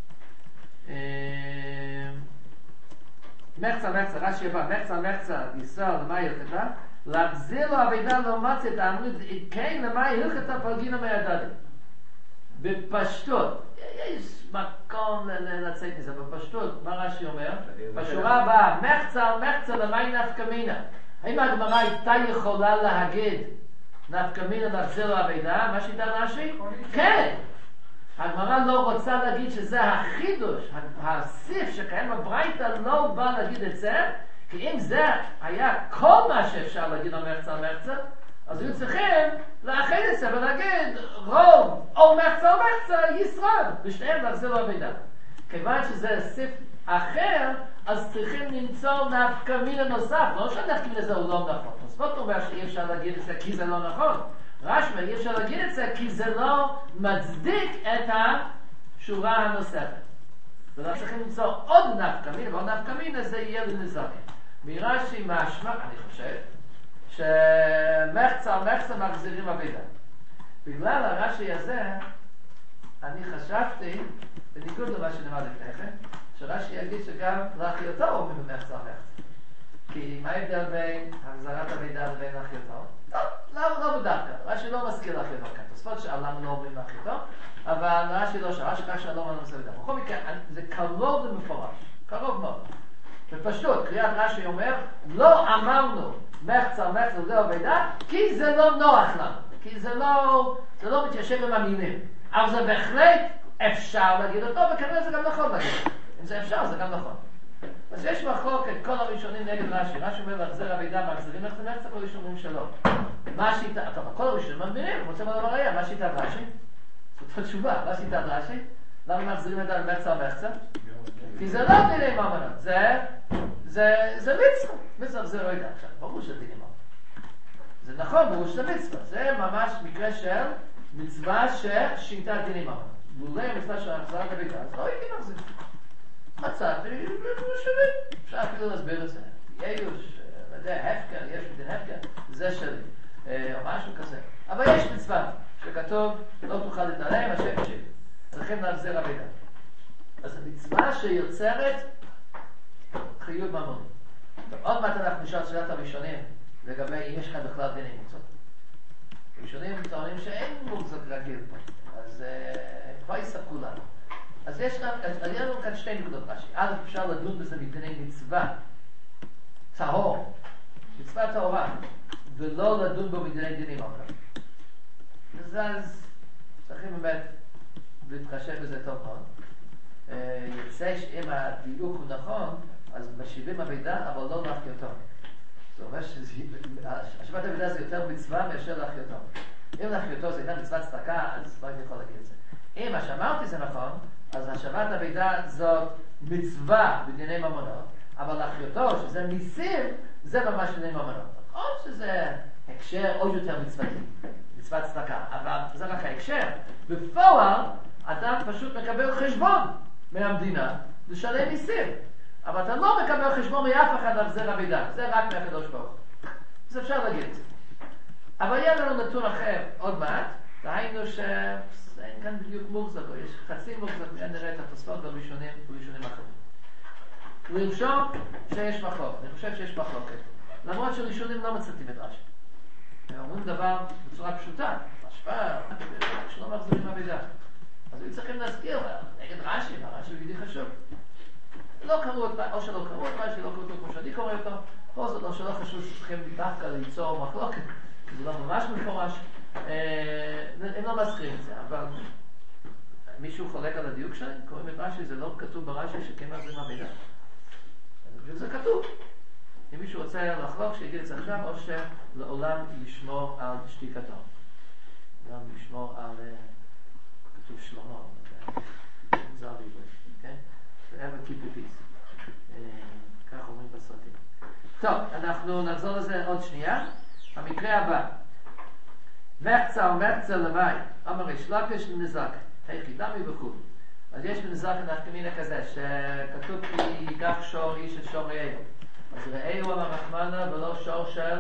מחצה מחצה, רש"י הבא, מחצה מחצה, ישראל, למה היא הלכתה? להחזיר לו אבידה לא מצא את האמרית, כן, למה היא הלכתה פלגינה מהדדת. בפשטות, יש מקום לצאת מזה, בפשטות, מה רש"י אומר? בשורה הבאה, מחצה מחצה, למה היא נפקא מינה? האם הגמרא הייתה יכולה להגיד נפקא מינה להחזיר לו אבידה? מה שיטה רש"י? כן! הגמרא לא רוצה להגיד שזה החידוש, הסיף שקיים בברייתא לא בא להגיד את זה, כי אם זה היה כל מה שאפשר להגיד על מחצה על מחצה, אז היו צריכים לאחד את זה ולהגיד רוב או מחצה או מחצה ישראל, בשניהם להחזיר לו אבידה. כיוון שזה סיף אחר, אז צריכים למצוא נפקא מינה נוסף, לא שנפקא מינה זה הוא לא נכון. תוספות אומר שאי אפשר להגיד את זה כי זה לא נכון. רש"י אי אפשר להגיד את זה כי זה לא מצדיק את השורה הנוספת. ולא צריכים למצוא עוד נפקא מינה, ועוד נפקא מינה זה יהיה לנזקים. מרש"י משמע, אני חושב, שמחצה על מחצה מחזירים אבידה. בגלל הרש"י הזה, אני חשבתי, בניגוד למה שנאמר לפני כן, שרש"י יגיד שגם להחיותו אומרים במחצה על מחצה. כי מה ההבדל בין החזרת אבידה לבין להחיותו? לא, לא, לא בדווקא. רש"י לא מזכיר להחיותו כאן. תוספות שעלם לא אומרים להחיותו, אבל רש"י לא שרש"י כך שלום על נושא אבידה. בכל מקרה, זה קרוב למפורש. קרוב מאוד. בפשטות, קריאת רש"י אומר, לא אמרנו מחצה מחצה לזה אבידה, כי זה לא נוח לנו. כי זה לא, זה לא מתיישב עם המילים. אבל זה בהחלט אפשר להגיד אותו, וכנראה זה גם נכון להגיד אותו. אם זה אפשר, זה גם נכון. אז יש מחלוקת כל הראשונים נגד רש"י. רש"י אומר להחזיר אבידה, מחזירים לך למחצה, כל ראשונים שלו. מה השיטה? טוב, כל הראשונים מבינים, רוצים על הראייה, מה שיטת רש"י? זאת התשובה, מה שיטת רש"י? למה מחזירים את זה למחצה ומחצה? כי זה לא דיני ממונות, זה, זה, זה מצווה. מצווה זה לא יודע עכשיו, ברור שזה דיני ממונות. זה נכון, ברור שזה מצווה. זה ממש מקרה של מצווה ששינתה דיני ממונות. לולא המצווה של החזרת הביתה, אז לא הייתי מחזיר. מצאתי, שלי. אפשר אפילו להסביר את זה. יש, לא יודע, הפקר, יש בדין הפקר, זה שלי. או משהו כזה. אבל יש מצווה שכתוב, לא תוכל להתעלם, השם שלי. צריכים להחזיר הביתה. אז המצווה שיוצרת חיוב ממוני. עוד מעט אנחנו נשאל שאלת הראשונים לגבי אם יש לך בכלל דיני מוקצות. הראשונים טוענים שאין מוקצות רגיל פה. אז הם כבר יספקו לנו. אז יש לנו כאן שתי נקודות רש"י. א', אפשר לדון בזה מפני מצווה טהור, מצווה טהורה, ולא לדון בו מדיני דינים ממונות. אז צריכים באמת להתחשב בזה טוב מאוד. יוצא שאם הדיוק הוא נכון, אז משיבים המידע, אבל לא להחי אותו. זאת אומרת שהשבת המידע זה יותר מצווה מאשר להחי אותו. אם להחי אותו זה גם מצוות צדקה, אז לא הייתי יכול להגיד את זה. אם מה שאמרתי זה נכון, אז השבת המידע זאת מצווה בדיני ממונות, אבל להחי אותו, שזה מיסים, זה ממש דיני ממונות. נכון שזה הקשר עוד יותר מצוותי, מצוות צדקה, אבל זה רק ההקשר. בפועל, אדם פשוט מקבל חשבון מהמדינה לשלם מיסים. אבל אתה לא מקבל חשבון מאף אחד על זה המידע. זה רק מהקדוש ברוך הוא. אז אפשר להגיד את זה. אבל יהיה לנו נתון אחר עוד מעט. דהיינו שאין כאן בדיוק מוחזק, או יש חצי מוחזק, אין נראה את התוספות בראשונים ובראשונים אחרים. לרשום שיש מחלוקת. אני חושב שיש מחלוקת. למרות שראשונים לא מצטטים את רש"י. הם אומרים דבר בצורה פשוטה. השפעה, שלא מחזירים המידע. אז היו צריכים להזכיר, נגד רש"י, רש"י הוא ידידי חשוב. לא קראו את, או שלא קראו את רש"י, לא קראו אותו כמו שאני קורא אותו, או זאת או שלא חשוב שצריכים דווקא ליצור מחלוקת, זה לא ממש מפורש, הם לא מזכירים את זה, אבל מישהו חולק על הדיוק שלהם, קוראים את רש"י, זה לא כתוב ברש"י שכן מחזירים המידע. אני חושב שזה כתוב. אם מישהו רוצה לחלוק, שיגיד את זה עכשיו, או שלעולם לשמור על שתיקתו. גם לשמור על... כתוב שלמה, זה בעברית, כן? forever keep the peace. כך אומרים בסרטים. טוב, אנחנו נחזור לזה עוד שנייה. המקרה הבא. מחצה או מחצה למאי, אמר יש לקש לנזק, היחידה מבחור. אז יש בנזק נפקמינה כזה, שכתוב כי כך שור איש את שור ראיהו. אז ראיהו אמר רחמנה ולא שור של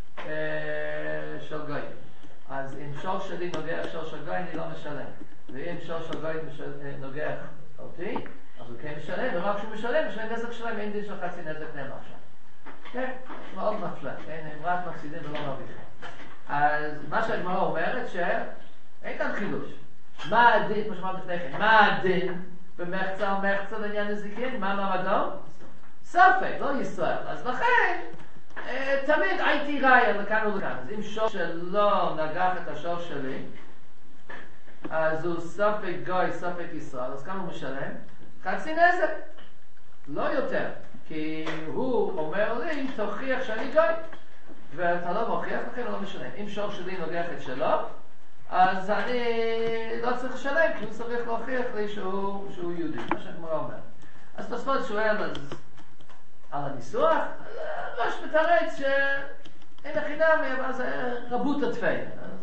של גוי. אז אם שור שלי נוגע שור של גוי, אני לא משלם. ואם שור של גוי נוגע אותי, אז הוא כן משלם, ורק כשהוא משלם, משלם נזק שלהם, אין דין של חצי נזק נאמר שם. כן? מאוד מפלא, כן? הם רק מפסידים ולא מרוויחים. אז מה שהגמרא אומרת שאין כאן חידוש. מה הדין, כמו שאמרנו לפני כן, מה הדין במחצה או מחצה לעניין נזיקין? מה מעמדו? ספק, לא ישראל. אז לכן, תמיד הייתי ראיה לכאן ולכאן. אז אם שור שלא נגח את השור שלי, אז הוא ספק גוי, ספק ישראל, אז כמה הוא משלם? חצי נזק. לא יותר. כי הוא אומר לי, תוכיח שאני גוי. ואתה לא מוכיח, לכן הוא לא משלם. אם שור שלי נוגח את שלו, אז אני לא צריך לשלם, כי הוא צריך להוכיח לי שהוא, שהוא יהודי, מה שהגמרא אומר. אז תוספות שואל אז, על הניסוח, ראש מתרץ שאין לחינם, אבל זה רבות התפי.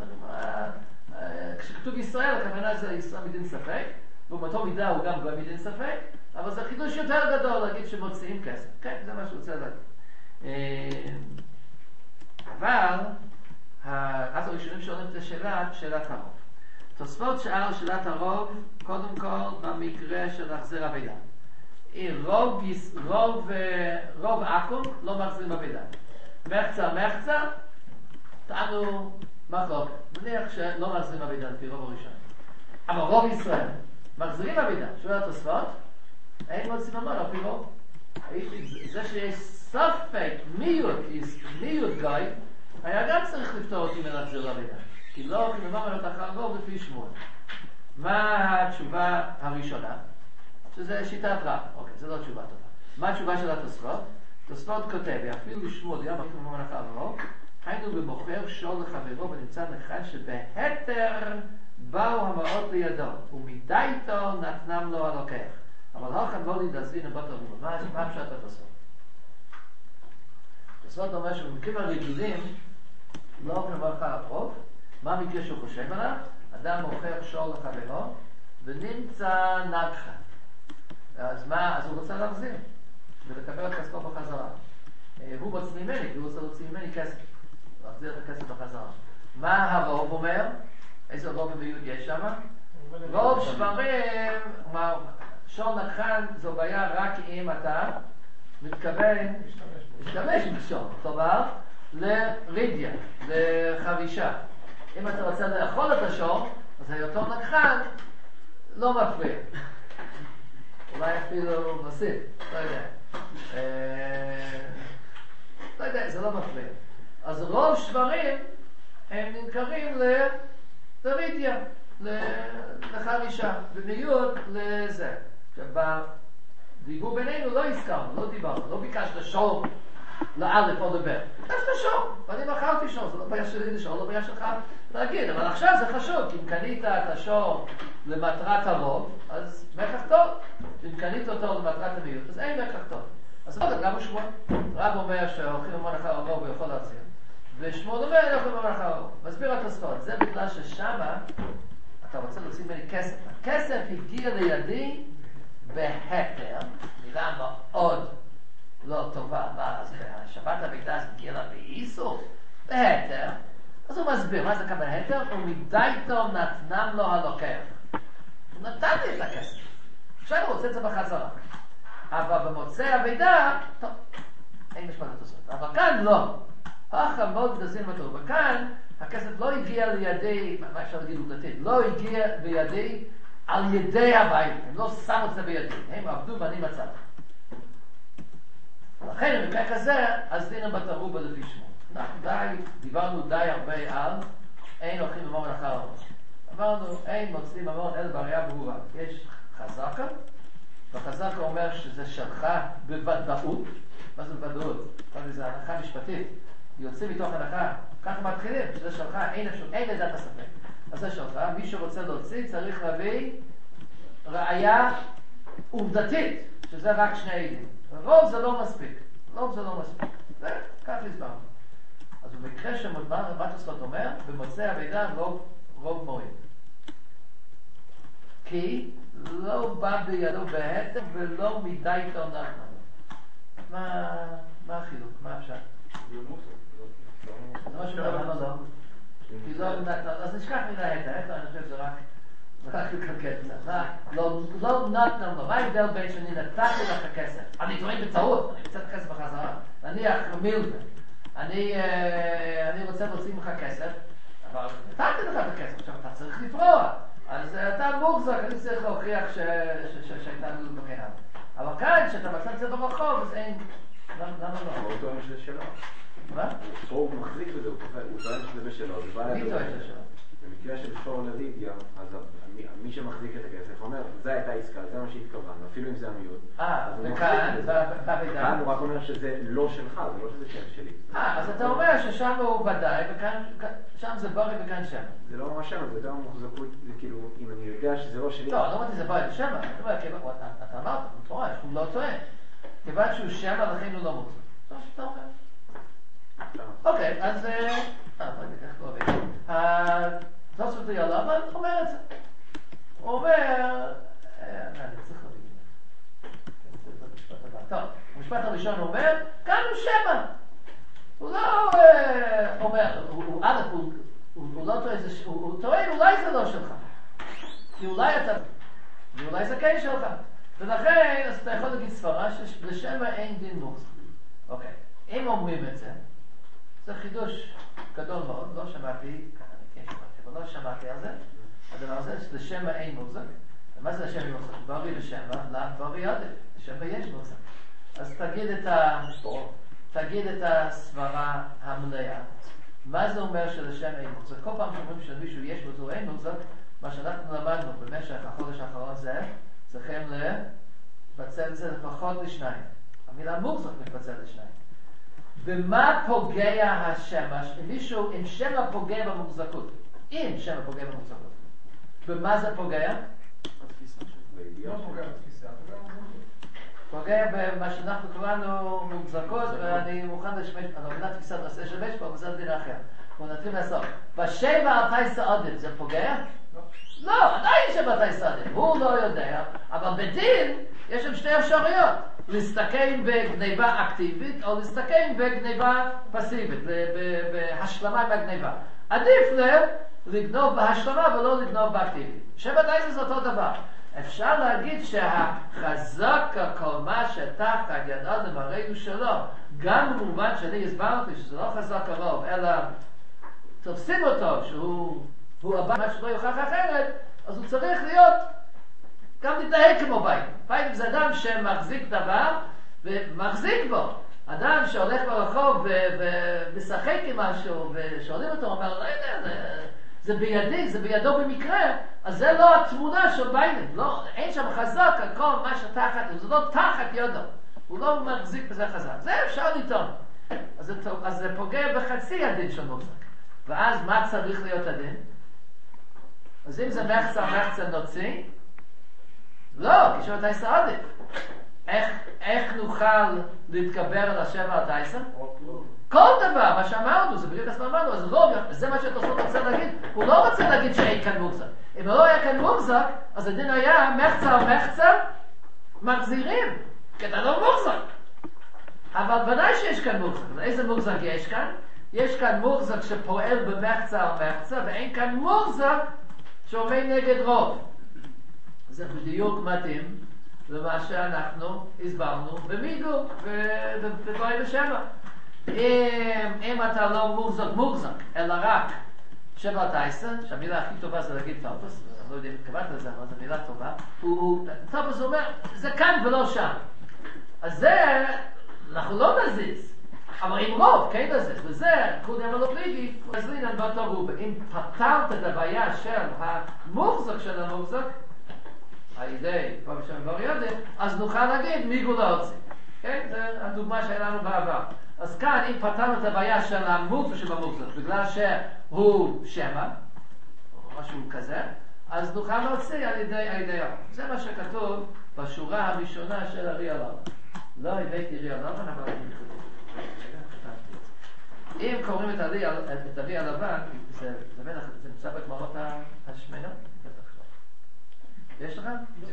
כשכתוב ישראל, הכוונה זה ישראל מדין ספק, ובאותו מידה הוא גם גוי מדין ספק, אבל זה חידוש יותר גדול להגיד שמוציאים כסף. כן, זה מה שהוא רוצה להגיד. אבל, אז הראשונים שואלים את השאלה, שאלת הרוב. תוספות שאל שאלת הרוב, קודם כל במקרה של להחזיר אבידה. רוב, רוב, רוב עכו"ם לא מחזירים אבידה. מחצה, מחצה, טענו מחלוקת. מניח שלא מחזירים אבידה לפי רוב הראשון. אבל רוב ישראל מחזירים אבידה. שואל התוספות, אין מאוד סיממון על פי רוב. זה שיש ספק מיעוט, מיעוט גוי, היה גם צריך לפתור אותי מלהחזיר אבידה. כי לא, כי ממש לא תחר רוב לפי שמואל. מה התשובה הראשונה? שזה שיטת רב. אוקיי, זו לא תשובה טובה. מה התשובה של התוספות? התוספות כותב, אפילו לשמוע דיום הולכים בממלכה הרוב, היינו במוכר שור לחברו ונמצא אחד שבהתר באו המעות לידו, ומדייתו נתנם לו הלוקח. אבל הולכם לא להזבין לבת הרוב. מה פשט התוספות? התוספות אומר שבמקרים הרגילים לא הולכים בממלכה הרוב. מה המקרה שהוא חושב עליו? אדם מוכר שור לחברו ונמצא נגחה. אז מה? אז הוא רוצה להחזיר ולקבל את כספו בחזרה. הוא מוציא ממני, כי הוא רוצה להוציא ממני כסף. להחזיר את הכסף בחזרה. מה הרוב אומר? איזה רוב ומיעוט יש שם? רוב שברים, שור נגחן זו בעיה רק אם אתה מתכוון להשתמש בשור. כלומר, לרידיה, לחבישה. אם אתה רוצה לאכול את השור, אז היותו נגחן לא מפריע. אולי אפילו נוסיף, לא יודע. לא יודע, זה לא מפריע. אז רוב שברים הם נמכרים לרידיה, לחרישה, במיעוט לזה. בדיבור בינינו לא הזכרנו, לא דיברנו, לא ביקשת שור לאלף או לבן. ביקשת שור, ואני מכרתי שור, זה לא בעיה שלי לשור, לא בעיה שלך להגיד, אבל עכשיו זה חשוב, כי אם קנית את השור למטרת הרוב, אז מכך טוב. אם קנית אותו למטרת המיעוט, אז אין מכך טוב. אז לא, גם בשמואל. רב אומר שהולכים במון אחר הרוב ויכול להחזיר. ושמואל אומר, הולכים במון אחר הרוב. מסביר התוספות, זה בגלל ששמה אתה רוצה להוציא ממני כסף. הכסף הגיע לידי בהתר, מילה מאוד לא טובה, מה, אז בשבת המקדש הגיע לה באיסור, בהתר. אז הוא מסביר, מה זה כאן בהתר? ומדייתו נתנם לו הלוקח. הוא נתן לי את הכסף. עכשיו הוא רוצה את זה בחזרה. אבל במוצא הבידה, טוב, אין משפט התוספות. אבל כאן לא. החם מאוד דזין מטור. וכאן הכסף לא הגיע לידי, מה אפשר להגיד עובדתית? לא הגיע בידי על ידי הבית. הם לא שמו את זה בידי. הם עבדו ואני מצאתי. לכן, במקרה כזה, אז דינם בתרובה לפי שמו. אנחנו די, דיברנו די הרבה על אין הולכים ממון אחר הראש. אמרנו, אין מוצאים ממון אלא בראייה ברורה. יש חזקה, והחזקה אומר שזה שלך בוודאות. מה זה בוודאות? זה הנחה משפטית. יוצאים מתוך הנחה, ככה מתחילים, שזה שלך, אין אפשר, אין לדעת הספק. אז זה שלך, מי שרוצה להוציא צריך להביא ראייה עובדתית, שזה רק שני עדים. רוב זה לא מספיק. רוב זה לא מספיק. זה, כך הסברנו. אז במקרה שמתוספות אומר, במוצא הבידה רוב, רוב מוריד. כי לא בא בידו בהתר ולא מדי תונח. מה, מה החילוק? מה אפשר? לא שמונה לא לא. כי לא נתן, אז נשכח מן ההתר. ההתר אני חושב זה רק רק לקלקל קצת. לא נתן לו. מה ההבדל בין שאני נתתי לך כסף? אני טוען בטעות. אני רוצה את הכסף בחזרה. נניח מילבן. אני, אני רוצה להוציא ממך כסף, אבל נתתי לך את הכסף, עכשיו אתה צריך לפרוע. אז אתה מוחזק, אני צריך להוכיח שהייתה לנו בקהל. אבל כאן, כשאתה מצא את זה ברחוב, אז אין... למה לא? הוא טוען שזה שלו. מה? הוא מחזיק בזה, הוא טוען שזה בשלו. מי טוען שזה שלו? במקרה של שור לרידיה, אז מי שמחזיק את הכסף אומר, זה הייתה עסקה, זה מה שהתכוונו, אפילו אם זה המיעוט. אה, וכאן, כאן הוא רק אומר שזה לא שלך, זה לא שזה שם שלי. אה, אז אתה אומר ששם הוא ודאי, שם זה ברי וכאן שם. זה לא ממש שם, זה יותר מוחזקות, זה כאילו, אם אני יודע שזה לא שלי. לא, לא אמרתי זה ברי ושם, אתה אמרת, הוא טוען, הוא לא טוען. כיוון שהוא שם, לכן הוא לא מוחזק. זה מה שאתה אומר. אוקיי, אז... אה, לא יודע, איך לא עובד. תוספות יאללה, אבל הוא אומר את זה. הוא אומר... אני צריך להבין. טוב, המשפט הראשון הוא אומר, כאן הוא שבע. הוא לא אומר, א', הוא לא טועה, הוא טוען, אולי זה לא שלך. כי אולי אתה... ואולי זה כן שלך. ולכן, אז אתה יכול להגיד סברה שלשבע אין דין מוחזק. אוקיי, אם אומרים את זה, זה חידוש גדול מאוד, לא שמעתי, אבל לא שמעתי על זה. הדבר הזה, לשמה אין מוחזק. מה זה לשמה אין מוחזק? ברי לשמה, לאו ברי עדף. לשמה יש מוחזק. אז תגיד את ה... תגיד את הסברה המלאה. מה זה אומר שלשמה אין מוחזק? כל פעם שאומרים שלמישהו יש מוחזק או אין מוחזק, מה שאנחנו למדנו במשך החודש האחרון זה, צריכים לבצע את זה לפחות לשניים. המילה מוחזק מתפצל לשניים. במה פוגע השמש? אם מישהו, אם שמא פוגע במוחזקות. אם שמא פוגע במוחזקות. במה זה פוגע? לא פוגע בתפיסה, פוגע במוחזקות. פוגע במה שאנחנו קראנו מוחזקות, ואני מוכן לשמש, אני לא תפיסת נושא של משפט, אבל זה דין אחר. אנחנו נתחיל לעשות. בשבע אלפי סעודים זה פוגע? לא. לא, עדיין שבע אלפי סעודים. הוא לא יודע, אבל בדין יש שם שתי אפשרויות. להסתכן בגניבה אקטיבית, או להסתכן בגניבה פסיבית, בהשלמה עם הגניבה. עדיף לגנוב בהשלמה ולא לגנוב באקטיבית. שבע דייס זה אותו דבר. אפשר להגיד שהחזק כל מה שתחת יד אדם הרגע שלו, גם במובן שאני הסברתי שזה לא חזק הרוב, אלא תופסים אותו שהוא הוא הבא מה שלא יוכח אחרת, אז הוא צריך להיות גם להתנהג כמו ביידן. ביידן זה אדם שמחזיק דבר ומחזיק בו. אדם שהולך ברחוב ומשחק עם משהו ושואלים אותו, הוא אומר, לא יודע, זה, זה בידי, זה בידו במקרה, אז זה לא התמונה של ביידן. לא, אין שם חזק על כל מה שתחת, זה לא תחת ידו. הוא לא מחזיק בזה חזק. זה אפשר לטעון. אז זה, אז זה פוגע בחצי הדין של מוחזק. ואז מה צריך להיות הדין? אז אם זה מחצה, מחצה נוציא, לא, כשם אתה יסעודי. איך, איך נוכל להתגבר על השבע על תייסה? כל דבר, מה שאמרנו, זה בדיוק הספר אמרנו, אז לא, זה מה שתוספות רוצה להגיד. הוא לא רוצה להגיד שאין כאן מוחזק. אם לא היה כאן מוחזק, אז הדין היה מחצה או מחצה מחזירים, כי אתה לא מוחזק. אבל ודאי שיש כאן מוחזק. איזה מוחזק יש כאן? יש כאן מוחזק שפועל במחצה או מחצה, ואין כאן מוחזק שעומד נגד רוב. זה בדיוק מתאים למה שאנחנו הסברנו במיגו ובדברים בשבע. אם, אם אתה לא מוחזק מוחזק, אלא רק שבע תייסה, שהמילה הכי טובה זה להגיד טופס, אני לא יודע אם התכוונת לזה, אבל זו מילה טובה, הוא, טופס אומר, זה כאן ולא שם. אז זה, אנחנו לא נזיז, אבל עם רוב, כן נזיז, וזה, קודם לא פליגי, אז לינן באותו רובה. אם פתרת את הבעיה של המוחזק של המוחזק, על ידי, פה בשם דבר יודע, אז נוכל להגיד מיגו להוציא. כן? זו הדוגמה שהיה לנו בעבר. אז כאן, אם פתרנו את הבעיה של המוחזק שבמוחזק, בגלל שהוא שמה, או משהו כזה, אז נוכל להוציא על ידי הידיעה. זה מה שכתוב בשורה הראשונה של הריע לבן. לא הבאתי ריע לבן, אבל אני כתבתי. אם קוראים את הריע לבן, זה נמצא בגמרות השמנה? יש לך?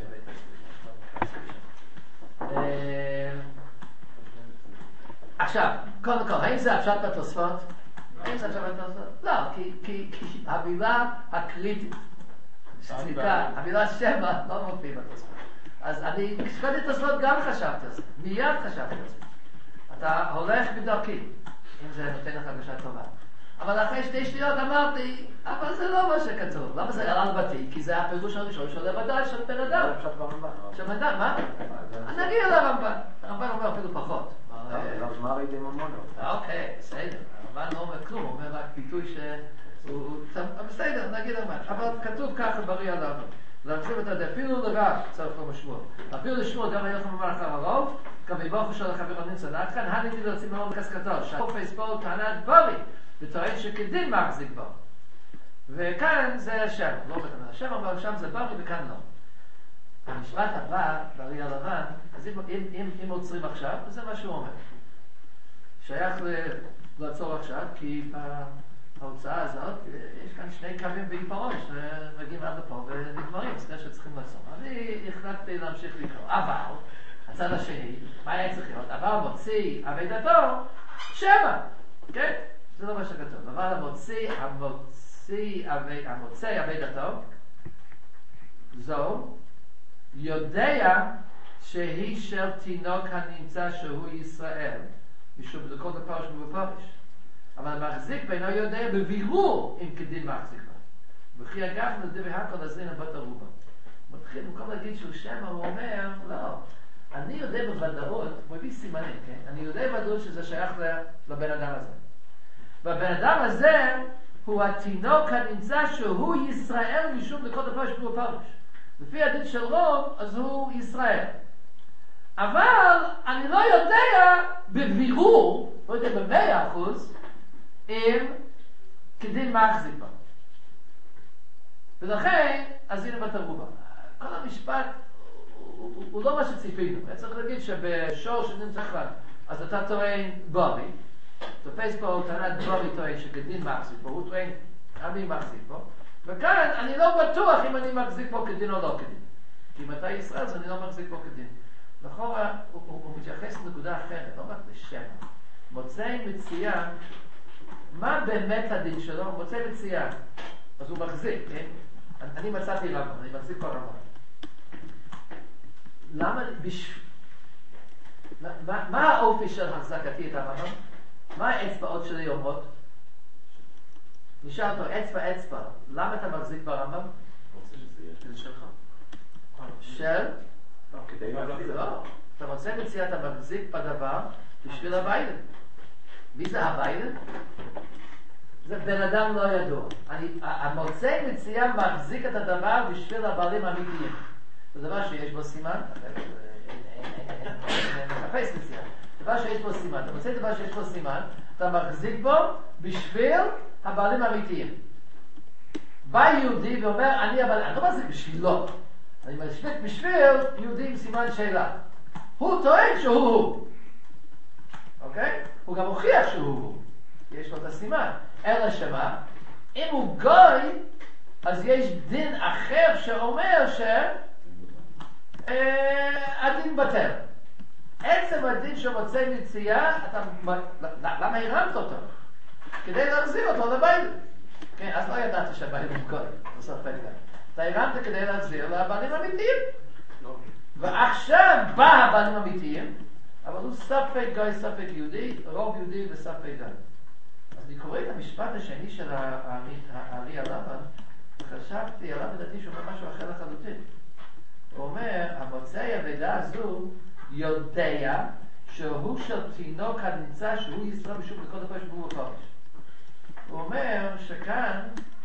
עכשיו, קודם כל, האם זה הפשט בתוספות? האם זה הפשט בתוספות? לא, כי המילה הקריטית, סליחה, המילה שבע לא מופיע בתוספות. אז אני, כשקודם תוספות גם חשבתי על זה, מיד חשבתי על זה. אתה הולך בדרכי, אם זה נותן לך הרגשה טובה. אבל אחרי שתי שניות אמרתי, אבל זה לא מה שכתוב. למה זה על בתי? כי זה הפירוש הראשון של לבדל של בן אדם. של בן אדם, מה? נגיע לרמב"ן. הרמב"ן אומר אפילו פחות. לא, מה ראיתם המונו? אוקיי, בסדר. הרמב"ן לא אומר כלום, הוא אומר רק ביטוי שהוא... בסדר, נגיד הרמב"ן. אבל כתוב ככה בריא עליו. להרחיב את הדרך, אפילו לרב צריך לו משמוע. אפילו לשמוע גם הלך ממר אחר הרוב, גם ביבוכו של החבר הנמצא נתכן, הניתי להוציא מאוד מקסקתו, שהחופש פה טענת ברי, וטוען שכדין מחזיק בו. וכאן זה השם, לא בטח השם, אבל שם זה ברי וכאן לא. המשפט הבא, ברי הלבן, אז אם, אם, אם, אם עוצרים עכשיו, זה מה שהוא אומר. שייך לעצור עכשיו, כי בהוצאה הזאת, יש כאן שני קווים בעיפרון, שמגיעים עד לפה ונגמרים, זה שצריכים לעצור. אני החלטתי להמשיך לקרוא. אבל, הצד השני, מה היה צריך להיות? אבל מוציא עבודתו, שבע. כן? זה לא מה שכתוב. אבל המוציא, המוציא, המוציא עבודתו, זו, יודע שהיא של תינוק הנמצא שהוא ישראל, משום לכל דבר שמופרש. אבל מחזיק בינו יודע בבירור אם כדין מחזיק בה. וכי אגב נדבר הכל הזין הבת ערובה. מתחיל במקום להגיד שהוא שם, הוא אומר, לא, אני יודע בוודאות, הוא מביא סימנים, כן? אני יודע בוודאות שזה שייך לבן אדם הזה. והבן אדם הזה הוא התינוק הנמצא שהוא ישראל משום לכל דבר שמופרש. לפי הדין של רוב, אז הוא ישראל. אבל אני לא יודע בבירור, לא יודע במאה אחוז, אם כדין מחזיק בה. ולכן, אז הנה בתרומה. כל המשפט הוא, הוא, הוא לא מה שציפינו. צריך להגיד שבשור שנמצא כאן, אז אתה טוען בובי, תופס פה טענת בובי טוען שכדין מחזיק פה, הוא טוען אני מחזיק פה, וכאן אני לא בטוח אם אני מחזיק פה כדין או לא כדין. כי אם אתה ישראל אז אני לא מחזיק פה כדין. לכאורה הוא, הוא, הוא מתייחס לנקודה אחרת, לא רק לשם. מוצא מציאה, מה באמת הדין שלו? מוצא מציאה. אז הוא מחזיק, כן? אני, אני מצאתי רמב"ם, אני מחזיק פה רמב"ם. למה, בש... מה, מה האופי של החזקתי את הרמב"ם? מה האצבעות שלי אומרות? נשאל אותו, אצבע אצבע, למה אתה מחזיק ברמב"ם? רוצה שזה יהיה של שלך. של? לא, כדי להחזיק. לא, אתה מוצא מציאה, אתה מחזיק בדבר בשביל הביילה. מי זה הביילה? זה בן אדם לא ידוע. אני, המוצא מציאה מחזיק את הדבר בשביל הבעלים האמיתיים. זה דבר שיש בו סימן, מחפש מציאה. דבר שיש בו סימן, אתה מוצא דבר שיש בו סימן, אתה מחזיק בו בשביל הבעלים האמיתיים. בא יהודי ואומר, אני הבעלים, אני לא מחזיק בשבילו, אני מחזיק בשביל יהודי עם סימן שאלה. הוא טוען שהוא הוא. אוקיי? הוא גם הוכיח שהוא הוא. יש לו את הסימן. אלא שמה? אם הוא גוי, אז יש דין אחר שאומר ש... הדין בטל. עצם הדין שמוצא מציאה, אתה... למה הרמת אותו? כדי להחזיר אותו לבית. כן, אז לא ידעתי שהבית הוא גוי. בסוף פגע. אתה הרמת כדי להחזיר לבעלים אמיתיים. ועכשיו בא הבעלים אמיתיים, אבל הוא ספק גוי, ספק יהודי, רוב יהודי וספק גוי. אז אני קורא את המשפט השני של הארי הלבן, וחשבתי עליו לדעתי שהוא אומר משהו אחר לחלוטין. הוא אומר, המוצאי הוועדה הזו יודע שהוא של תינוק הנמצא שהוא ישראל בשוק לכל דבר שהוא בפרש. הוא אומר שכאן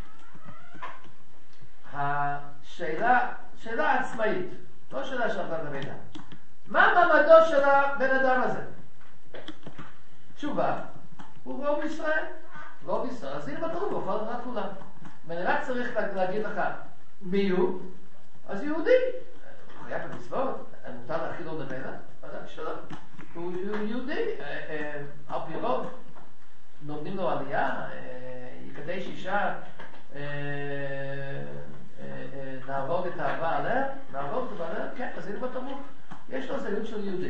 השאלה, שאלה עצמאית, לא שאלה של עבודת הוועדה. מה מעמדו של הבן אדם הזה? תשובה, הוא רוב ישראל. רוב ישראל, אז הנה בטרוב, הוא יכול לדעת כולם. ואני רק צריך להגיד לך מי הוא, אז יהודי. חייב במצוות, מותר להכיל לו לבנה, אז שלום. הוא יהודי, על פי רוב, נותנים לו עלייה, יקדש אישה, נהרוג את האהבה עליה, נהרוג את האהבה עליה, כן, אז הנה בתרבות. יש לו זהות של יהודי.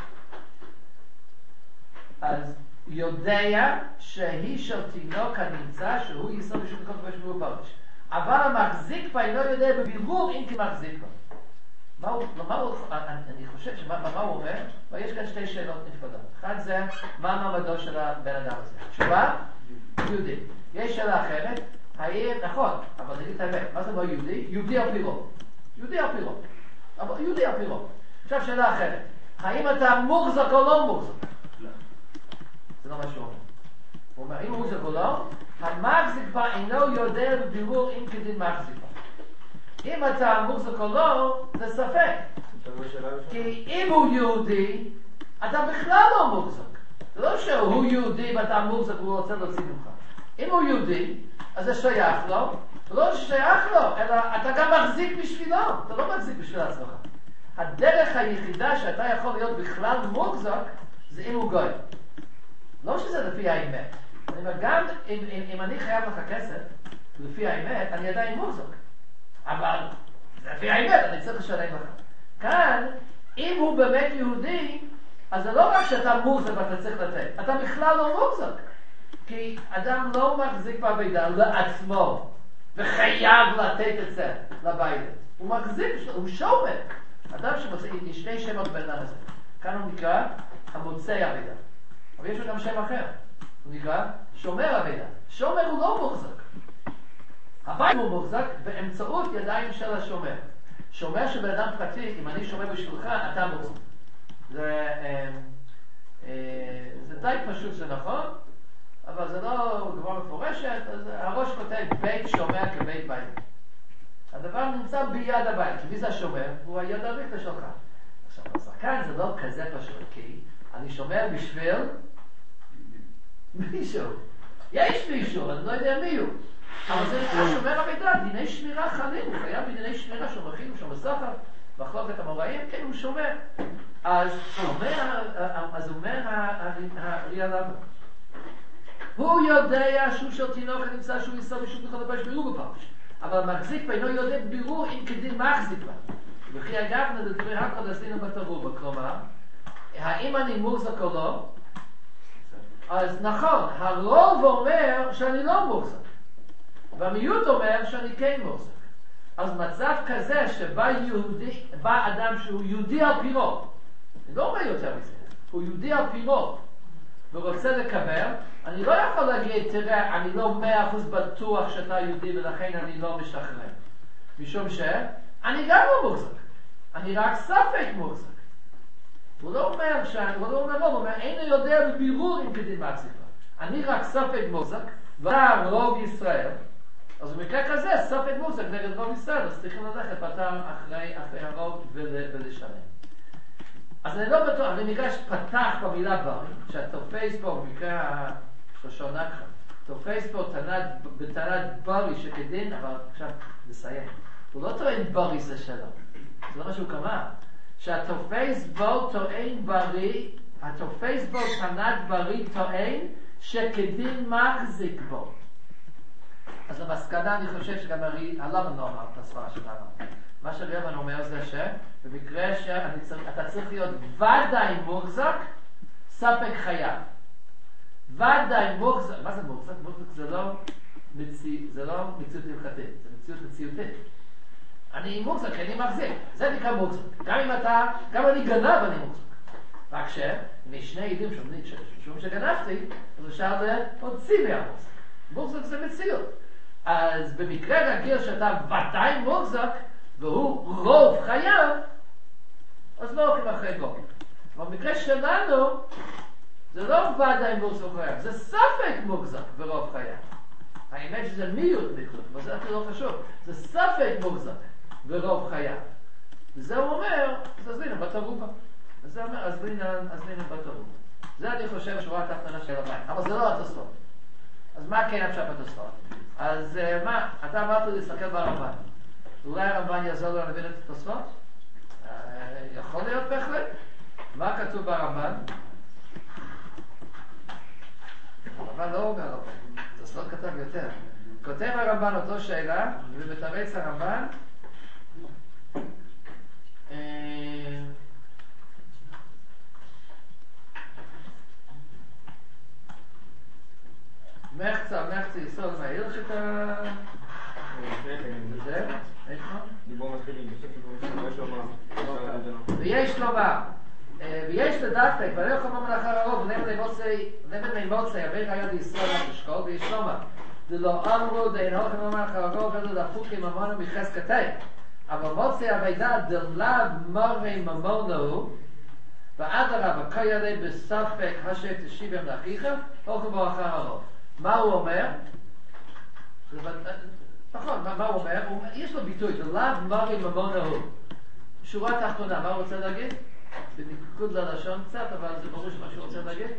אז יודע שהיא של תינוק הנמצא שהוא ישראל בשביל כל דבר שהוא בפרש. אבל המחזיק בה אינו יודע בבירור אם כי מחזיק בה. מה הוא, מה הוא, אני חושב שמה מה הוא אומר, ויש כאן שתי שאלות נפרדות. אחד זה, מה מעמדו של הבן אדם הזה? תשובה? יהודי. יש שאלה אחרת, האם, נכון, אבל נגיד את האמת, מה זה לא יהודי? יהודי על פי רוב. יהודי על פי רוב. אבל יהודי על פי רוב. עכשיו שאלה אחרת, האם אתה מוחזק או לא מוחזק? זה לא מה שהוא אומר. הוא אומר, אם הוא מוחזק או לא, המחזיק בה אינו יודע בבירור אם כדין מחזיק בה. אם אתה מוחזק או לא, זה ספק. כי אם הוא יהודי, אתה בכלל לא מוחזק. זה לא שהוא יהודי ואתה מוחזק והוא רוצה להוציא ממך. אם הוא יהודי, אז זה שייך לו, ולא שייך לו, אלא אתה גם מחזיק בשבילו. אתה לא מחזיק בשביל עצמך. הדרך היחידה שאתה יכול להיות בכלל מוחזק, זה אם הוא גוי. לא שזה לפי האמת. אני אומר, גם אם, אם, אם אני חייב לך כסף, לפי האמת, אני עדיין מוחזק. אבל לפי האמת, אני צריך לשלם לך. כאן, אם הוא באמת יהודי, אז זה לא רק שאתה מוחזק ואתה צריך לתת, אתה בכלל לא מוחזק. כי אדם לא מחזיק בעבידה לעצמו, וחייב לתת את זה לבית. הוא מחזיק, הוא שומר. אדם שמוצא, יש שני שמות בן אדם הזה. כאן הוא נקרא המוצא עבידה. אבל יש לו גם שם אחר. הוא נקרא שומר עבידה. שומר הוא לא מוחזק. הבית הוא מוחזק באמצעות ידיים של השומר. שומר של בן אדם פרטי, אם אני שומר בשבילך, אתה מוחזק. זה, אה, אה, זה די פשוט, זה נכון, אבל זה לא גמרא מפורשת, אז הראש כותב בית שומר כבית בית. הדבר נמצא ביד הבית. מי זה השומר? הוא היד הריכטה שלך. עכשיו, השחקן זה לא כזה פשוט, כי אני שומר בשביל מישהו. יש מישהו, אני לא יודע מי הוא. אבל זה נקרא שומר המידע, דיני שמירה חלים, הוא חייב בדיני שמירה שומרים שם בסחר, מחלוקת המוראים, כן, הוא שומר. אז אומר, אז אומר האריה למה. הוא יודע שהוא של תינוק נמצא שהוא יישא בשום בכל הפרש בירור בפרש. אבל מחזיק בה אינו יודע בירור אם כדין מחזיק בה. וכי אגב נדברי הכל עשינו בתרוב, כלומר, האם אני מוחזק או לא? אז נכון, הרוב אומר שאני לא מוחזק. והמיעוט אומר שאני כן מוחזק. אז מצב כזה שבא יהודי, בא אדם שהוא יהודי על פי רוב, אני לא אומר יותר מזה, הוא יהודי על פי רוב, ורוצה לקבל, אני לא יכול להגיד, תראה, אני לא מאה אחוז בטוח שאתה יהודי ולכן אני לא משתחרר. משום שאני גם לא מוחזק. אני רק ספק מוחזק. הוא לא אומר שאני, הוא לא אומר לא, הוא אומר, אין יודע בבירור אם כדין מחזיק בה. אני רק ספק מוחזק, ואתה רוב ישראל, אז במקרה כזה, ספק מוחזק נגד רוב ישראל, אז צריכים ללכת פתר אחרי, אחרי הרוב ול, ולשלם. אז אני לא בטוח, אני ניגש פתח במילה ברי, שהתופס פה, במקרה השלושון נקחה, תופס פה בתנת ברי שכדין, אבל עכשיו נסיים. הוא לא טוען ברי זה שלו, זה לא מה שהוא קמה. שהתופס בו טוען ברי, התופס בו תנת ברי טוען שכדין מחזיק בו. אז למסקנה אני חושב שגם הלבן לא אמר את הסברה שלנו. מה שהלבן אומר זה שבמקרה שאתה צריך להיות ודאי מוחזק, ספק חייב. ודאי מוחזק, מה זה מוחזק? מוחזק זה לא מציאות הלכתית, זה מציאות מציאותית. אני מוחזק, אני מחזיק, זה נקרא מוחזק. גם אם אתה, גם אני גנב אני מוחזק. רק שמשני עדים שום שגנבתי, אז אפשר להוציא מהמוחזק. מוחזק זה מציאות. אז במקרה רגיל שאתה ודאי מוחזק, והוא רוב חייב, אז לא הולכים אחרי גוף. אבל במקרה שלנו, זה לא ודאי מוחזק חייב, זה ספק מוחזק ורוב חייב. האמת שזה מיעוט בכלל, אבל זה לא חשוב. זה ספק מוחזק ורוב חייב. וזה הוא אומר, אז עזבינו בתרובה. אז זה אומר, עזבינו בתרובה. זה אני חושב שורה תחתונה של המים. אבל זה לא התוספות. אז מה כן אפשר בתוספות? אז מה, אתה אמרת להסתכל ברמב"ן. אולי הרמב"ן יעזור לו להבין את התוספות? יכול להיות בהחלט. מה כתוב ברמב"ן? הרמב"ן לא אומר לו. תוספות כתב יותר. כותב הרמב"ן אותו שאלה, ומתרץ הרמב"ן, מחצה, מחצה יסוד מהעיר שאתה... זה? איפה? דיבור מתחילים, ויש לומר, ויש לדווקא, כבר לא יכול לומר לאחר הרוב, נמד מימוצי, אביך היה לישראל לשקול, ויש לומר, זה לא אמרו, דהן הולכים לומר לאחר הרוב, ולא דפוקים ממונו מחזקתי. אבל מוצי הבידה דלב מורי ממונו, ואדרבה, כה יעלה בספק השב תשיבם לאחיך, הולכים בו אחר הרוב. מה הוא אומר? נכון, מה הוא אומר? יש לו ביטוי, דלב מורי ממונו. שורה תחתונה, מה הוא רוצה להגיד? בניקוד ללשון קצת, אבל זה ברור שמה שהוא רוצה להגיד.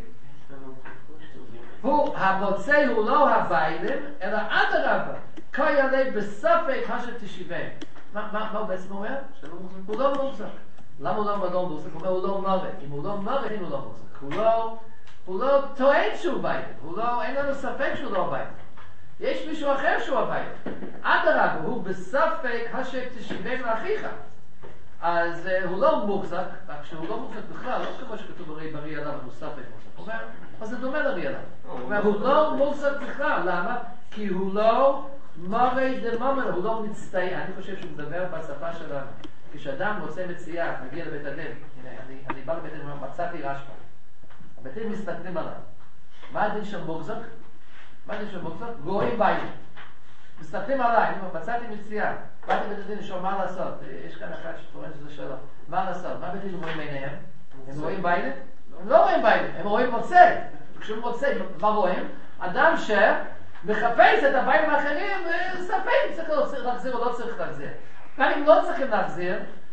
הוא, המוצא הוא לא הביילים, אלא אדרבה, כה יעלה בספק השב תשיבם. מה הוא בעצם אומר? הוא לא מוחזק. למה הוא לא לא מוחזק? הוא אומר הוא לא מוות. אם הוא לא מוות, הוא לא מוחזק. הוא לא טוען שהוא בית. אין לנו ספק שהוא לא בית. יש מישהו אחר שהוא הבית. אדרבה, הוא בספק השב תשיבם לאחיך. אז הוא לא מוחזק, רק שהוא לא מוחזק בכלל, לא כמו שכתוב ברי ברי עליו, הוא ספק מוחזק. הוא אומר, אז זה דומה לרי עליו. הוא אומר, הוא לא מוחזק בכלל. למה? כי הוא לא... מורי דמומר, הוא לא מצטער. אני חושב שהוא מדבר בשפה שלנו. כשאדם מוצא מציאה, מגיע לבית הדין, הנה, אני, אני בא לבית הדין, מצאתי רשפה. הבית הדין מסתכלים עליו. מה הדין של מוחזק? מה הדין של מוחזק? רואים בית. מסתכלים עליי, מצאתי מציאה. באתי לבית הדין לשאול מה לעשות. יש כאן אחד שטוען שזה שלו. מה לעשות? מה בית הדין רואים עיניהם? הם רואים בית? הם לא רואים בית, הם רואים מוצא. כשהוא מוצא, מה רואים? אדם ש... מחפש את הבאים האחרים וספק אם צריך להחזיר או לא צריך להחזיר. גם אם לא צריכים להחזיר,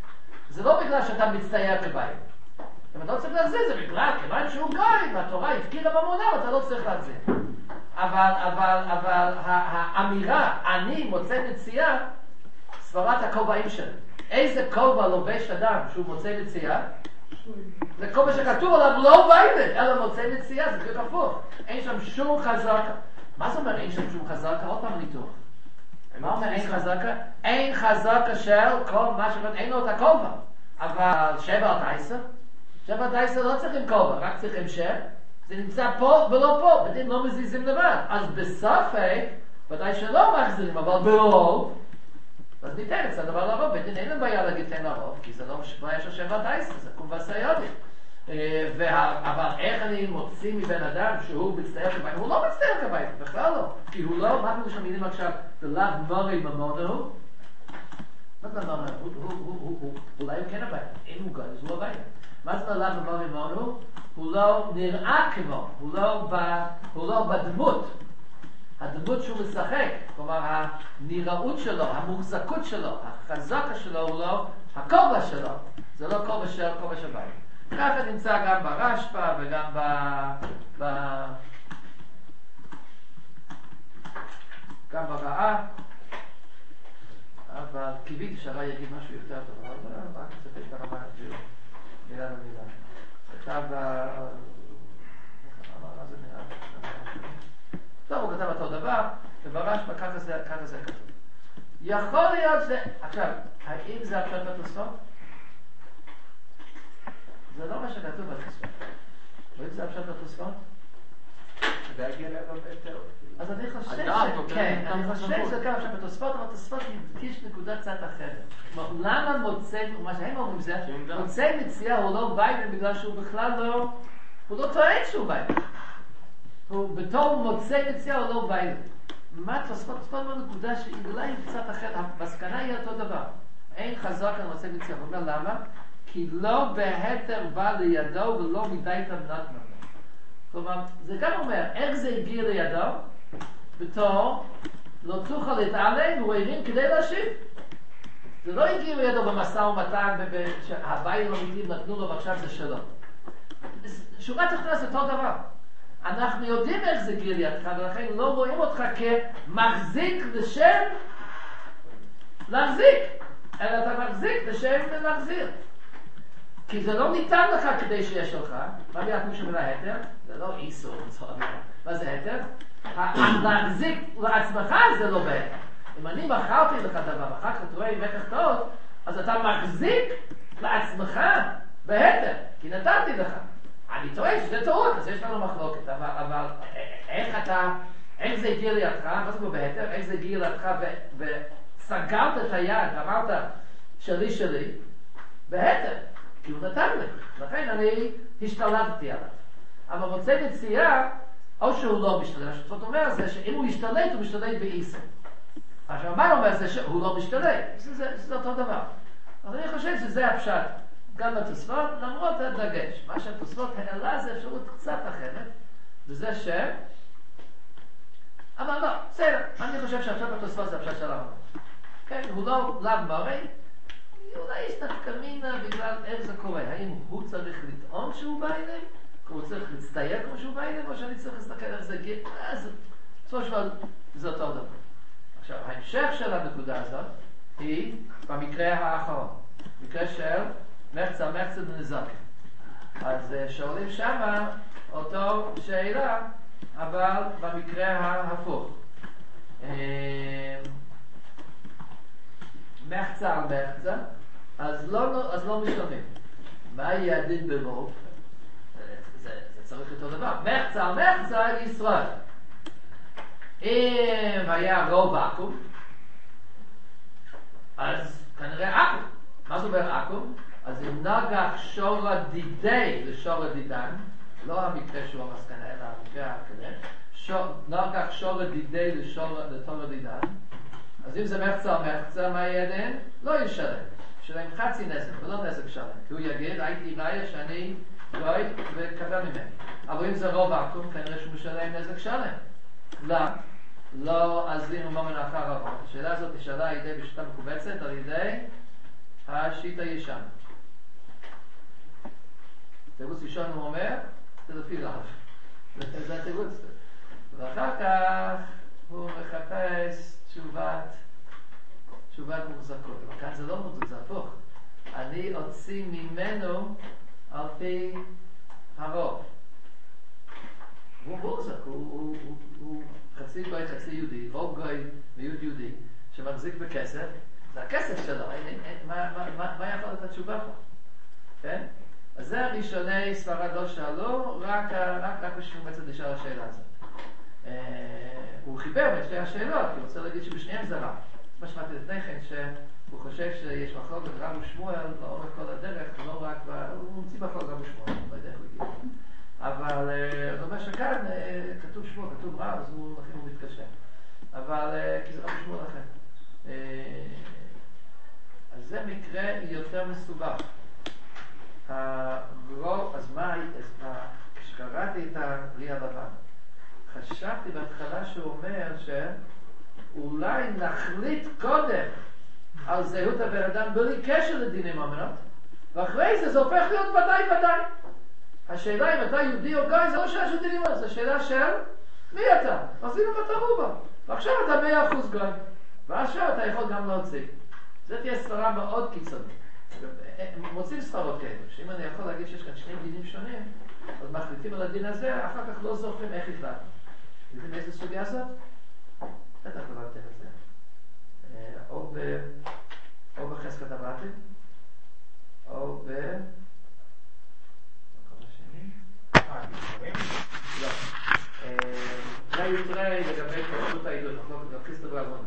זה לא בגלל שאתה מצטייר כבית. אם אתה לא צריך להחזיר, זה בגלל, כיוון שהוא גוי, והתורה הפקירה במונה, אתה לא צריך להחזיר. אבל, אבל, אבל האמירה, אני מוצא מציאה, סברת הכובעים שלו. איזה כובע לובש אדם שהוא מוצא מציאה? זה כובע שכתוב עליו לא בייבד, אלא מוצא מציאה, זה כאילו הפוך. אין שם שום חזקה. מה זה אומר אין שם שום חזקה? עוד פעם ניתוח. מה אומר אין חזקה? אין חזקה של כל מה שבאת, אין לו את הכובע. אבל שבע עד עשר? שבע עד עשר לא צריכים כובע, רק צריכים שם. זה נמצא פה ולא פה, בדין לא מזיזים לבד. אז בספק, ודאי שלא מחזירים, אבל ברוב, אז ניתן את זה הדבר לרוב. בדין אין להם בעיה להגיד תן לרוב, כי זה לא בעיה של שבע עד עשר, זה קום ועשה יודעים. אבל איך אני מוציא מבן אדם שהוא מצטייר כבית? הוא לא מצטייר כבית, בכלל לא. כי הוא לא, מה אנחנו שמינים עכשיו, בלאו מורי ממונו? מה זה אומר? אולי הוא כן הבית. אם הוא גוי, אז הוא הבית. מה זה בלאו מורי ממונו? הוא לא נראה כמו, הוא לא בדמות. הדמות שהוא משחק, כלומר הנראות שלו, המוחזקות שלו, החזקה שלו הוא לא, הכובע שלו. זה לא כובע של כובע של בית. ככה נמצא גם ברשפה וגם ב... ב... גם ברעה. אבל קיוויתי שהרע יגיד משהו יותר טוב, אבל לא, רק נספק את הרמה אפילו. מילה למילה. כתב ב... מה זה נראה? טוב, הוא כתב אותו דבר, וברשפה ככה זה, ככה זה כתוב. יכול להיות זה... עכשיו, האם זה הפשט בתוספות? זה לא מה שכתוב בתוספות. רואים זה הפשט בתוספות? זה יגיע לנו ביותר. אז אני חושב ש... כן, אני חושב שזה כמה הפשט בתוספות, אבל התוספות ידגיש נקודה קצת אחרת. למה מוצא, מה שהם אומרים זה, מוצא מציאה הוא לא בייבן בגלל שהוא בכלל לא... הוא לא טוען שהוא בייבן. הוא בתור מוצא מציאה הוא לא בייבן. מה תוספות? תוספות הוא נקודה שהיא אולי קצת אחרת, המסקנה היא אותו דבר. אין חזק על מוצא מציאה. הוא אומר למה? כי לא בהתר בא לידו ולא מדי תמנת ממנו. כלומר, זה גם אומר, איך זה הגיע לידו? בתור, לא תוכל להתעלם, הוא הרים כדי להשיב. זה לא הגיע לידו במשא ומתן, שהבית המיתים נתנו לו ועכשיו זה שלו. שורה תחתונה זה אותו דבר. אנחנו יודעים איך זה הגיע לידך, ולכן לא רואים אותך כמחזיק לשם להחזיק, אלא אתה מחזיק לשם להחזיר. כי זה לא ניתן לך כדי שיש לך. מה ביחד משהו מן ההתר? זה לא איסור. מה זה התר? להחזיק לעצמך זה לא בהתר. אם אני מכרתי לך דבר, ואחר כך אתה רואה עם איך טעות, אז אתה מחזיק לעצמך בהתר. כי נתתי לך. אני טועה שזה טעות, אז יש לנו מחלוקת. אבל, אבל איך אתה, איך זה הגיע לידך? מה זה פה בהתר? איך זה הגיע לידך וסגרת את היד, אמרת שלי שלי, בהתר. כי הוא נתן לי, לכן אני השתלטתי עליו. אבל מוצא מציאה, או שהוא לא משתלט, זאת אומרת זה שאם הוא ישתלט, הוא משתלט באיסר. עכשיו, מה אומר זה שהוא לא משתלט? זה, זה, זה אותו דבר. אז אני חושב שזה הפשט, גם בתוספות, למרות הדגש. מה שהתוספות העלה זה אפשרות קצת אחרת, וזה ש... אבל לא, בסדר, אני חושב שהפשט בתוספות זה הפשט של הרמב"ם. כן, הוא לא לאו מורי, אולי יש נפקמינה בגלל איך זה קורה. האם הוא צריך לטעון שהוא בא אליהם? הוא צריך להצטייר כמו שהוא בא אליהם? או שאני צריך להסתכל איך זה גיל? אז בסופו של דבר זה אותו דבר. עכשיו, ההמשך של הנקודה הזאת היא במקרה האחרון. מקרה של מחצה, מחצה ונזק. אז שואלים שמה אותו שאלה, אבל במקרה ההפוך. מחצה על מחצה, אז לא, אז לא משלמים. מה יהיה הדין ברוב? זה, זה צריך אותו דבר. מחצה על מחצה ישראל. אם היה רוב עקום, אז כנראה עקום. מה זה אומר עקום? אז אם נגח שורה דידי לשורה דידן, לא המקרה שהוא המסקנה, אלא המקרה הקדם, נגח שורה דידי לשורה דידן, אז אם זה מחצה או מחצה, מה יהיה דין? לא ישלם. ישלם חצי נזק, ולא נזק שלם. כי הוא יגיד, הייתי ראיה שאני גוי וקבל ממני. אבל אם זה רוב עקום, כנראה שהוא משלם נזק שלם. לא, לא עזינו מומן אחר הרוב. השאלה הזאת נשאלה על ידי בשיטה מקובצת, על ידי השיטה ישן. תירוץ ראשון הוא אומר, זה לפי רב. זה התירוץ. ואחר כך הוא מחפש תשובת, תשובת מוחזקות. אבל כאן זה לא מוחזק, זה הפוך. אני אוציא ממנו על פי הרוב. הוא מוחזק, הוא, הוא, הוא, הוא חצי גוי, חצי יהודי, רוב גוי ויהוד יהודי, שמחזיק בכסף, זה הכסף שלו, אין, אין, אין, מה, מה, מה, מה יכול להיות התשובה פה? כן? אז זה הראשוני ספרד לא שאלו, רק, רק, רק בשביל מצד לשאול השאלה הזאת. אה, הוא חיבר בין שתי השאלות, כי הוא רוצה להגיד שבשניהם זה רע. מה שמעתי לפני כן, שהוא חושב שיש מחלוקת רב ושמואל לאורך כל הדרך, לא רק, הוא מוציא מחלוקת רב ושמואל, לא יודע איך הוא הגיע. אבל אני אומר שכאן כתוב שמואל, כתוב רב, אז הוא לכן הוא מתקשר. אבל כי זה רב ושמואל לכן. אז זה מקרה יותר מסובך. אז מה, כשקראתי את הרי הלבן, חשבתי בהתחלה שהוא אומר שאולי נחליט קודם על זהות הבן אדם בלי קשר לדיני ממונות, ואחרי זה זה הופך להיות ודאי ודאי. השאלה אם אתה יהודי או גוי זה לא שאלה של דיני ממונות, זה שאלה של מי אתה? עשינו בתרובה, ועכשיו אתה מאה אחוז גוי, ועכשיו אתה יכול גם להוציא. זה תהיה ספרה מאוד קיצונית. מוצאים ספרות כאלה, שאם אני יכול להגיד שיש כאן שני דינים שונים, אז מחליטים על הדין הזה, אחר כך לא זוכרים איך החלטנו. יודעים איזה סוגיה זאת? בטח הבנתם את זה. או ב... או בחזקת הבתים, או ב... מקום השני? אה, נשארים? לא. זה יתראה לגבי פרשות העדות, אנחנו לא כריסטו ואמון.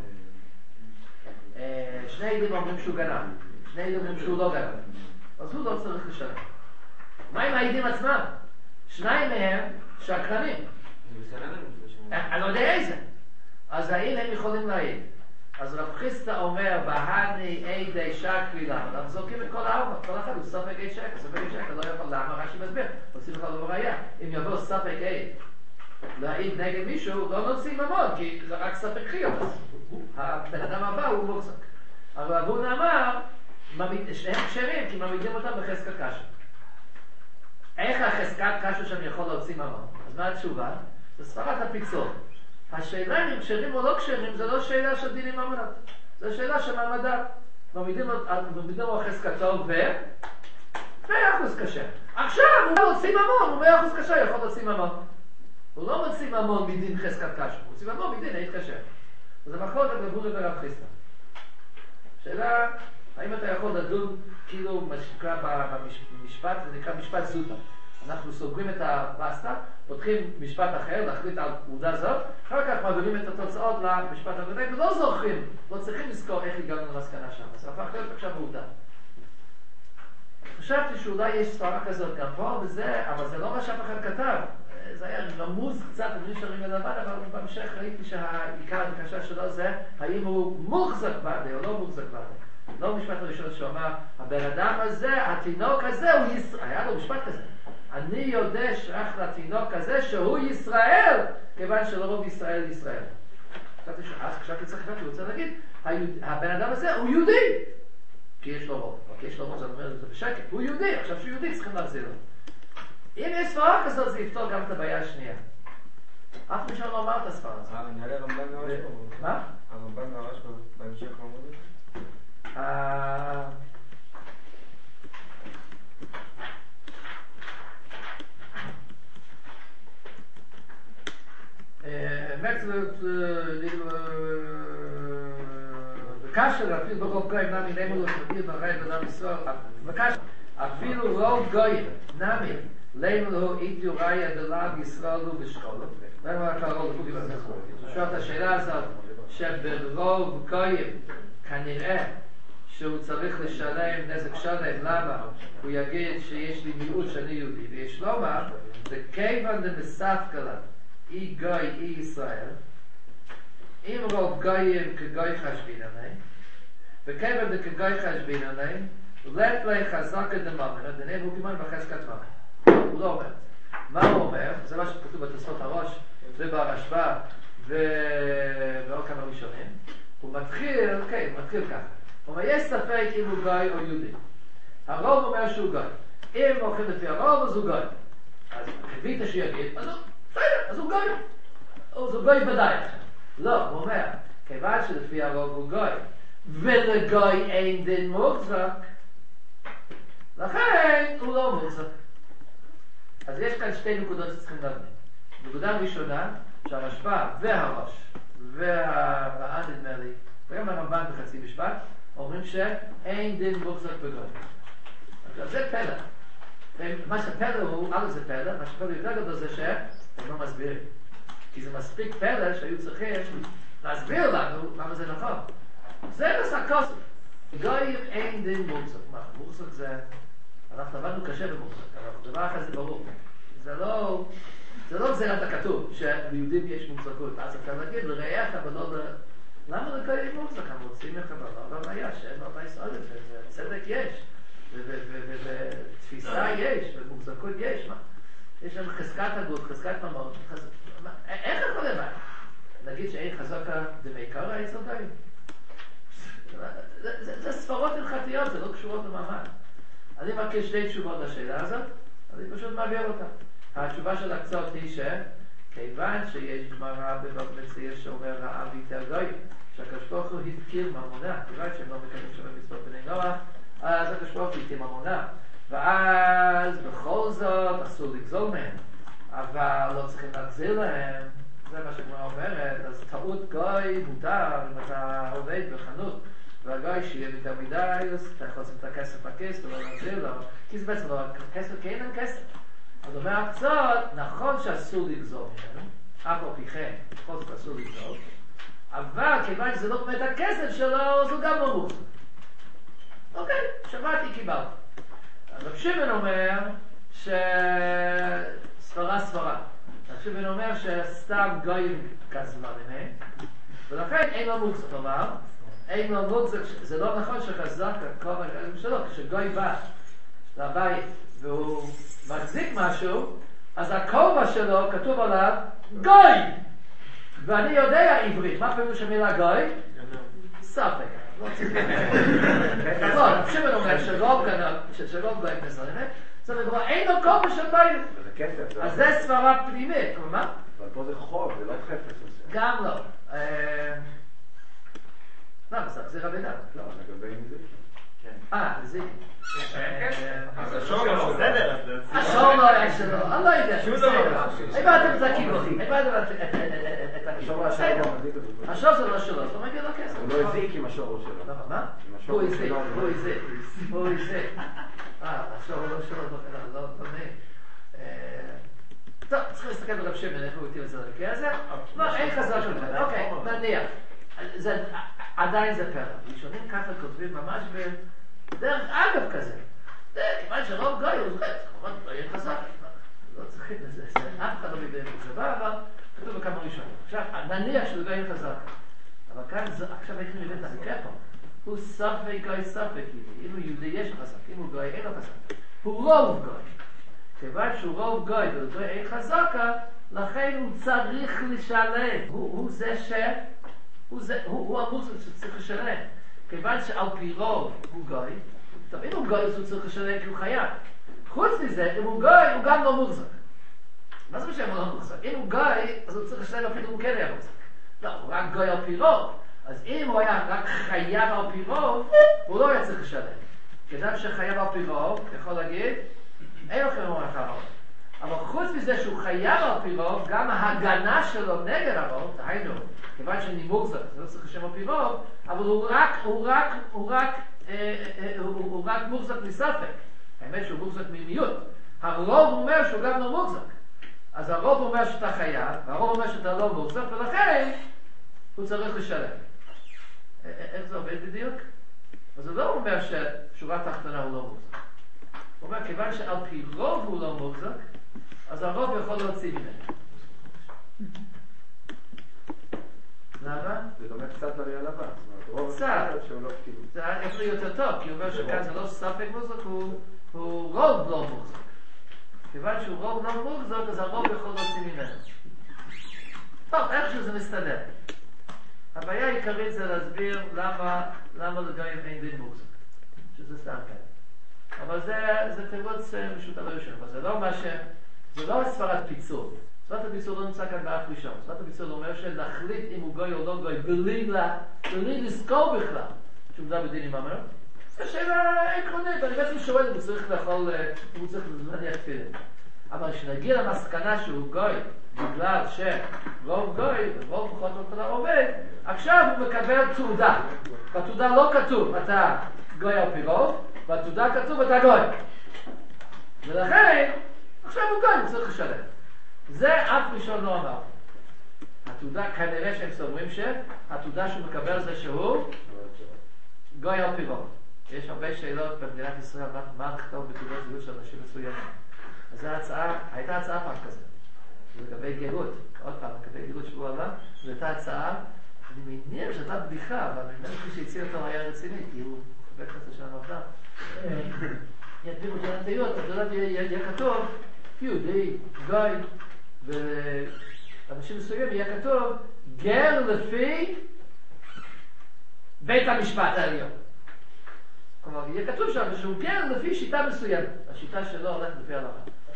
שני עדים אומרים שהוא גנב, שני עדים אומרים שהוא לא גנב. אז הוא לא צריך לשלם. מה עם העדים עצמם? שניים מהם שקרנים. אני לא יודע איזה. אז האם הם יכולים להעיד? אז רב חיסטה אומר, בהני עדי שקרי למה? אנחנו זורקים את כל הארבע, כל אחד הוא ספק עד שקר, ספק עד שקר, לא יכול למה, רש"י מסביר, עושים לך לא ראייה. אם יבוא ספק עד להעיד נגד מישהו, לא נוציא ממון, כי זה רק ספק חיות. הבן אדם הבא הוא מוחזק. אבל אבון אמר, שניהם כשרים, כי מעמידים אותם בחזקת קשה. איך החזקת קשה שאני יכול להוציא ממון? אז מה התשובה? זה ספרת הפיצול. השאלה אם כשרים או לא כשרים, זה לא שאלה של דינים ממונות. זה שאלה של מעמדה. מעמידים לו חזקתו ו... מאה אחוז קשה. עכשיו הוא לא מוציא ממון, הוא מאה אחוז קשה יכול להוציא ממון. הוא לא מוציא ממון מדין חזקת קשה, הוא מוציא ממון מדין היית קשה. וזה מחלוקת רב הונא ורב חיסדא. שאלה, האם אתה יכול לדון כאילו מה שנקרא במשפט, זה נקרא משפט זוטא. אנחנו סוגרים את הבסטה, פותחים משפט אחר, להחליט על עובדה זאת, אחר כך מעבירים את התוצאות למשפט הקודם, ולא זוכרים, לא צריכים לזכור איך הגענו למסקנה שם. אז הפך להיות עכשיו עובדה. חשבתי שאולי יש ספרה כזאת גם פה, וזה, אבל זה לא מה שאף אחד כתב. זה היה רמוז קצת בלי שרים לדבר, אבל בהמשך ראיתי שהעיקר הקשה שלו זה האם הוא מוחזק בעדי או לא מוחזק בעדי. לא משפט הראשון שהוא אמר, הבן אדם הזה, התינוק הזה הוא ישראל. היה לו משפט כזה. אני יודע שייך לתינוק הזה שהוא ישראל, כיוון שלרוב ישראל ישראל. חשבתי שאז, חשבתי צריך לדעת, הוא רוצה להגיד, הבן אדם הזה הוא יהודי. כי יש לו רוב, או כי יש לו רוב, זה אומר את זה בשקט. הוא יהודי, עכשיו שהוא יהודי צריכים להחזיר לו. אם יש ספרה כזאת, זה יפתור גם את הבעיה השנייה. אף מישהו לא אמר את הספרה הזאת. אה, נראה הרמב"ן מהרש פה. מה? הרמב"ן מהרש פה, בהמשך העמוד. האמת בקשר אפילו ברוב גויים נמי נאמרו לו שתגיד בראי בנם ישראל בקשר אפילו רוב גויים נמי נאמרו לו אית יוריה דלב ישראל ובשכולו למה רק הרוב גויים הזה שואל את השאלה הזאת שברוב גויים כנראה שהוא צריך לשלם נזק שלם, למה? הוא יגיד שיש לי מיעוט שאני יהודי ויש לומר זה כיוון דמסתכלה אי גוי, אי ישראל אם רוב גויים כגוי חשבינני וכיוון דכגוי חשבינני לת לי חזקה דממנה דנב הוא כמעט בחזקת ממנה הוא לא אומר מה הוא אומר? זה מה שכתוב בתוספות הראש וברשב"א ועוד כמה ראשונים הוא מתחיל, כן, הוא מתחיל ככה אבל יש ספק אם הוא גוי או יהודי. הרוב אומר שהוא גוי. אם הולכים לפי הרוב, אז הוא גוי. אז חביתה שיגיד, אז הוא, בסדר, אז הוא גוי. אז הוא גוי ודאי. לא, הוא אומר, כיוון שלפי הרוב הוא גוי, ולגוי אין דין מוחזק, לכן הוא לא מוחזק. אז יש כאן שתי נקודות שצריכים להבין. נקודה ראשונה, שהרשב"א והראש והרע"ן נדמה לי, וגם הרמב"ן בחצי משפט, אומרים שאין דין מוחזק בגוי. זה פלא. מה שפלא הוא, א' זה פלא, מה שפלא יותר גדול זה שהם לא מסבירים. כי זה מספיק פלא שהיו צריכים להסביר לנו למה זה נכון. זה בסקוסו. גוי אין דין מוחזק. מה, מוחזק זה... אנחנו עבדנו קשה במוחזק, אבל דבר אחר זה ברור. זה לא... זה לא גזירת הכתוב, שליהודים יש מוחזקות. אז אתה להגיד, לרעך, אבל לא ל... למה לגוי אין מוחזק? הם רוצים לך, אבל לא היה, שאין לו בית סעודת, וצדק יש. ותפיסה יש, ומוחזקות יש, מה? יש שם חזקת הגות, חזקת ממון, איך יכול לבד? נגיד שאין חזקה דמיקרא היסודיים? זה ספרות הלכתיות, זה לא קשורות למעמד. אני מבקש שתי תשובות לשאלה הזאת, אני פשוט מעביר אותה. התשובה של הקצות היא שכיוון שיש גמרא בבבא מציעא שאומר האב יותר גוי, שהקדוש ברוך הוא התיר ממונה, כיוון שהם לא מקיימים שם מצוות בני נוח, אז הקדוש ברוך הוא התיר ממונה, ואז בכל זאת אסור לגזול מהם, אבל לא צריכים להחזיר להם, זה מה שגמרא אומרת. אז טעות גוי מותר אם אתה עובד בחנות והגוי שיהיה יותר מדי, אז אתה יכול לשים את הכסף בכיס ולא להחזיר לו, כי זה בעצם לא כסף, כי אין כסף. אז אומר הקצות, נכון שאסור לגזול מהם, אף על פי כן, בכל זאת אסור לגזול, אבל כיוון שזה לא באמת הכסף שלו, אז הוא גם לא מוחזק. אוקיי, שמעתי, קיבלתי. רב שמעון אומר שספרה ספרה. רב שמעון אומר שסתם גויים כזמן מהם, ולכן אין לו מוחזק. כלומר, אין לו מוחזק, זה לא נכון שחזק הכובע שלו, כשגוי בא לבית והוא מחזיק משהו, אז הכובע שלו כתוב עליו גוי! ואני יודע עברית, מה פירוש המילה גוי? ספק. לא, רב שמעון אומר שרוב גוי כזמן, זאת אומרת, אין לו כובע של גוי. אז זה סברה פנימית, כלומר? אבל פה זה חוב, זה לא חפץ. גם לא. לא, זה רבינה. לא, לגבי מזיק. אה, מזיק. השור לא בסדר. השור לא היה שלו, אני לא יודע. הבאתם את הכיבוכים, הבאתם את הכיבוכים. השור זה לא שלו, זאת אומרת, לא כסף. הוא לא הזיק עם השור שלו. מה? הוא הזיק, הוא הזיק, הוא הזיק. אה, השור לא שלו, לא דומה. טוב, צריכים להסתכל ברב שמעון, איך הוא הטיל את זה למקרה הזה? לא, אין חזק של פלא. אוקיי, נניח. עדיין זה פלא. ראשונים ככה כותבים ממש בדרך אגב כזה. כיוון שרוב גוי הוא זוכר, כמובן לא יהיה חזק. לא צריכים לזה, אף אחד לא מבין את זה בא, אבל כתוב בכמה ראשונים. עכשיו, נניח שזה גוי חזק. אבל כאן, עכשיו איך אני מבין את המקרה פה? הוא ספק גוי ספק יהודי. אם הוא יהודי יש חזק, אם הוא גוי אין לו חזק. הוא רוב גוי. כיוון שהוא רוב גוי ולגוי אין חזקה, לכן הוא צריך לשלם. הוא זה ש... הוא המוסר שצריך לשלם. כיוון שעל פי רוב הוא גוי, טוב, אם הוא גוי אז הוא צריך לשלם כי הוא חייב. חוץ מזה, אם הוא גוי, הוא גם לא מוחזק. מה זה משם הוא לא מוחזק? אם הוא גוי, אז הוא צריך לשלם אפילו הוא כן היה מוחזק. לא, הוא רק גוי על פי רוב. אז אם הוא היה רק חייב על פי רוב, הוא לא היה צריך לשלם. כאדם שחייב על פי רוב, יכול להגיד, אין לכם אומר אחרון. אבל חוץ מזה שהוא חייב על פי רוב, גם ההגנה שלו נגד הרוב, דהיינו, כיוון שאני מוחזק, זה לא צריך לשם על פי רוב, אבל הוא רק, הוא רק, הוא רק, הוא רק מוחזק מספק. האמת שהוא מוחזק ממיעוט. הרוב אומר שהוא גם לא מוחזק. אז הרוב אומר שאתה חייב, והרוב אומר שאתה לא מוחזק, ולכן הוא צריך לשלם. איך זה עובד בדיוק? אז הוא לא אומר ששורה תחתונה הוא לא מוחזק. הוא אומר, כיוון שעל פי רוב הוא לא מוחזק, אז הרוב יכול להוציא ממנו. למה? זה דומה קצת לריאה לבן. קצת. זה היה אפילו יותר טוב, כי הוא אומר שכאן זה לא ספק מוחזק, הוא רוב לא מוחזק. כיוון שהוא רוב לא מוחזק, אז הרוב יכול להוציא ממנו. טוב, איך שזה מסתדר. הבעיה העיקרית זה להסביר למה, למה לגויים אין דין מוחזק. שזה סתם כן. אבל זה, זה תירוץ פשוט על הראשון. אבל זה לא מה ש... זה לא סברת פיצול. סברת הפיצול לא נמצא כאן באף ראשון. סברת הפיצול אומר שלהחליט אם הוא גוי או לא גוי, בלי, לה, בלי לזכור בכלל שהוא מדבר בדין עם אמר. זו שאלה עקרונית. אני בעצם שואל אם הוא צריך לאכול, אם הוא צריך להניח תפילין. אבל כשנגיע למסקנה שהוא גוי, בגלל שרוב גוי, רוב פחות לא כלל עובד, עכשיו הוא מקבל תעודה. בתעודה לא כתוב, אתה גוי על פי רוב, בתעודה כתוב, אתה גוי. ולכן, עכשיו הוא גוי, הוא צריך לשלם. זה אף ראשון לא אמר. התעודה, כנראה שהם סומרים שהתעודה שהוא מקבל זה שהוא גוי על פי רוב. יש הרבה שאלות במדינת ישראל, מה נכתוב בתעודות זהות של אנשים מסוימים. אז זו הצעה, הייתה הצעה פעם כזה. לגבי גאות, עוד פעם, לגבי גאות שבוע הבא, זו הייתה הצעה, אני מניח שהייתה בדיחה, אבל אני מניח שהציע אותו היה רציני, כי הוא חבר כנסת של המפד"ל. ידבירו של הנטיות, אז יודעת, יהיה כתוב, יהודי, גוי, ואנשים מסוימים יהיה כתוב, גר לפי בית המשפט העליון. כלומר, יהיה כתוב שם שהוא גר לפי שיטה מסוימת. השיטה שלו הולכת לפי הלכה.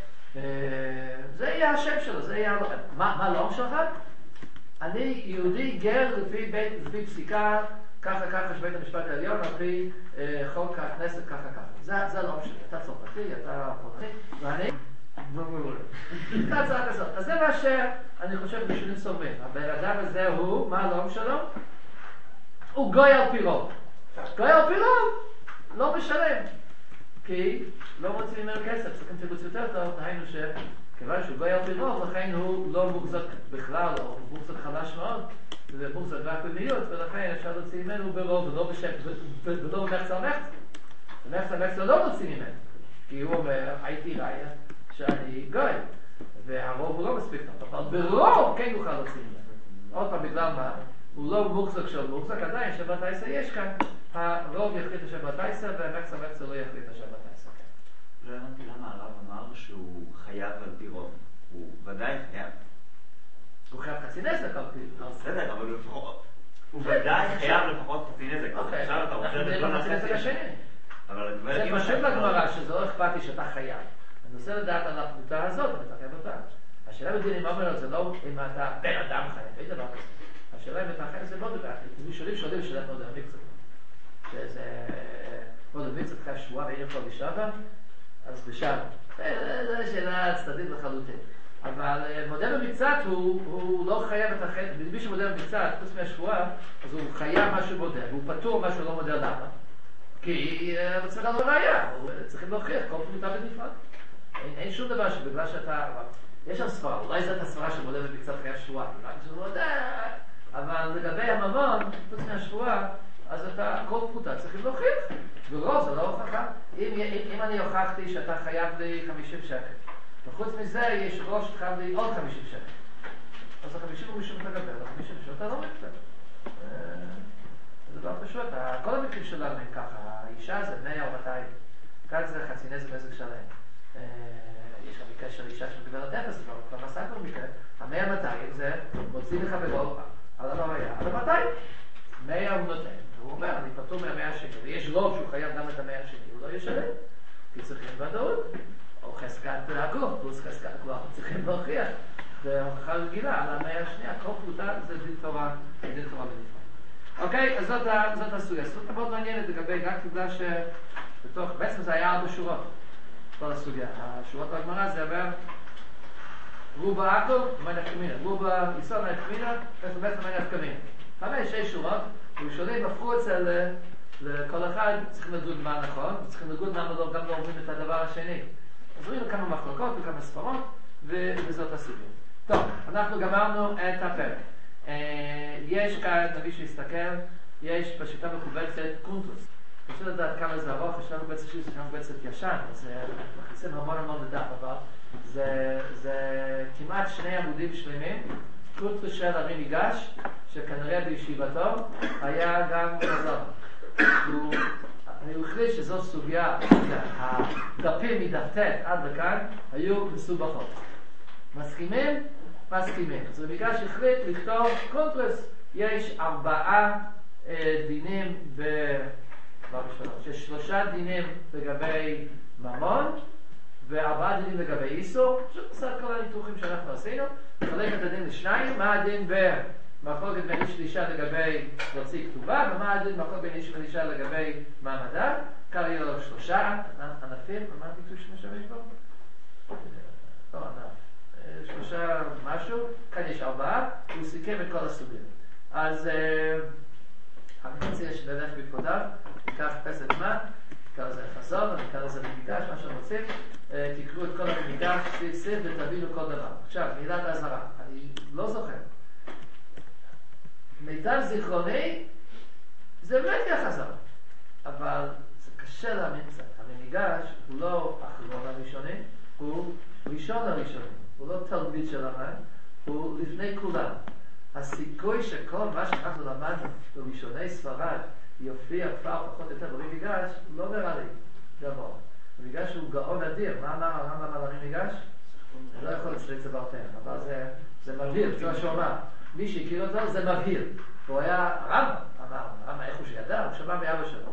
זה יהיה השם שלו, זה יהיה הלכה. מה לא שלך? אני יהודי גר לפי, בית, לפי פסיקה, ככה ככה שבית המשפט העליון, לפי חוק הכנסת ככה ככה. זה, זה לא משנה. אתה צרפתי, אתה פורטי, ואני... אתה הצעה כזאת. אז זה מה שאני חושב בשבילים סוברים. הבן אדם הזה הוא, מה הלום שלו? הוא גוי על פי רוב. גוי על פי רוב לא משלם. כי לא רוצים ממנו כסף. צריכים תירוץ יותר טוב, היינו שכיוון שהוא גוי על פי רוב, לכן הוא לא מוחזק בכלל, או מוחזק חלש מאוד, זה מוחזק רק במיעוט, ולכן אפשר להוציא ממנו ברוב, ולא בשם, ולא במחצה המחצה. במחצה המחצה לא להוציא ממנו. כי הוא אומר, הייתי ראיה שאני גוי, והרוב הוא לא מספיק טוב, אבל ברוב כן יוכל להוציא ממנו. עוד פעם, בגלל מה? הוא לא מוחזק של מוחזק, עדיין שבת עיסה יש כאן, הרוב יחליט לשבת עיסה, והמחצה המחצה לא יחליט לשבת עיסה. לא הבנתי למה הרב אמר שהוא חייב על פי רוב. הוא ודאי חייב. הוא חייב חצי נזק על פי רוב. בסדר, אבל הוא ודאי חייב לפחות חצי נזק. עכשיו אתה רוצה לדבר על חצי נזק. זה פשוט לגמרא שזה לא אכפתי שאתה חייב. אני רוצה לדעת על הפרוטה הזאת, אני מתחייב אותה. השאלה בדינים אומרת, זה לא אם אתה בן אדם חייב, אין דבר כזה. השאלה אם אתה חייב זה מאוד דבר. מי שואלים שואלים שאלה מאוד המקצת. שזה מאוד המקצת חייב שבועה ואין יכול לשבה, אז בשבה. זו שאלה צדדית לחלוטין. אבל מודה במקצת הוא לא חייב את החטא. מי שמודה במקצת, חוץ מהשבועה, אז הוא חייב מה שהוא מודה, והוא פטור מה שהוא לא מודה למה. כי הוא צריך לנו ראייה, צריכים להוכיח, כל פרוטה בנפרד. אין שום דבר שבגלל שאתה... יש שם ספרה, אולי זאת הספרה שמודה במקצת חייב שבועה, אולי שהוא מודה, אבל לגבי הממון, חוץ מהשבועה, אז אתה, כל פרוטה צריכים להוכיח. ברוב זה לא הוכחה. אם, אם, אם אני הוכחתי שאתה חייב לי חמישים שקל, וחוץ מזה יש ראש שחייב לי עוד חמישים שקל, אז ה-חמישים הוא משום תגבר, ה-חמישים שקל אתה לא מקבל. זה דבר פשוט, כל המקרים שלנו הם ככה, האישה זה מאה או מאתיים, כאן זה חצי נזק נזק שלהם. יש גם מקרה של אישה שמדברת אפס, כבר מסע כל מקרה, המאה מאתיים זה מוציא לך בגול על הלוויה, על המאתיים, מאה הוא נותן, והוא אומר, אני פטור מהמאה השני, ויש רוב שהוא חייב גם את המאה השני, הוא לא ישלם, כי צריכים ודאות, או חזקת הגוף, פלוס חזקת הגוף, צריכים להוכיח, זה הוכחה רגילה, על המאה השנייה, כל פרוטה זה דין תורה, דין תורה בנפרד. אוקיי, אז זאת, זאת הסוגיה. הסוגיה מאוד מעניינת לגבי, רק בגלל שבתוך, בעצם זה היה ארבע שורות, כל הסוגיה. השורות הגמרא זה אומר, רובה עקב, מה נפקמינה? רובה יסוד נפקמינה, בעצם בעצם מה נפקמינה. חמש, שש שורות, וראשונים הפכו אצל לכל אחד, צריכים לדון מה נכון, צריכים לדון למה לא, גם לא אומרים את הדבר השני. אז רואים כמה מחלוקות וכמה ספרות, וזאת הסוגיה. טוב, אנחנו גמרנו את הפרק. יש כאן, נביא שיסתכל, יש בשיטה מקובצת קונטוס. אני רוצה לדעת כמה זה ארוך, יש לנו בעצם שיש לנו בעצם ישן, אז מכניסים המון המון לדעת, אבל זה, זה כמעט שני עמודים שלמים, קונטוס של ארי ניגש, שכנראה בישיבתו היה גם חזר. הוא, הוא החליט שזו סוגיה, הדפים מדפתת עד לכאן היו מסובכות. מסכימים? מסכימים. אז רבי גש החליט לכתוב קונטרס יש ארבעה דינים ב... יש שלושה דינים לגבי ממון וארבעה דינים לגבי איסור. פשוט עושה את כל הניתוחים שאנחנו עשינו, נחלק את הדין לשניים, מה הדין במחלוקת בין איש לאישה לגבי להוציא כתובה, ומה הדין במחלוקת בין איש לאישה לגבי מעמדה. כאן יהיו לו שלושה ענפים, מה הביטוי שמשמש בו? לא ענף, שלושה משהו, כאן יש ארבעה, הוא סיכם את כל הסוגים. אז אני מציע שנלך בפקודיו, ניקח פסק זמן, נקרא לזה חזון, נקרא לזה במקדש, מה שאתם רוצים, תקראו את כל המקדש, סביב סביב ותבינו כל דבר. עכשיו, מילת האזהרה, אני לא זוכר. מיטב זיכרוני, זה באמת יהיה חזון, אבל זה קשה להאמין קצת. המקדש הוא לא אחרון הראשוני, הוא ראשון הראשוני, הוא לא תלמיד של המן, הוא לפני כולם. הסיכוי שכל מה שאנחנו למדנו בראשוני ספרד יופיע כבר פחות או יותר במקדש, לא נראה לי גבוה. המקדש הוא גאון אדיר. מה אמר הרמב"ם על המקדש? לא יכול לצליח צברתן, אבל זה, זה מבהיר, זה מה שהוא אמר. מי שהכיר אותו זה מבהיר. הוא היה הרמב"ם, אמר, הרמב"ם איך הוא שידע? הוא שמע מאבא שלו.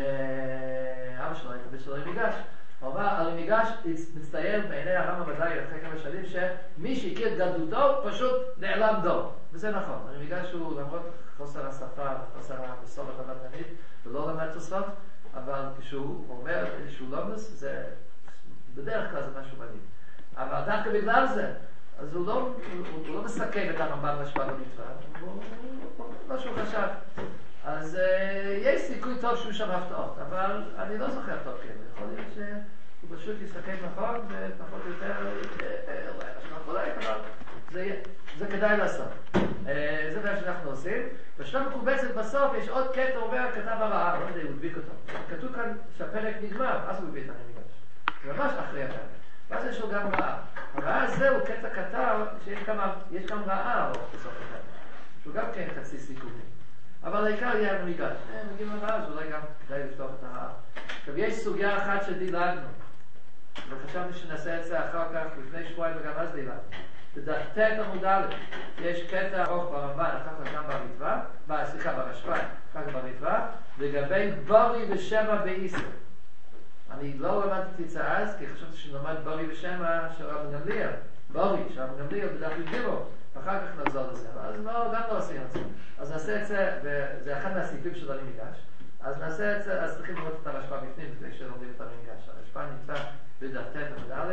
אבא שלו היה תמיד שלו למקדש. הוא אמר, על המקדש מצטייר בעיני הרמב"ם ודאי אחרי כמה שנים שמי שהכיר את גדלותו פשוט נעלם דור. וזה נכון. המקדש הוא למרות חוסר השפה, חוסר המסורת המדענית, ולא למד תוספות, אבל כשהוא אומר איזשהו לומדוס, זה בדרך כלל זה משהו מדהים. אבל דווקא בגלל זה, אז הוא לא, הוא, הוא לא מסכם את הרמב"ם להשפעה במצווה, הוא לא שהוא חשב. אז uh, יש סיכוי טוב שהוא שם הפתעות, אבל אני לא זוכר טוב כן. יכול להיות שהוא פשוט יסתכל נכון ופחות או יותר, אולי השמח אולי, אבל זה, זה כדאי לעשות. Uh, זה מה שאנחנו עושים. בשלב מקובצת בסוף יש עוד קטע אומר, כתב הרעה, לא יודע, הוא הדביק אותו. כתוב כאן שהפרק נגמר, אז הוא הביא את המקדש. זה ממש אחרי הפרק. ואז יש לו גם רעה. הרעה הזה הוא קטע כתב שיש כמה, יש גם רעה בסוף הפרק. שהוא גם כן חצי סיכומים. אבל העיקר יהיה המקדש. מגיעים לרעה, אז אולי גם כדאי לפתוח את הרעה. עכשיו, יש סוגיה אחת שדילגנו, וחשבנו שנעשה את זה אחר כך, לפני שבועיים וגם אז דילגנו. בדף ט' עמוד א', יש קטע ארוך ברמב"ן, אחר כך גם במצווה, סליחה, ברשב"ן, אחר כך במצווה, לגבי בורי ושמע באיסור. אני לא למדתי את זה אז, כי חשבתי שנלמד בורי ושמע של רבי גמליאל. בורי, של רבי גמליאל בדף י"ג. אחר כך נחזור לזה, אז לא, גם לא עושים את זה. אז נעשה את זה, וזה אחד מהסעיפים של המקדש, אז נעשה את זה, אז צריכים לראות את הרשב"א בפנים, כדי שלומדים את המקדש. הרשב"א נמצא בדף ט' עמוד א',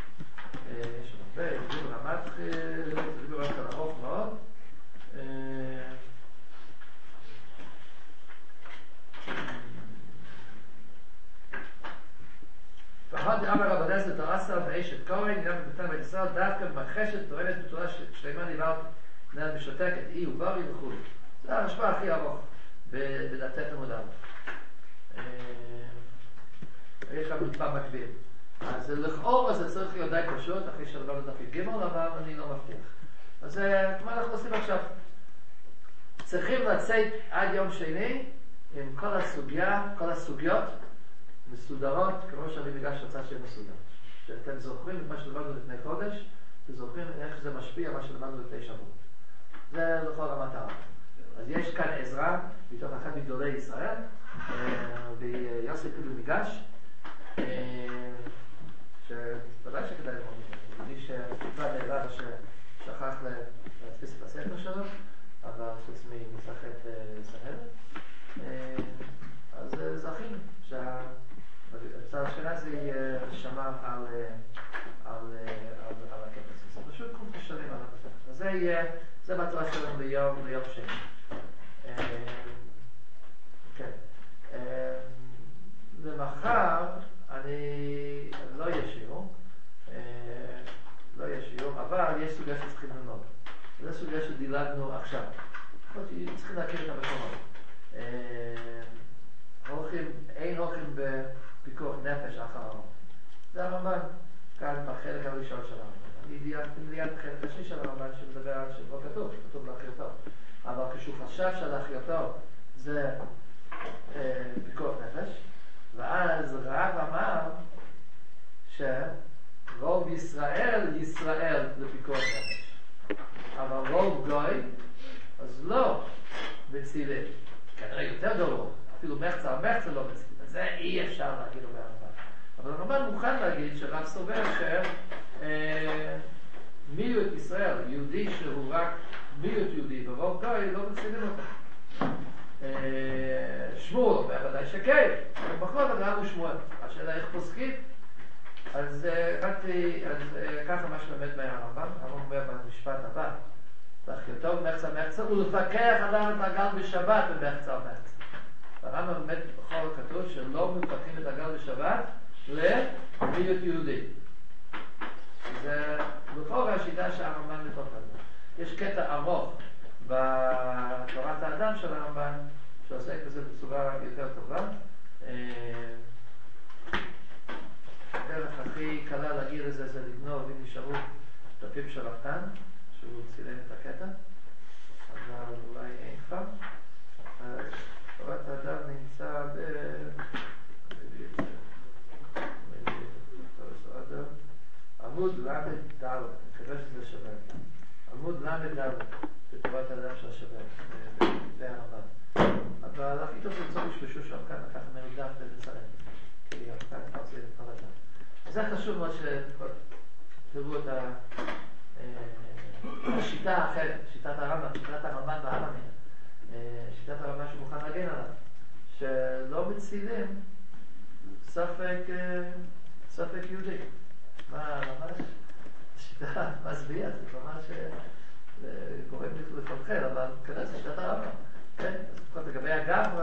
יש הרבה, דיבור רמת, דיבור רק על ארוך מאוד. ואחד אמר רב אליעזר תרסה ואשת כהן, גם בביתן בית ישראל, דווקא במחשת טוענת בתורה שלמה דיברתי, נען משותקת, אי וברי וכו'. זה הרשב"א הכי ארוך בדף ט' עמוד א'. יש גם מצווה מקביל. אז לכאורה זה צריך להיות די פשוט, אחרי שלמדנו דף י"ג, אבל אני לא מבטיח. אז כמו אנחנו עושים עכשיו, צריכים לצאת עד יום שני עם כל הסוגיה, כל הסוגיות, מסודרות, כמו שאני בגלל שרצה שיהיה מסודר. שאתם זוכרים את מה שלמדנו לפני חודש, אתם זוכרים איך זה משפיע מה שלמדנו לפני שבוע. זה לכל המטרה. אז יש כאן עזרה, מתוך אחד מגדולי ישראל, ביוסי פידל מיגש, שוודאי שכדאי ללמוד ממנו. מי שכבר נעלב ששכח להדפיס את הספר שלו, אבל חוץ ממסכת סנהדרין. אז זכינו שהצד האשכנזי שמע על הקטע הזה. זה פשוט כמו תשלם על הקטע. אז זה יהיה, זה מטרה שלנו ליום שני. כן. למחר אני לא יהיה שיעור, לא יהיה שיעור, אבל יש סוגיה שצריכים ללמוד. זו סוגיה שדילגנו עכשיו. צריכים להכיר את המקומות. הולכים, אין הולכים בפיקוח נפש אחרון. זה הרמב"ן, כאן בחלק הראשון של הרמב"ן. אני דייגתי מיד בחלק השני של הרמב"ן שמדבר על שלא כתוב, כתוב להחיותו. אבל כשהוא חשב שלהחיותו זה אה, פיקוח נפש, ואז רב אמר שרוב ישראל, ישראל לפיקוח נפש. אבל רוב גוי, אז אז לא מצילים. כנראה יותר גרוע, אפילו מחצה על מחצה לא מצילים. אז זה אי אפשר להגיד לו בהרמב"ן. אבל הרמב"ן מוכן להגיד שרב סובר שמיעוט ישראל, יהודי שהוא רק מיעוט יהודי ורוב גוי, לא מצילים אותו. שמואל, בוודאי שכן, ובכל אדם הוא שמואל. השאלה איך פוסקים, אז רק ככה מה שבאמת מהרמב"ן, הרמב"ן אומר במשפט הבא, להחיותו במחצה מחצה ולפקח אדם את הגל בשבת במחצה ומחצה. הרמב"ן באמת בכל כתוב שלא מפתחים את הגל בשבת למיעוט יהודי. זה בכל השיטה שהרמב"ן מתוך הזה. יש קטע ארוך בתורת האדם של הרמב"ן שעוסק בזה בצורה יותר טובה. הדרך הכי קלה להגיד לזה זה לגנוב אם נשארו דפים של רפתן שהוא צילם את הקטע, אבל אולי אין כבר. אז תורת האדם נמצא ב... עמוד למד ד', אני מקווה שזה שווה. עמוד למד ד' בתורת האדם של השווה, בהרמב"ן. אבל הכי טוב למצוא בשבשו שם כאן, לקח ממנו דף ולצלם. כי כאן פרצי את תורת האדם. אז זה חשוב מאוד שתראו את השיטה האחרת, שיטת הרמב"ן, שיטת הרמב"ן בעלמין. שיטת הרמב"ן שמוכן להגן עליו. שלא מצילים ספק, ספק יהודי. מה, ממש, שיטה מזביעה, זה ממש גורם לפלחל, אבל כנראה זה שיטת הרמב"ן. כן? אז לפחות לגבי הגמרא,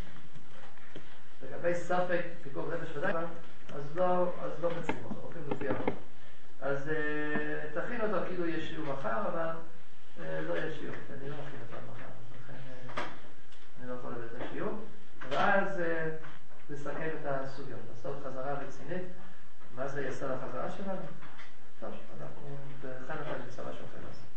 לגבי ספק פיקוח נפש ודאי, אז לא, אז לא מצילים אותו, הולכים לפי הרמב"ן. אז תכין אותו כאילו יש שיעור מחר, אבל לא יש שיעור, אני לא מכין אותו מחר, אז לכן אני לא יכול לתת את השיעור. ואז לסכם את הסוגיות, לעשות חזרה רצינית. מה זה יעשה לחזרה שלנו? טוב, אנחנו בחנוכה נמצא משהו אחר לעשות.